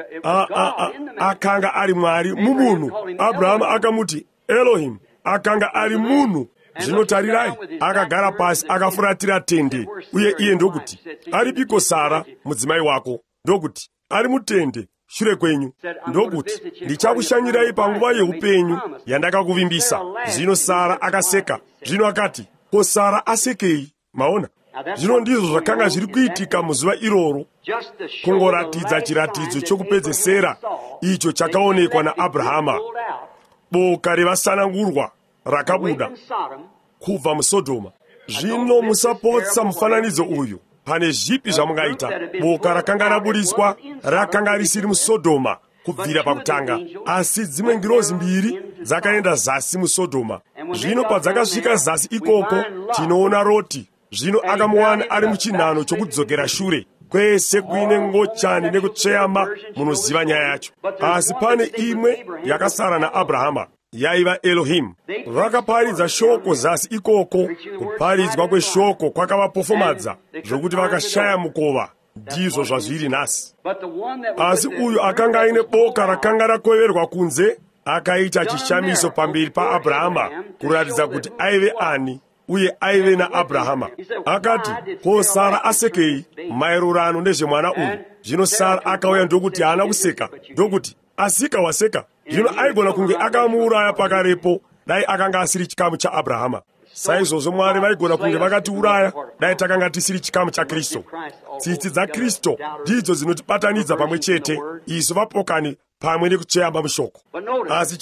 Akanga ari Mwari mumunhu. Abrahama akamuti Elohim, akanga ari munhu. Zvino tarirai, akagara pasi akafuratira tende, uye iye ndokuti, aripiko Sara mudzimai wako? Ndokuti, ari mutende shure kwenyu. Ndokuti, ndichakushanyirai panguva yeupenyu yandakakuvimbisa. Zvino Sara akaseka. Zvino akati, ko Sara asekei? Maona? Zvino ndizvo zvakanga zviri kuitika muzuva iroro, kungoratidza chiratidzo chokupedzesera icho chakaonekwa naAbrahama. Boka revasanangurwa rakabuda kubva muSodoma. Zvino musapotsa mufananidzo uyu. Pane zvipi zvamungaita? Boka rakanga rabudiswa rakanga risiri muSodoma kubvira pakutanga, asi dzimwe ngirozi 2 dzakaenda zasi muSodoma. Zvino padzakasvika zasi ikoko, tinoona Roti. Zvino akamuwana ari muchinhano chokudzokera shure, kwese kuine ngochani nekutsveyama. Munoziva nyaya yacho. Asi pane imwe yakasara naAbrahama. yaiva Elohimu. Vakaparidza shoko zasi ikoko kuparidzwa kweshoko kwakavapofomadza zvokuti vakashaya mukova. Ndizvo zvazviri nhasi. Asi uyu akanga aine boka rakanga rakoverwa kunze akaita chishamiso pamberi paAbhurahama kuratidza kuti aive ani uye aive naAbhurahama. Akati, ko Sara asekei maererano nezvemwana uyu? Zvino Sara akauya ndokuti haana kuseka, ndokuti asika waseka. Zvino aigona kunge akamuuraya pakarepo dai akanga asiri chikamu chaAbhurahama. Saizvozvo Mwari vaigona kunge vakatiuraya dai takanga tisiri chikamu chaKristu. Tsitsi dzaKristu ndidzo dzinotibatanidza pamwe chete, isu vapokani pamwe nekucheyamba mushoko. Asi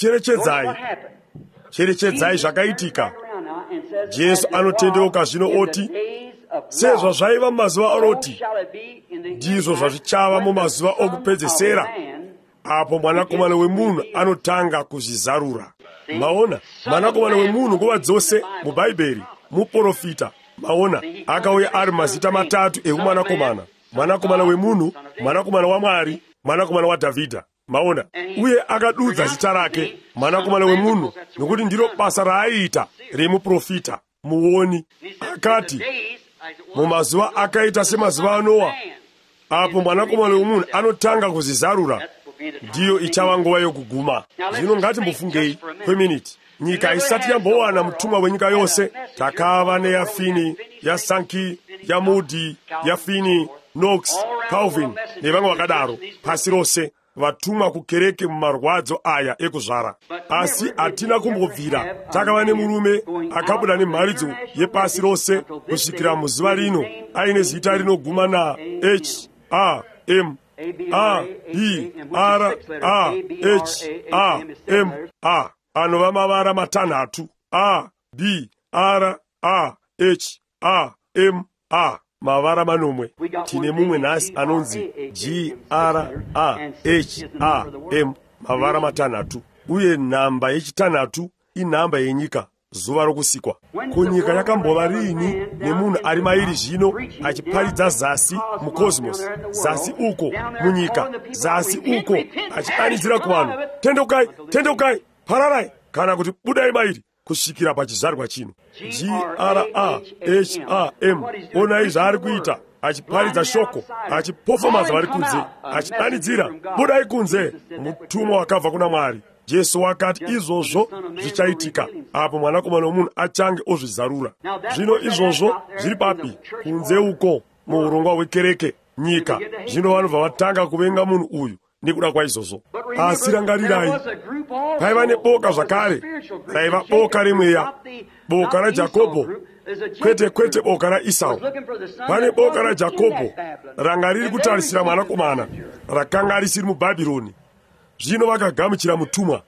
cherechedzai zvakaitika. Jesu anotendeuka zvino oti, sezvo zvaiva mumazuva aLoti, ndizvo zvazvichava mumazuva okupedzesera, apo mwanakomana wemunhu anotanga kuzvizarura. Maona, mwanakomana wemunhu nguva dzose mubhaibheri muprofita. Maona, akauya ari mazita matatu eumwanakomana: mwanakomana wemunhu, mwanakomana waMwari, mwanakomana waDhavhidha. Maona, uye akadudza zita rake mwanakomana wemunhu nokuti ndiro basa raaiita remuprofita muoni. Akati, mumazuva akaita semazuva aNoa, apo mwanakomana wemunhu anotanga kuzvizarura, ndiyo ichava nguva yokuguma. Zvino ngatimbofungei kweminiti. Nyika isati yambowana mutumwa wenyika yose. Takava neyaFini, yaSanki, yaMudi, yaFini, Knox, Calvin nevamwe vakadaro pasi rose, vatumwa kukereke mumarwadzo aya ekuzvara. Asi hatina kumbobvira takava nemurume akabuda nemharidzo yepasi rose kusvikira muzuva rino aine zita rinoguma na H, A, M, A, B, R, A, H, A, M, A. Anova mavara matanhatu: A, B, R, A, H, A, M, A. Mavara manomwe. Tine mumwe nhasi anonzi G, R, A, H, A, M. Mavara matanhatu. Uye nhamba yechitanhatu inhamba yenyika, zuva rokusikwa. Kunyika yakambova riini nemunhu ari mairi zvino achiparidza zasi mukosmos, zasi uko munyika, zasi uko achidanidzira kuvanhu, tendeukai, tendeukai, pararai, kana kuti budai mairi, kusvikira pachizvarwa chino. G, R, A, H, A, M. Onai zvaari kuita, achiparidza shoko, achipofomadza vari kunze, achidanidzira, budai kunze, mutumwa wakabva kuna Mwari. Jesu wakati izvozvo zvichaitika apo mwanakomana womunhu achange ozvizarura. Zvino izvozvo zviri papi? Kunze uko muurongwa hwekereke, nyika. Zvino vanobva vatanga kuvenga munhu uyu nekuda kwaizvozvo. Asi rangarirai, paiva neboka zvakare, raiva boka remweya, boka raJakobho, kwete boka raEsau. Pane boka raJakobho ranga riri kutarisira mwanakomana, rakanga risiri muBhabhironi. Zvino vakagamuchira mutumwa.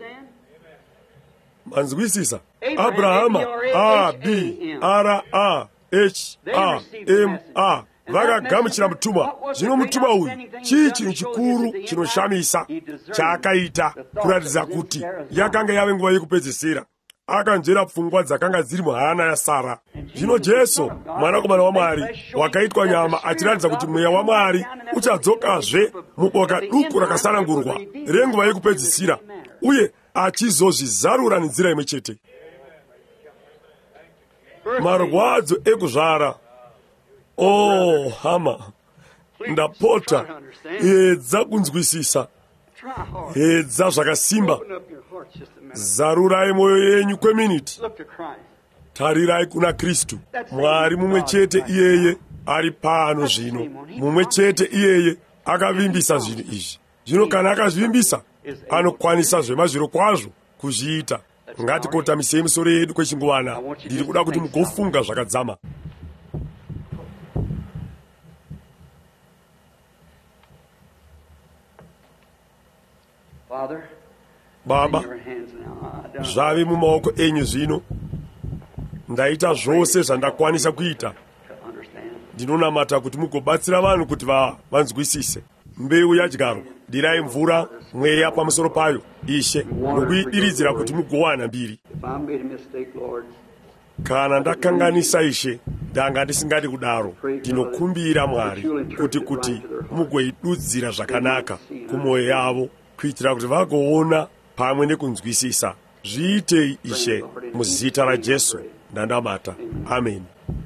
Manzwisisa? Abrahama, A, B, R, A, H, A, M, A. Vakagamuchira mutumwa. Zvino mutumwa uyu chii chinhu chikuru chinoshamisa chaakaita kuratidza kuti yakanga yave nguva yekupedzisira. Akanzvera pfungwa dzakanga dziri muhana yaSara. Zvino Jesu, mwanakomana waMwari, wakaitwa nyama, achiratidza kuti mweya waMwari uchadzokazve muboka duku rakasanangurwa renguva yekupedzisira, uye achizozvizarura nenzira imwe chete. Marwadzo ekuzvara. Oh, hama, ndapota, edza kunzwisisa, edza zvakasimba. Zarurai mwoyo yenyu kweminiti. Tarirai kuna Kristu. Mwari mumwe chete iyeye ari pano zvino. Mumwe chete iyeye akavimbisa zvinhu izvi. Zvino kana akazvivimbisa, anokwanisa zvemazviro kwazvo kuzviita. Ngatikotamisei misoro yedu kwechinguwana. Ndiri kuda kuti mugofunga zvakadzama. Baba, zvave mumaoko enyu zvino. Ndaita zvose zvandakwanisa kuita. Ndinonamata kuti mugobatsira vanhu kuti vanzwisise. Mbeu yadyarwa, dirai mvura, mweya pamusoro payo, Ishe, nokuidiridzira kuti mugowana mbiri. Kana ndakanganisa, Ishe, ndanga ndisingadi kudaro. Ndinokumbira Mwari kuti mugoidudzira zvakanaka kumwoyo yavo, kuitira kuti vagoona pamwe nekunzwisisa. zviitei Ishe muzita raJesu ndandamata. Amen.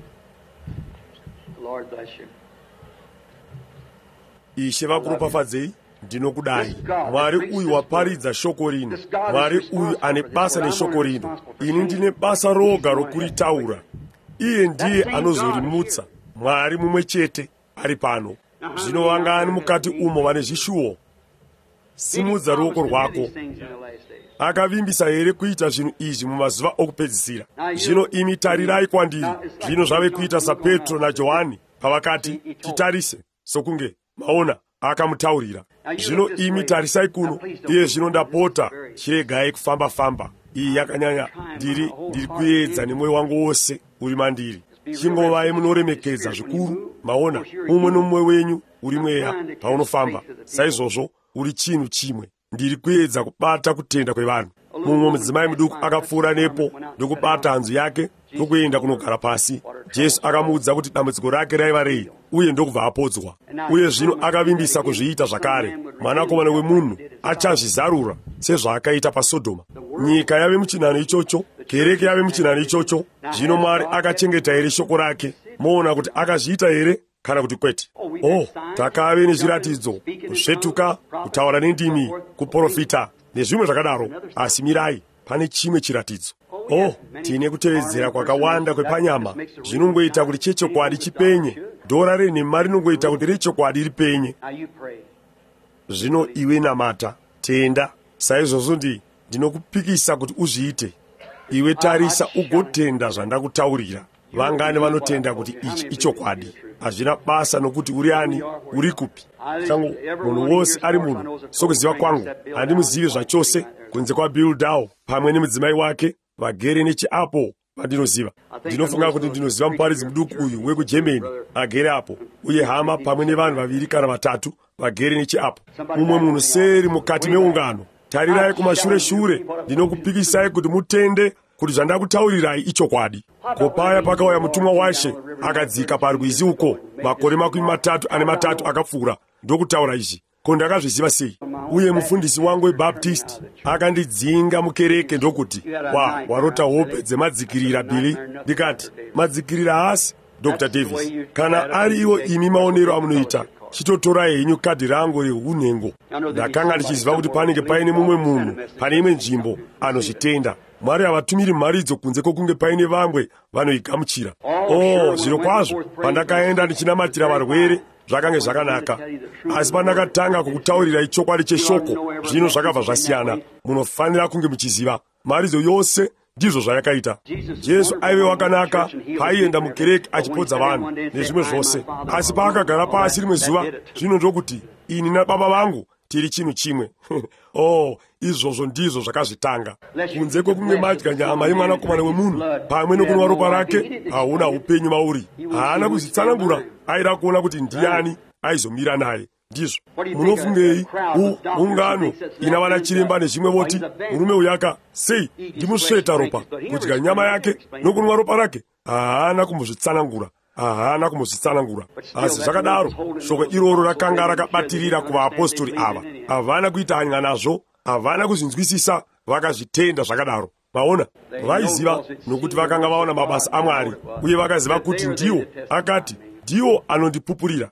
Ishe vakuropafadzei. Ndinokudai. Mwari uyu waparidza shoko rino. Mwari uyu ane basa neshoko rino. Ini ndine basa roga rokuritaura. Iye ndiye anozorimutsa. Mwari mumwe chete ari pano. Zvino vangani mukati umo vane zvishuwo? Simudza ruoko rwako. Akavimbisa here kuita zvinhu izvi mumazuva okupedzisira? Zvino imi tarirai kwandiri. Zvino zvave kuita saPetro naJohani pavakati, titarise, sokunge maona akamutaurira. Zvino imi tarisai kuno. Iye zvino ndapota, chiregai kufamba-famba. Iyi yakanyanya. Ndiri kuedza nemwoyo wangu wose uri mandiri. Chingovai munoremekedza zvikuru. Maona, umwe nomumwe wenyu uri mweya paunofamba. Saizvozvo uri chinhu chimwe. Ndiri kuedza kubata kutenda kwevanhu. Mumwe mudzimai muduku akapfuura nepo ndokubata hanzu yake ndokuenda kunogara pasi. Jesu akamuudza kuti dambudziko rake raiva rei, uye ndokubva apodzwa. Uye zvino akavimbisa kuzviita zvakare. Mwanakomana wemunhu achazvizarura sezvaakaita paSodhoma. Nyika yave muchinhano ichocho, kereke yave muchinhano ichocho. Zvino Mwari akachengeta here shoko rake? Moona kuti akazviita here kana kuti kwete? Takave nezviratidzo, kusvetuka, kutaura nendimi, kuprofita nezvimwe zvakadaro. Asi mirai, pane chimwe chiratidzo. Tine kutevedzera kwakawanda kwepanyama zvinongoita kuti chechokwadi chipenye. Dhora renhema rinongoita kuti rechokwadi ripenye. Zvino iwe namata, tenda. Saizvozvo ndinokupikisa kuti uzviite. Iwe tarisa ugotenda zvandakutaurira. Vangani vanotenda kuti ichi ichokwadi. Hazvina basa nokuti uri ani, uri kupi. Changu munhu wose ari munhu. Sokuziva kwangu handimuzivi zvachose kunze kwaBildau pamwe nemudzimai wake vagere nechiapo vandinoziva. Ndinofunga kuti ndinoziva muparidzi muduku uyu wekuGermany agere apo, uye hama pamwe nevanhu vaviri kana vatatu vagere nechiapo. Mumwe munhu seri mukati meungano. Tarirai kumashure-shure. Ndinokupikisai kuti mutende kuti zvandakutaurirai ichokwadi. Kopaya pakauya mutumwa waShe akadzika parwizi uko makore 33 akapfuura ndokutaura izvi. Ko, ndakazviziva sei? Uye mufundisi wangu weBaptist akandidzinga mukereke ndokuti, warota hope dzemadzikirira Billy. Ndikati, madzikirira haasi Dr. Davis. Kana ari iwo imi maonero amunoita, chitotorai henyu kadhi rangu reunhengo. Ndakanga ndichiziva kuti panenge paine mumwe munhu pane imwe nzvimbo anozvitenda. Mwari havatumiri mharidzo kunze kwokunge paine vamwe vanoigamuchira. Zviro kwazvo pandakaenda ndichinamatira varwere zvakanga zvakanaka. Asi pandakatanga kukutaurira chokwadi cheshoko, zvino zvakabva zvasiyana. Munofanira kunge muchiziva mharidzo yose ndizvo zvayakaita. Jesu aive wakanaka paienda mukereke achipodza vanhu nezvimwe zvose. Asi paakagara pasi rimwe zuva, zvino ndokuti ini naBaba vangu tiri chinhu chimwe. Izvozvo ndizvo zvakazvitanga. Kunze kwokunge madya nyama yemwanakomana wemunhu pamwe nokunwa ropa rake, hauna upenyu mauri. Haana kuzvitsanangura. Aida kuona kuti ndiani aizomira naye. Ndizvo munofungei? Ungano ina vana chiremba nezvimwe voti murume uyaka sei ndimusveta ropa, kudya nyama yake nokunwa ropa rake. Haana kumbozvitsanangura. Asi zvakadaro shoko iroro rakanga rakabatirira kuvaapostori ava. Havana kuita hanya nazvo, havana kuzvinzwisisa, vakazvitenda zvakadaro. Maona, vaiziva nokuti vakanga vaona mabasa aMwari, uye vakaziva kuti ndiwo, akati, ndiwo anondipupurira.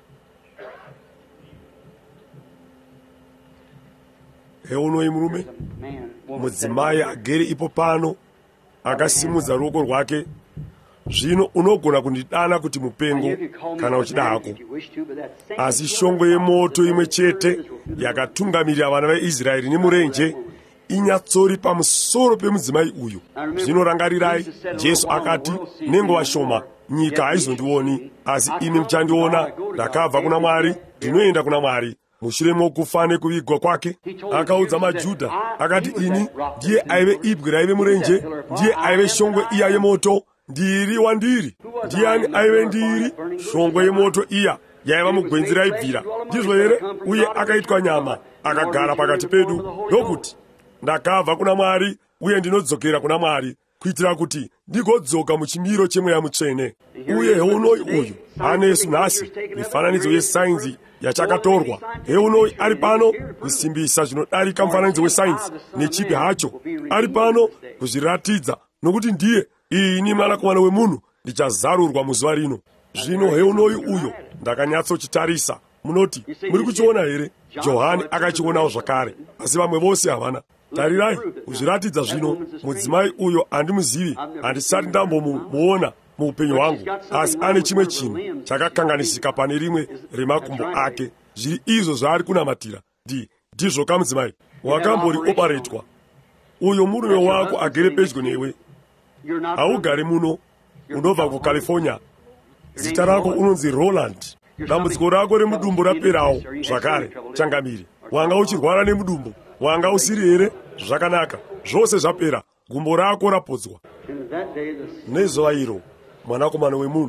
Heunoi murume, mudzimai agere ipo pano, akasimudza ruoko rwake. Zvino unogona kundidana kuti mupengo kana uchida hako. Asi shongwe yemoto imwe chete yakatungamirira vana veIsraeri nemurenje inyatsori pamusoro pemudzimai uyu. Zvino rangarirai, Jesu akati, nenguva shoma nyika haizondioni, asi imi muchandiona. Ndakabva kuna Mwari, ndinoenda kuna Mwari. Mushure mokufa nekuvigwa kwake, akaudza maJudha akati, ini ndiye aive ibwe raive murenje, ndiye aive shongwe iya yemoto. Ndiri wandiri. Ndiani aive ndiri? Shongwe yemoto iya yaiva mugwenzi raibvira, ndizvo here? Uye akaitwa nyama akagara pakati pedu. Ndokuti ndakabva kuna Mwari uye ndinodzokera kuna Mwari kuitira kuti ndigodzoka muchimiro chemweya mutsvene. Uye heunoyi uyu ane Yesu nhasi, mifananidzo yesainzi yachakatorwa. Heunoyi ari pano kusimbisa zvinodarika mufananidzo wesainzi nechipi hacho. Ari pano kuzviratidza, nokuti ndiye, ini mwanakomana wemunhu ndichazarurwa muzuva rino. Zvino heunoyi uyo ndakanyatsochitarisa. Munoti muri kuchiona here? Johani akachionawo zvakare, asi vamwe vose havana. Tarirai kuzviratidza zvino. Mudzimai uyo handimuzivi, handisati ndambomuona muupenyu hwangu, asi ane chimwe chinhu chakakanganisika pane rimwe remakumbo ake. Zviri izvo zvaari kunamatira. Ndizvo kamudzimai wakambori oparetwa. Uyo murume wako agere pedyo newe. Haugari muno, unobva kuCalifornia. Zita rako unonzi Roland. Dambudziko rako remudumbu raperawo zvakare. Changamire, wanga uchirwara nemudumbu, wanga usiri here? Zvakanaka, zvose zvapera, gumbo rako rapodzwa. Nezuva iro, mwanakomana wemunhu.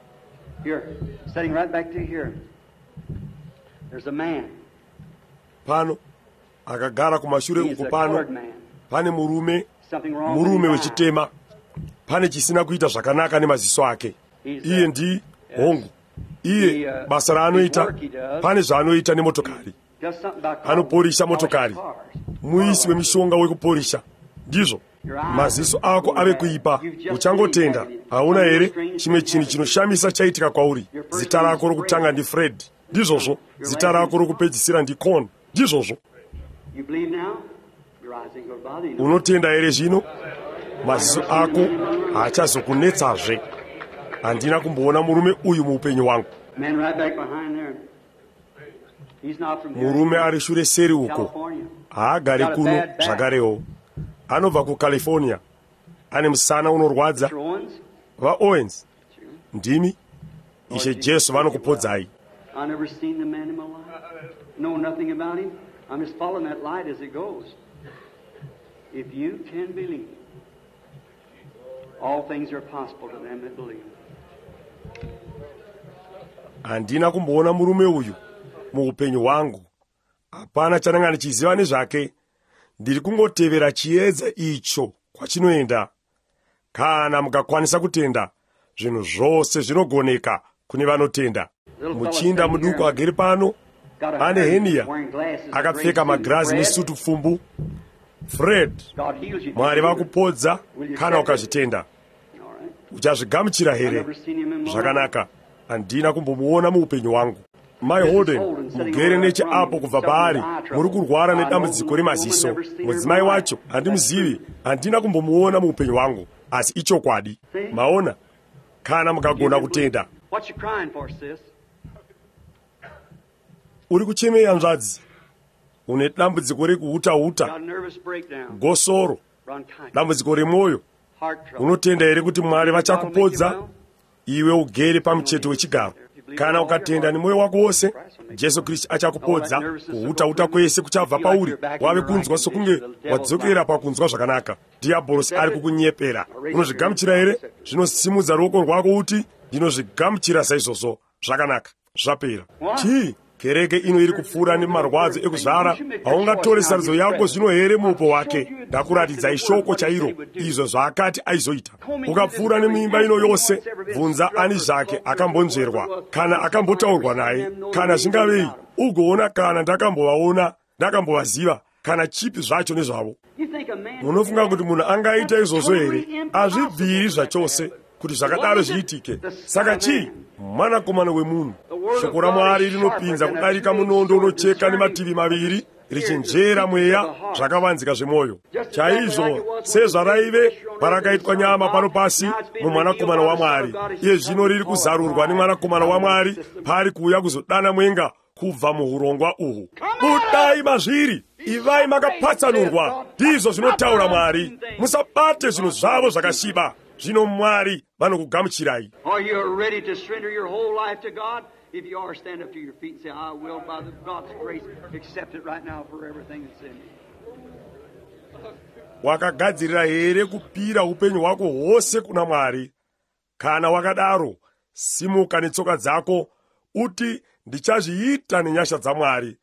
Pano akagara kumashure uko pano pane murume wechitema. Pane chisina kuita zvakanaka nemaziso ake. Iye ndi hongu. Iye basa raanoita, pane zvaanoita nemotokari. Anoporisha motokari, muisi wemishonga wekuporisha. Ndizvo maziso ako ave kuipa, uchangotenda. Hauna here chimwe chinhu chinoshamisa chaitika kwauri? Zita rako rokutanga ndi Fred, ndizvozvo. Zita rako rokupedzisira ndi Con, ndizvozvo. Unotenda here zvino? Maziso ako haachazokunetsazve. Handina kumboona murume uyu muupenyu hwangu. Murume ari shure seri uko, haagari kuno zvakarewo. Anobva kuCalifornia, ane musana unorwadza. VaOwens, ndimi Ishe Jesu vanokupodzai. Handina kumboona murume uyu muupenyu hwangu. Hapana chananga ndichiziva nezvake. Ndiri kungotevera chiedza icho kwachinoenda. Kana mukakwanisa kutenda, zvinhu zvose zvinogoneka kune vanotenda. Muchinda muduku agere pano ane henia, akapfeka magirazi nesutu pfumbu. Fred, Mwari vakupodza kana ukazvitenda. Uchazvigamuchira here? Zvakanaka, handina kumbomuona muupenyu hwangu. Mai Holden, mugere necheapo kubva paari, muri kurwara nedambudziko remaziso. Mudzimai wacho handimuzivi, handina kumbomuona muupenyu hwangu, asi ichokwadi. Maona, kana mukagona kutenda. Uri kuchemei hanzvadzi? Une dambudziko rekuhuta-huta, gosoro, dambudziko remwoyo. Unotenda here kuti Mwari vachakupodza? Iwe ugere pamucheto wechigaro. Kana ukatenda nemwoyo wako wose, Jesu Kristu achakupodza. Kuhuta-huta kwese kuchabva pauri, wave kunzwa sokunge wadzokera pakunzwa zvakanaka. Dhiabhorosi ari kukunyepera. Unozvigamuchira here? Zvinosimudza ruoko rwako uti, ndinozvigamuchira saizvozvo. Zvakanaka, zvapera. Chii? Kereke ino iri kupfuura nemarwadzo ekuzvara. Haungatore saridzo yako zvino here muupo wake? Ndakuratidzai shoko chairo, izvo zvaakati aizoita. Ukapfuura nemuimba ino yose, bvunza ani zvake akambonzverwa, kana akambotaurwa naye, kana zvingavei. Ugoona kana ndakambovaona, ndakambovaziva, kana chipi zvacho nezvavo. Munofunga kuti munhu angaita izvozvo here? Hazvibviri zvachose kuti zvakadaro zviitike. Saka chii? Mwanakomana wemunhu, shoko raMwari rinopinza kudarika munondo unocheka nemativi maviri, richinjera mweya zvakavanzika zvemwoyo. Chaizvo sezvaraive parakaitwa nyama pano pasi mumwanakomana waMwari, iye zvino riri kuzarurwa nemwanakomana waMwari pari kuuya kuzodana mwenga kubva muurongwa uhu. Budai mazviri, ivai makapatsanurwa, ndizvo zvinotaura Mwari. Musabate zvinhu zvavo zvakasviba. Zvino Mwari vanokugamuchirai. Are you ready to surrender your whole life to God? If you are, stand up to your feet and say, I will, by God's grace, accept it right now for everything that's in me. Wakagadzirira here kupira upenyu hwako hwose kuna Mwari? Kana wakadaro, simuka netsoka dzako, uti ndichazviita nenyasha dzaMwari.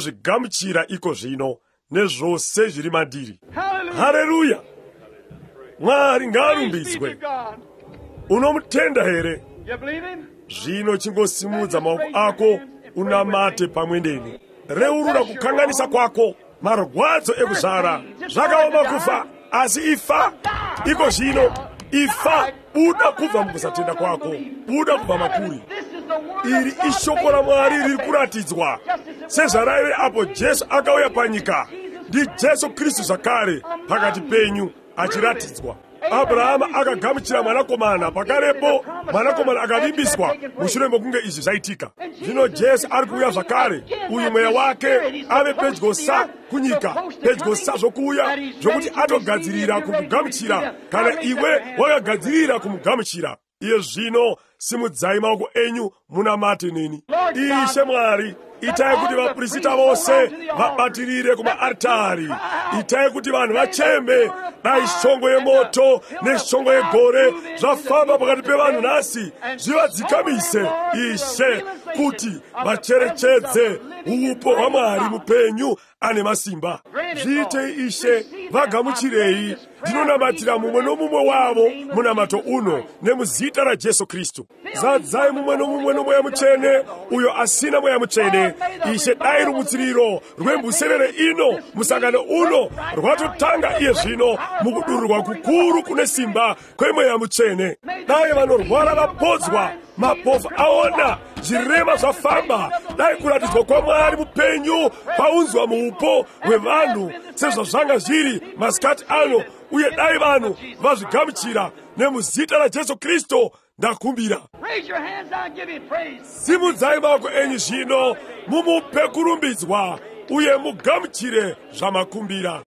Ndozvigamuchira iko zvino, nezvose zviri mandiri. Haleluya! mwari ngalumbizwe. Unomutenda here? You believe him? Zvino chingosimudza maoko ako unamate pamwendeni. Reurura kukanganisa kwako, marwadzo ekuzara. Zvakaoma kufa, asi ifa iko zvino. Ifa buda kubva mukusatenda kwako, buda kubva makuri. Iri ishoko raMwari riri kuratidzwa sezvaraive apo Jesu akauya panyika. Ndi Jesu Kristu zvakare pakati penyu achiratidzwa. Abrahama akagamuchira mwanakomana, pakarepo mwanakomana akavimbiswa mushure mokunge izvi zvaitika. Zvino Jesu ari kuuya zvakare, uyu mweya wake ave pedyo sa kunyika, pedyo sa zvokuuya zvokuti atogadzirira kumugamuchira kana iwe wakagadzirira kumugamuchira. Iye zvino simudzai maoko enyu munamate neni. Ishe Mwari, itai kuti vaprista vose vabatirire kumaaritari. Itai kuti vanhu vachembe dai shongwe yemoto neshongwe yegore zvafamba pakati pevanhu nhasi zvivadzikamise. Ishe, kuti vacherechedze upo hwaMwari mupenyu ane masimba. Zviitei Ishe, vagamuchirei. Ndinonamatira mumwe nomumwe wavo munamato uno nemuzita raJesu Kristu. Zadzai mumwe nomumwe nomweya mutsvene, uyo asina mweya mutsvene. Ishe, dai rumutsiriro rwembuserere ino musangano uno rwatotanga iye zvino mukudururwa kukuru kune simba kwemweya mutsvene. Dai vanorwara vapodzwa, mapofu aona, zvirema zvafamba. Dai kuratidzwa kwaMwari mupenyu kwaunzwa muupo hwevanhu sezvazvanga zviri masikati ano, uye dai vanhu vazvigamuchira nemuzita raJesu Kristu ndakumbira. Simudzai maoko enyu zvino mumupe kurumbidzwa uye mugamuchire zvamakumbira.